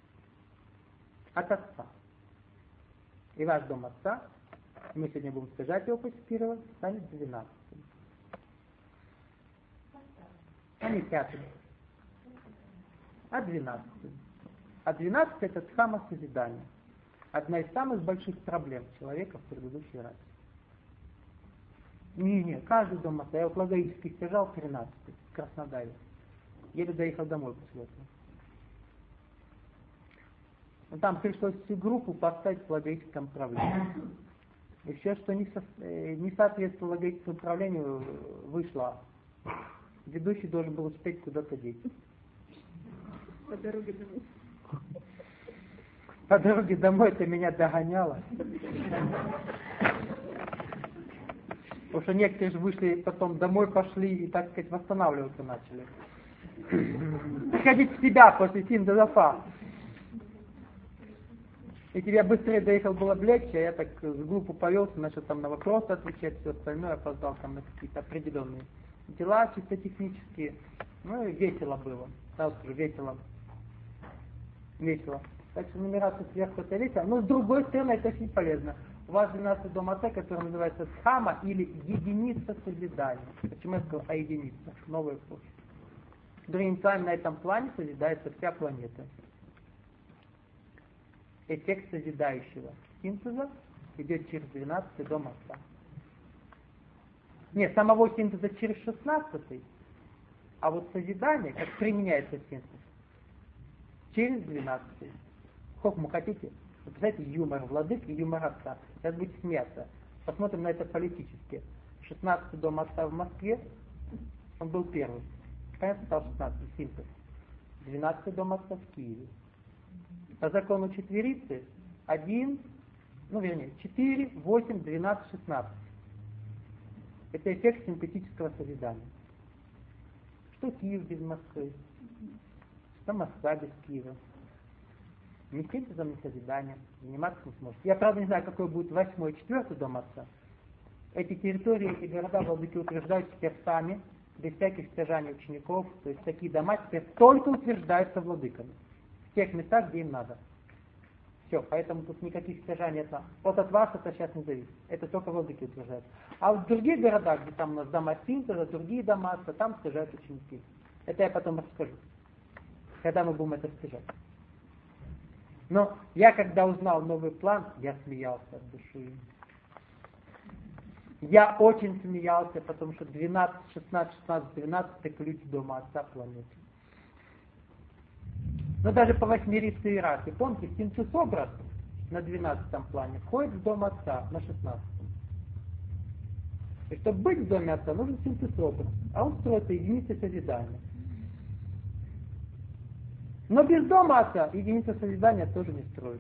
От отца. И ваш дом отца, мы сегодня будем содержать его постепенно, станет двенадцатым. А не пятым. А двенадцатым. А двенадцать это дхамма созидания. Одна из самых больших проблем человека в предыдущий раз. Не-не, каждый дом отца. Я вот логически сажал тринадцатый в Краснодаре. Еле доехал домой после этого. Но там пришлось всю группу поставить в логическом управлении. И все, что не, со... не соответствовало логическому управлению, вышло. Ведущий должен был успеть куда-то деть. По дороге домой. По дороге домой это меня догоняло. Потому что некоторые же вышли, потом домой пошли и, так сказать, восстанавливаться начали. Приходить в себя после синтеза. И тебе быстрее доехал было облегче, а я так с группу повелся, начал там на вопросы отвечать, все остальное, опоздал там на какие-то определенные дела чисто технические. Ну и весело было. Сразу же весело. Весело. Так что нумерация сверху это весело. Но с другой стороны это очень полезно. У вас двенадцатый дом отца, который называется дхамма или единица созидания. Почему я сказал о единице? Новая эпоха. Другими словами, на этом плане созидается вся планета. Эффект созидающего синтеза идет через двенадцатый дом отца. Нет, самого синтеза через шестнадцатый, а вот созидание, как применяется синтез, через двенадцатый. Хохму хотите? Вы представляете, юмор владык и юмор отца. Сейчас будете смеяться. Посмотрим на это политически. шестнадцатый дом отца в Москве, он был первый. Понятно, стал шестнадцатый синтез. двенадцатый дом отца в Киеве. по закону четверицы один, ну вернее, четыре, восемь, двенадцать, шестнадцать. Это эффект синтетического созидания. Что Киев без Москвы, что Москва без Киева. Ни синтезом, ни созиданием заниматься не сможет. Я, правда, не знаю, какой будет восьмой, четвертый дом отца. Эти территории, эти города владыки утверждают теперь сами, без всяких стяжаний учеников. То есть такие дома теперь только утверждаются владыками. В тех местах, где им надо. Все, поэтому тут никаких стяжаний от нас. Вот от вас это сейчас не зависит. Это только владыки утверждают. А вот в других городах, где там у нас дома синтеза, другие дома, то там стяжают ученики. Это я потом расскажу, когда мы будем это стяжать. Но я, когда узнал новый план, я смеялся от души. Я очень смеялся, потому что двенадцать, шестнадцать, шестнадцать, двенадцать это ключ дома отца планеты. Но даже по восьмерицей иерархии, помните, синтез-образ на двенадцатом плане входит в дом отца на шестнадцатом. И чтобы быть в доме отца, нужен синтез-образ, а он строится единицей созидания. Но без дома отца единица созидания тоже не строится.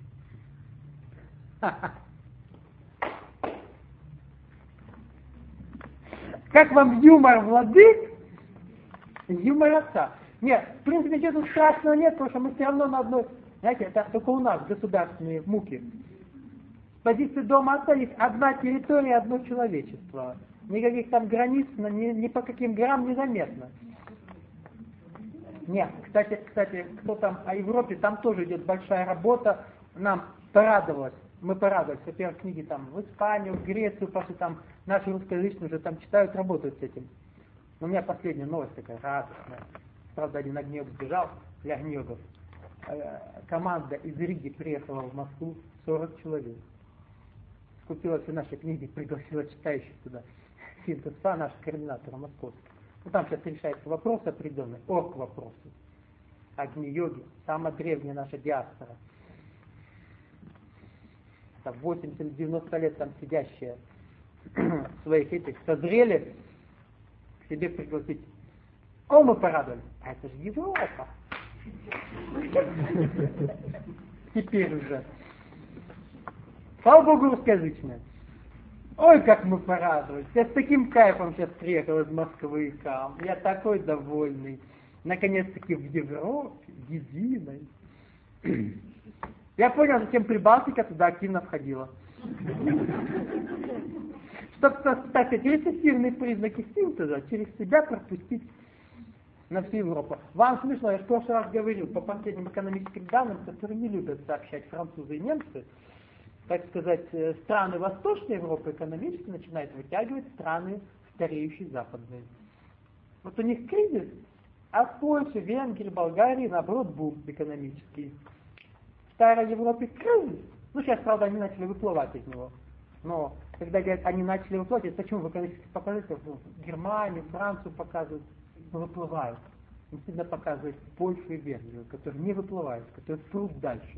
Как вам юмор владык, юмор отца? Нет, в принципе, ничего страшного нет, потому что мы все равно на одной... Знаете, это только у нас государственные муки. С позиции дома отца есть одна территория, одно человечество. Никаких там границ, ни, ни по каким грамм незаметно. Нет, кстати, кстати, кто там о Европе, там тоже идет большая работа. Нам порадовалось, мы порадовались. Во-первых, книги там в Испанию, в Грецию, потому что там наши русскоязычные уже там читают, работают с этим. Но у меня последняя новость такая радостная. Правда, один Огнёк сбежал, для Огнёков. Команда из Риги приехала в Москву, сорок человек. Купила все наши книги, пригласила читающих туда. Синтеза, наш координатор московский. Ну, там сейчас решается вопрос определенный, орг вопросы. Агни-йоги, самая древняя наша диаспора. Там восемьдесят-девяносто лет там сидящие своих этих созрели к себе пригласить. О, мы порадовались. А это же Европа. Теперь уже. Слава Богу, русскоязычная. Ой, как мы порадовались. Я с таким кайфом сейчас приехал из Москвы к вам. Я такой довольный. Наконец-таки в Европе, единой. Я понял, зачем Прибалтика туда активно входила. Чтобы, так сказать, рецессивные признаки синтеза через себя пропустить на всю Европу. Вам смешно, я в прошлый раз говорил, по последним экономическим данным, которые не любят сообщать французы и немцы, так сказать, страны Восточной Европы экономически начинают вытягивать страны стареющие западные. Вот у них кризис, а в Польше, Венгрии, Болгарии, наоборот, бум экономический. В Старой Европе кризис. Ну, сейчас, правда, они начали выплывать из него. Но, когда говорят, они начали выплывать, почему в экономических показателях ну, Германию, Францию показывают, но выплывают. Им всегда показывают Польшу и Венгрию, которые не выплывают, которые прут дальше.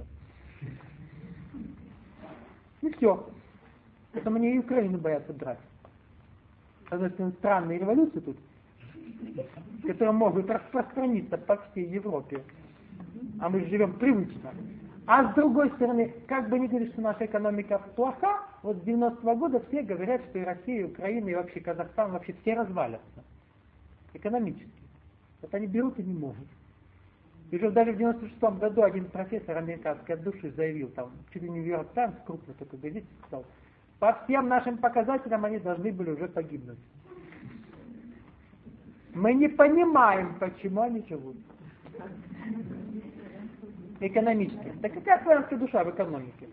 И все. Поэтому они и Украину боятся брать. С одной стороны, странные революции тут, которые могут распространиться по всей Европе. А мы живем привычно. А с другой стороны, как бы ни говорили, что наша экономика плоха, вот с девяностого года все говорят, что и Россия, и Украина, и вообще Казахстан, вообще все развалятся. Экономически. Вот они берут и не могут. И уже даже в девяносто шестом году один профессор американский от души заявил, там, чуть ли не Нью-Йорк Таймс, крупно такой газете сказал, по всем нашим показателям они должны были уже погибнуть. Мы не понимаем, почему они живут. Экономически. Да какая славянская душа в экономике?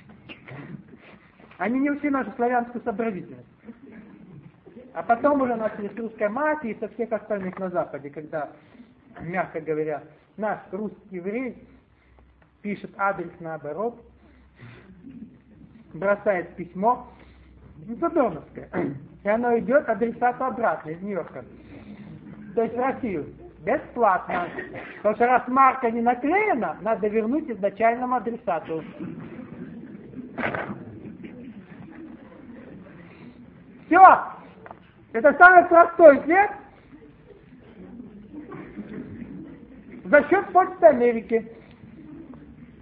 Они не учли нашу славянскую сообразительность. А потом уже начали с русской мафии и со всех остальных на Западе, когда, мягко говоря, наш русский еврей пишет адрес наоборот, бросает письмо, ну, Задорновское, и оно идет адресату обратно из Нью-Йорка. То есть в Россию. Бесплатно. Потому что раз марка не наклеена, надо вернуть изначальному адресату. Все. Это самый простой ответ за счет Почты Америки.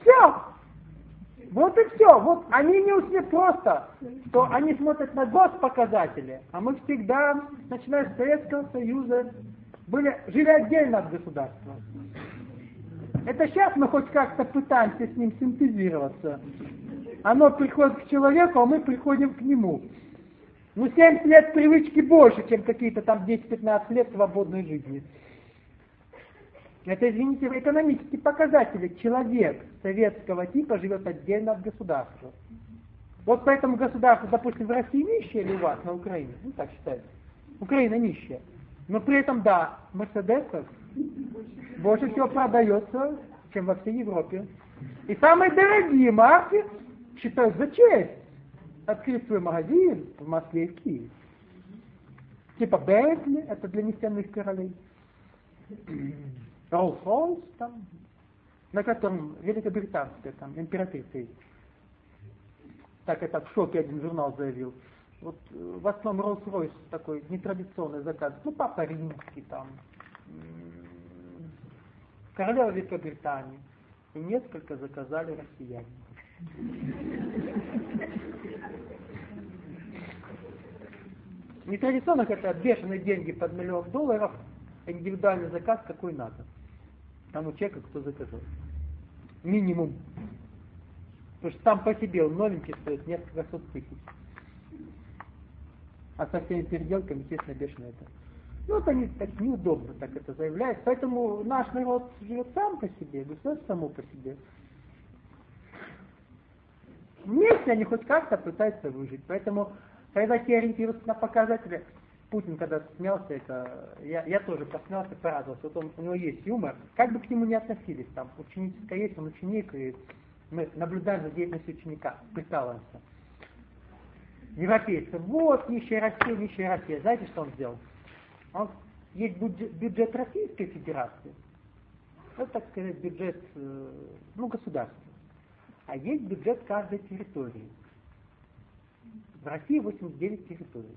Все. Вот и все. Вот они не ушли просто, что они смотрят на госпоказатели, а мы всегда, начиная с Советского Союза, были, жили отдельно от государства. Это сейчас мы хоть как-то пытаемся с ним синтезироваться. Оно приходит к человеку, а мы приходим к нему. Ну, семьдесят лет привычки больше, чем какие-то там десять-пятнадцать лет свободной жизни. Это, извините, экономические показатели. Человек советского типа живет отдельно от государства. Вот поэтому государство, допустим, в России нищее или у вас на Украине? Ну, так считается. Украина нищая. Но при этом, да, Мерседесов больше всего продается, чем во всей Европе. И самые дорогие марки считают за честь открыть свой магазин в Москве и в Киеве. Типа Бентли, это для нефтяных королей. Роллс-Ройс, там, на котором великобританская там, императрица есть. Так это в шоке один журнал заявил. Вот в основном Роллс-Ройс такой нетрадиционный заказ. Ну, Папа Римский там, королева Великобритании. И несколько заказали россияне. Нетрадиционно это бешеные деньги под миллион долларов, индивидуальный заказ какой надо. Там у человека кто заказал. Минимум. Потому что сам по себе он новенький стоит несколько сот тысяч. А со всеми переделками, естественно, бешено это. Ну, вот они так неудобно так это заявляют. Поэтому наш народ живет сам по себе, государство само по себе. Вместе они хоть как-то пытаются выжить. Поэтому, когда те ориентируются на показатели, Путин когда смеялся, это, я, я тоже посмеялся, порадовался. Вот он, у него есть юмор. Как бы к нему ни относились, там, ученическая есть, он ученик, и мы наблюдаем за деятельностью ученика, прикалываемся. Европейцы, вот нищая Россия, нищая Россия. Знаете, что он сделал? Он, есть бюджет, бюджет Российской Федерации, это, так сказать, бюджет, ну, государства. А есть бюджет каждой территории. В России восемьдесят девять территорий.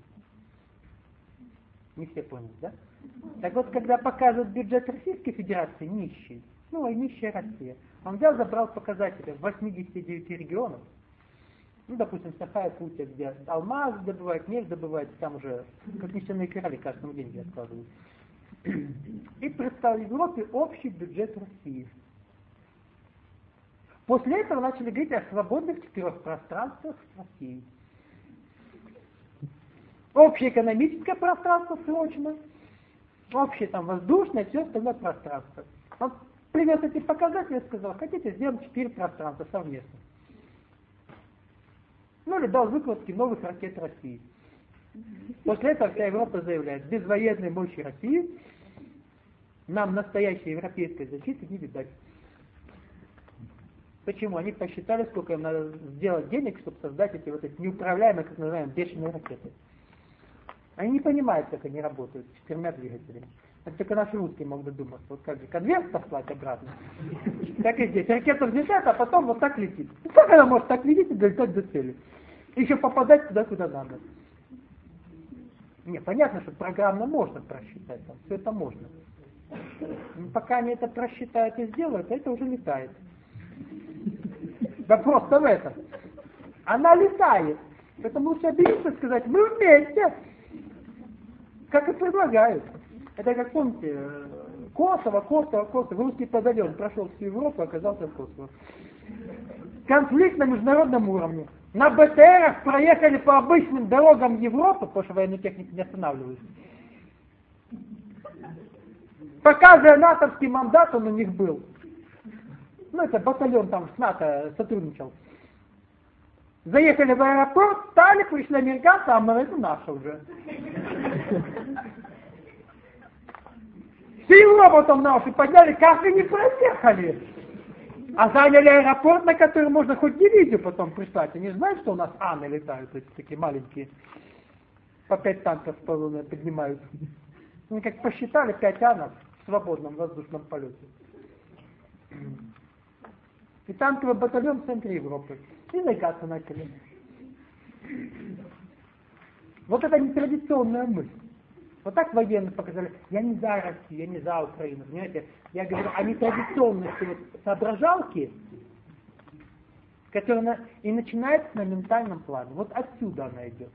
Не все поняли, да? Так вот, когда показывают бюджет Российской Федерации нищий, ну, и нищая Россия, он взял, забрал показатели в восьмидесяти девяти регионах. Ну, допустим, Саха-Якутия, где алмаз добывают, нефть добывают, там уже, как нефтяные короли, каждому деньги откладывают. И представил Европе общий бюджет России. После этого начали говорить о свободных четырех пространствах России. Общее экономическое пространство срочно, общее там воздушное, все остальное пространство. Он привез эти показатели и сказал, хотите, сделаем четыре пространства совместно. Ну или дал выкладки новых ракет России. После этого вся Европа заявляет, без военной мощи России нам настоящей европейской защиты не видать. Почему? Они посчитали, сколько им надо сделать денег, чтобы создать эти вот эти неуправляемые, как называем, бешеные ракеты. Они не понимают, как они работают с четырьмя двигателями. Это только наши русские могут думать. Вот как же конверт послать обратно. Так и здесь. Ракета взлетает, а потом вот так летит. Ну, как она может так лететь и долетать до цели? Еще попадать туда, куда надо. Не, понятно, что программно можно просчитать. Там, все это можно. Но пока они это просчитают и сделают, это уже летает. Да просто в этом. Она летает. Поэтому лучше обидеться и сказать, мы вместе. Как и предлагают. Это как помните, Косово, Косово, Косово. Русский батальон прошел всю Европу, оказался в Косово. Конфликт на международном уровне. На БТРах проехали по обычным дорогам Европы, потому что военную технику не останавливают. Показывая натовский мандат, он у них был. Ну, это батальон там с НАТО сотрудничал. Заехали в аэропорт, стали, пришли американцы, а мы, это наше уже. Всю Европу там на уши подняли, как и не проехали. А заняли аэропорт, на который можно хоть дивизию потом прислать. Они же знают, что у нас Аны летают, эти такие маленькие. По пять танков поднимают. Они как посчитали, пять Анов в свободном воздушном полете. И танковый батальон в центре Европы. И заикаться начали. Вот это нетрадиционная мысль. Вот так военные показали. Я не за Россию, я не за Украину. Понимаете? Я говорю о нетрадиционности вот соображалки которая на, и начинается на ментальном плане. Вот отсюда она идет.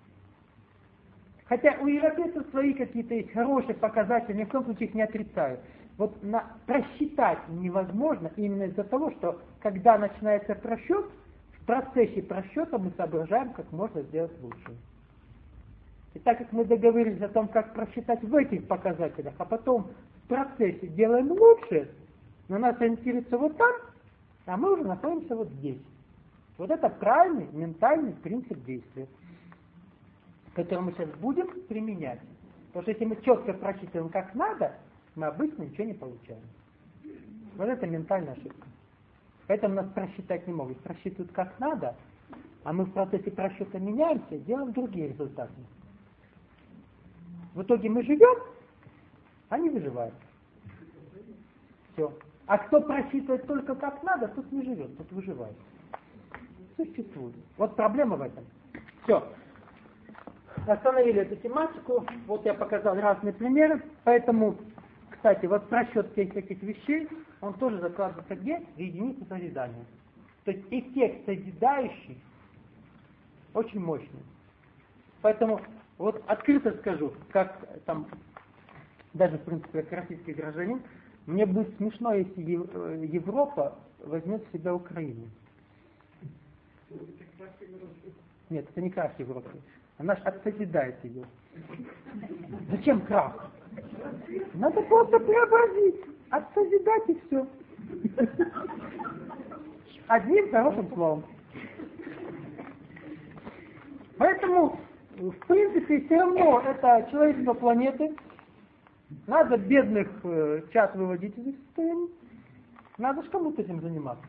Хотя у европейцев свои какие-то есть хорошие показатели, ни в коем случае их не отрицаю. Вот на, просчитать невозможно именно из-за того, что когда начинается просчет, в процессе просчета мы соображаем, как можно сделать лучше. И так как мы договорились о том, как просчитать в этих показателях, а потом в процессе делаем лучше, но нас ориентируется вот там, а мы уже находимся вот здесь. Вот это правильный ментальный принцип действия, который мы сейчас будем применять. Потому что если мы четко просчитываем как надо, мы обычно ничего не получаем. Вот это ментальная ошибка. Поэтому нас просчитать не могут. Просчитывают как надо, а мы в процессе просчета меняемся, делаем другие результаты. В итоге мы живем, а не выживаем. Все. А кто просчитывает только как надо, тот не живет, тот выживает. Существует. Вот проблема в этом. Все. Остановили эту тематику. Вот я показал разные примеры. Поэтому, кстати, вот просчет всех этих вещей, он тоже закладывается где? В единицу созидания. То есть эффект созидающий очень мощный. Поэтому вот открыто скажу, как там, даже в принципе как российский гражданин, мне будет смешно, если Европа возьмет в себя Украину. Нет, это не крах Европы. Она же отсозидает ее. Зачем крах? Надо просто преобразить, отсозидать и все. Одним хорошим словом. Поэтому, в принципе, все равно это человечество планеты. Надо бедных э, час выводить из их состояния. Надо же кому-то этим заниматься.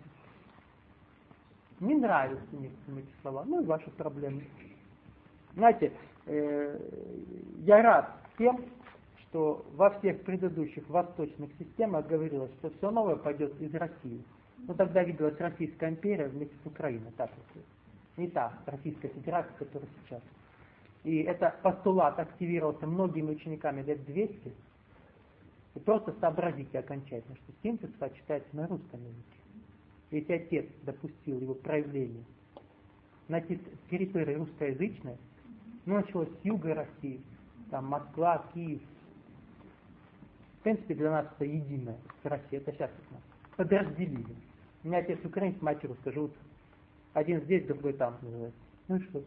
Не нравятся некоторым эти слова. Ну и ваши проблемы. Знаете, э, я рад тем, что во всех предыдущих восточных системах говорилось, что все новое пойдет из России. Ну тогда виделась Российская империя вместе с Украиной. Так вот. Не та Российская Федерация, которая сейчас. И этот постулат активировался многими учениками лет двести. И просто сообразите окончательно, что синтез читается на русском языке. Если отец допустил его проявление на территории русскоязычной, ну, началось с юга России, там Москва, Киев. В принципе, для нас это единое с Россией, это сейчас нас подразделили. У меня отец украинец, мать русская, живут. Один здесь, другой там называется. Ну и что?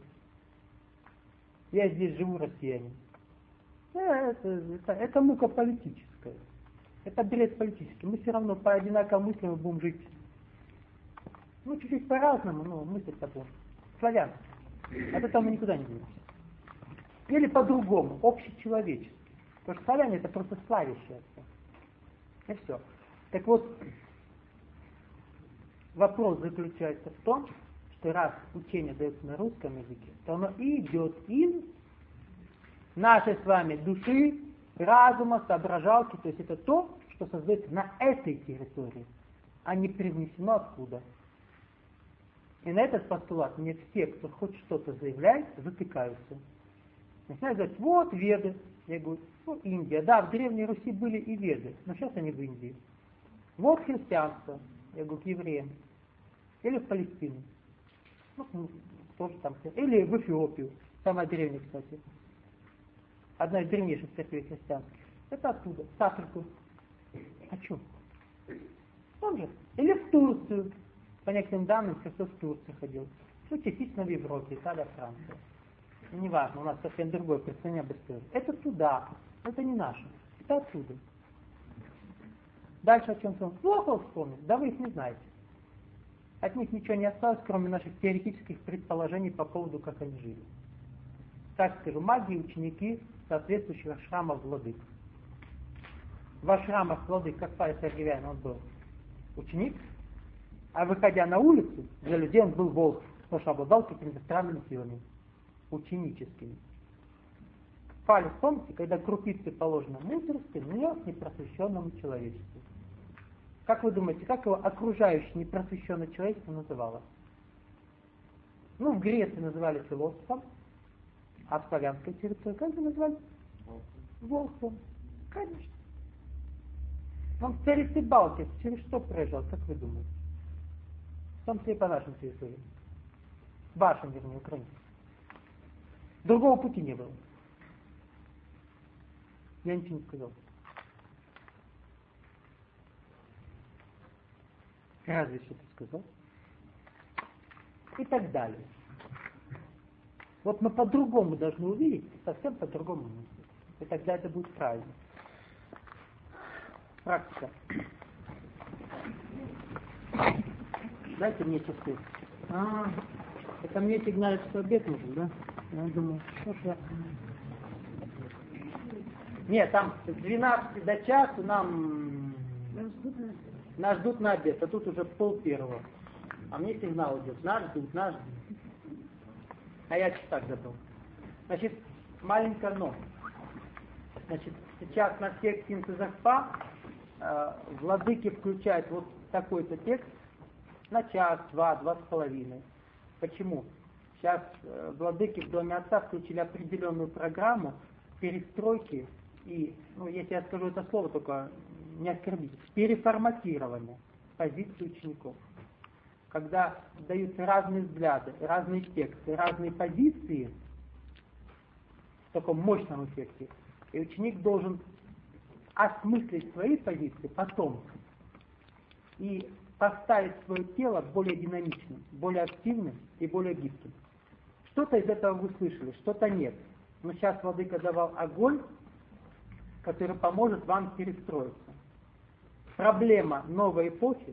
Я здесь живу, россиянин. Это, это, это мука политическая. Это бред политический. Мы все равно по одинаковым мыслям будем жить. Ну, чуть-чуть по-разному, но мысль-то будем. Славянский. От этого мы никуда не денемся. Или по-другому, общечеловеческий. Потому что славяне это просто славящиеся. И все. Так вот, вопрос заключается в том, что раз учение дается на русском языке, то оно и идет из нашей с вами души, разума, соображалки, то есть это то, что создается на этой территории, а не привнесено откуда. И на этот постулат мне все, кто хоть что-то заявляет, затыкаются. Начинают говорить, вот веды. Я говорю, вот Индия. Да, в Древней Руси были и веды, но сейчас они в Индии. Вот христианство. Я говорю, к евреям. Или в Палестину. Ну, тоже там. Или в Эфиопию. Самая древняя, кстати. Одна из древнейших церквей христианских. Это оттуда, с Африку. А что? Там же. Или в Турцию. По некоторым данным, Христос в Турцию ходил. Ну, частично в Европе, Италия, Франция. Ну, неважно, у нас совсем другое представление об истории. Это туда. Это не наше. Это оттуда. Дальше о чем вспомнил? Плохо вспомнил. Да вы их не знаете. От них ничего не осталось, кроме наших теоретических предположений по поводу, как они жили. Так скажу, маги и ученики соответствующих ашрамов владык. В ашрамах владык, как Павел Сергеевян, он был ученик, а выходя на улицу, для людей он был волк, потому что обладал какими-то странными силами, ученическими. Палец, помните, когда крупицы положены мудрости, нанес непросвещенному человечеству. Как вы думаете, как его окружающее непросвещенное человечество называлось? Ну, в Греции называли философом, а в славянской территории как же назвали? Волком. Конечно. Он в царице Балки через что проезжал, как вы думаете? том числе и по нашим территориям. Вашим, вернее, украинцам. Другого пути не было. Я ничего не сказал. Разве что ты сказал? И так далее. Вот мы по-другому должны увидеть, совсем по-другому мыслить. И тогда это будет правильно. Практика. Дайте мне часы. А, это мне сигналит, что обед нужен, да? Я думаю, что ж я... Нет, там с двенадцати до часу нам... Нас ждут на обед, а тут уже пол первого. А мне сигнал идет. Нас ждут, нас ждут. А я так забыл. Значит, маленькое но. Значит, сейчас на всех синтезах ПА э, владыки включают вот такой-то текст на час, два, два с половиной. Почему? Сейчас э, владыки в Доме Отца включили определенную программу перестройки и, ну, если я скажу это слово, только не оскорбите, переформатирования позиций учеников. Когда даются разные взгляды, разные тексты, разные позиции в таком мощном эффекте, и ученик должен осмыслить свои позиции потом и поставить свое тело более динамичным, более активным и более гибким. Что-то из этого вы слышали, что-то нет. Но сейчас владыка давал огонь, который поможет вам перестроиться. Проблема новой эпохи,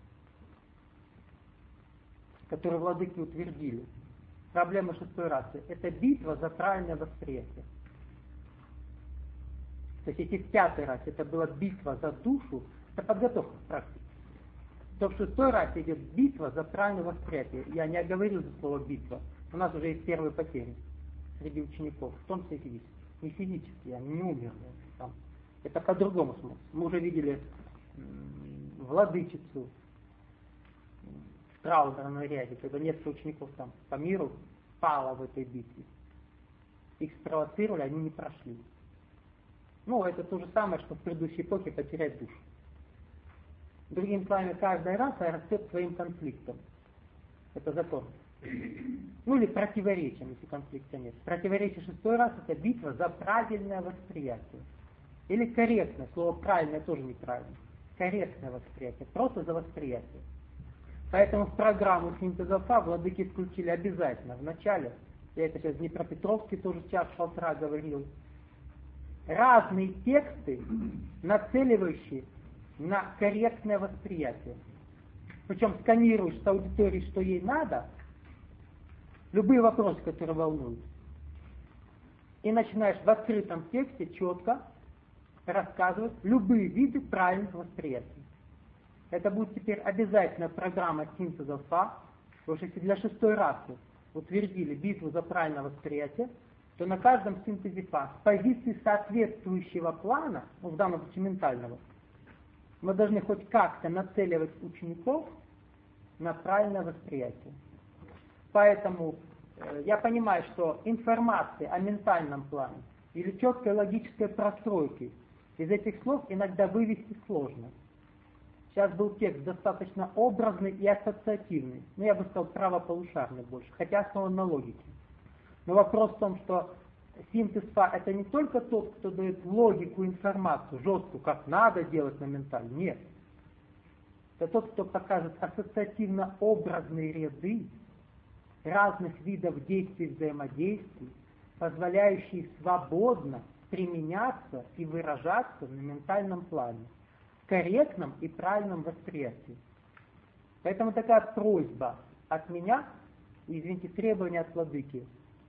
которую владыки утвердили, проблема шестой расы, это битва за правильное восприятие. То есть если в пятой расе это была битва за душу, это подготовка к практике, то в шестой расе идет битва за правильное восприятие. Я не оговорил за слово битва. У нас уже есть первые потери среди учеников, в том числе физически. Не физически, они не умерли. Там. Это по-другому смысл. Мы уже видели м- владычицу в траурном ряде, когда несколько учеников там по миру пало в этой битве. Их спровоцировали, они не прошли. Ну, это то же самое, что в предыдущей эпохе потерять душу. Другими словами, каждая раса растет своим конфликтом. Это закон. Ну или противоречием, если конфликта нет. Противоречие шестой расы — это битва за правильное восприятие. Или корректное. Слово правильное тоже неправильно. Корректное восприятие. Просто за восприятие. Поэтому в программу синтеза владыки включили обязательно в начале. Я это сейчас Днепропетровский тоже час-полтора говорил. Разные тексты, нацеливающие на корректное восприятие. Причем сканируешь с аудиторией, что ей надо, любые вопросы, которые волнуют, и начинаешь в открытом тексте четко рассказывать любые виды правильных восприятий. Это будет теперь обязательная программа синтеза ФА, потому что если для шестой расы утвердили битву за правильное восприятие, то на каждом синтезе ФА с позиции соответствующего плана, ну в данном случае ментального, мы должны хоть как-то нацеливать учеников на правильное восприятие. Поэтому э, я понимаю, что информация о ментальном плане или четкой логической простройки из этих слов иногда вывести сложно. Сейчас был текст достаточно образный и ассоциативный, ну я бы сказал правополушарный больше, хотя основан на логике. Но вопрос в том, что синтез ФА — это не только тот, кто дает логику, информацию, жесткую, как надо делать на ментале. Нет. Это тот, кто покажет ассоциативно-образные ряды разных видов действий, взаимодействий, позволяющие свободно применяться и выражаться на ментальном плане, в корректном и правильном восприятии. Поэтому такая просьба от меня, извините, требования от владыки.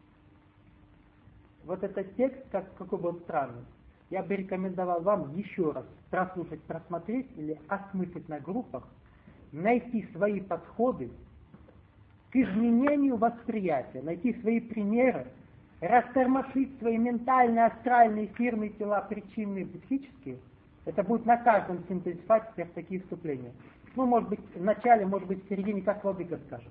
Вот этот текст, как, какой бы он странный, я бы рекомендовал вам еще раз прослушать, просмотреть или осмыслить на группах, найти свои подходы к изменению восприятия, найти свои примеры, растормошить свои ментальные, астральные, эфирные тела, причинные, психические. Это будет на каждом синтезе теперь такие вступления. Ну, может быть, в начале, может быть, в середине, как владыка скажет.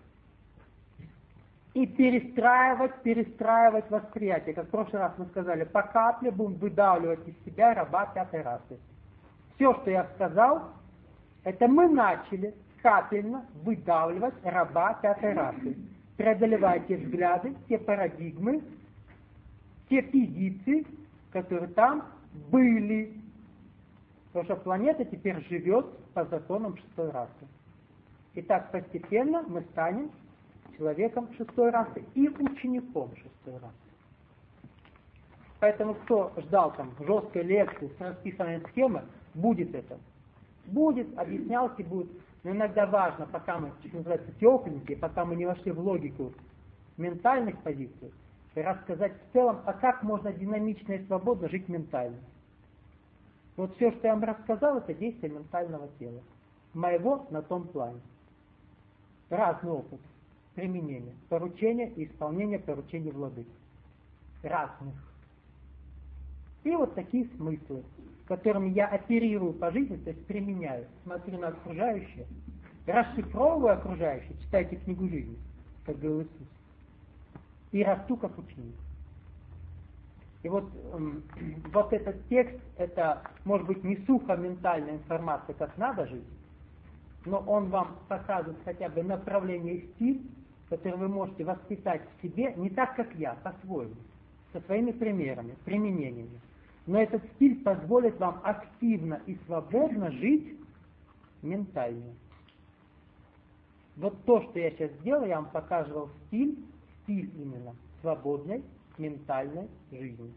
И перестраивать, перестраивать восприятие. Как в прошлый раз мы сказали, по капле будем выдавливать из себя раба пятой расы. Все, что я сказал, это мы начали капельно выдавливать раба пятой расы, преодолевая те взгляды, те парадигмы, те позиции, которые там были. Потому что планета теперь живет по законам шестой расы. И так постепенно мы станем человеком шестой расы и учеником шестой расы. Поэтому кто ждал там жесткой лекции с расписанной схемой, будет это. Будет, объяснялки будет. Но иногда важно, пока мы, что называется, тепленькие, пока мы не вошли в логику ментальных позиций, и рассказать в целом, а как можно динамично и свободно жить ментально. Вот все, что я вам рассказал, это действие ментального тела. Моего на том плане. Разный опыт применения, поручения и исполнения поручений владык. Разных. И вот такие смыслы, которыми я оперирую по жизни, то есть применяю, смотрю на окружающее, расшифровываю окружающее, читайте книгу жизни, как говорил Иисус, и расту как ученик. И вот, эм, вот этот текст, это может быть не сухо ментальная информация, как надо жить, но он вам показывает хотя бы направление и стиль, который вы можете воспитать в себе не так, как я, по-своему, со своими примерами, применениями. Но этот стиль позволит вам активно и свободно жить ментально. Вот то, что я сейчас сделал, я вам показывал стиль, стиль именно свободной ментальной жизни.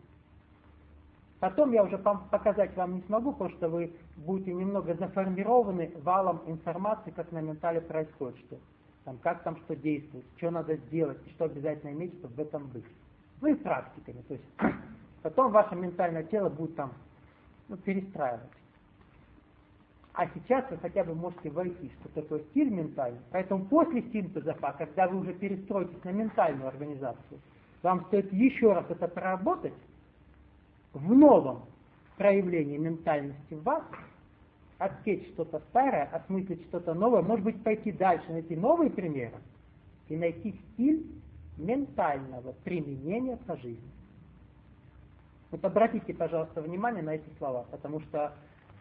Потом я уже показать вам не смогу, потому что вы будете немного заформированы валом информации, как на ментале происходит, что там, как там что действует, что надо сделать, и что обязательно иметь, чтобы в этом быть. Ну и практиками. То есть потом ваше ментальное тело будет там ну, перестраивать. А сейчас вы хотя бы можете войти, что такое стиль ментальный. Поэтому после синтеза, когда вы уже перестроитесь на ментальную организацию, вам стоит еще раз это проработать в новом проявлении ментальности в вас, отсечь что-то старое, осмыслить что-то новое, может быть, пойти дальше, найти новые примеры и найти стиль ментального применения по жизни. Вот обратите, пожалуйста, внимание на эти слова, потому что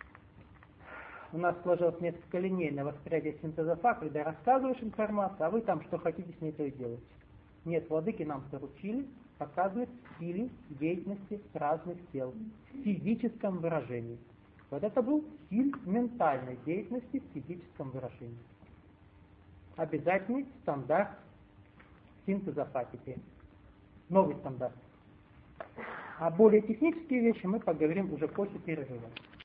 у нас сложилось несколько линейное восприятие синтеза факта, когда рассказываешь информацию, а вы там что хотите с ней, то и делаете. Нет, владыки нам поручили показывать стили деятельности разных тел в физическом выражении. Вот это был стиль ментальной деятельности в физическом выражении. Обязательный стандарт синтеза фактики. Новый стандарт. А более технические вещи мы поговорим уже после перерыва.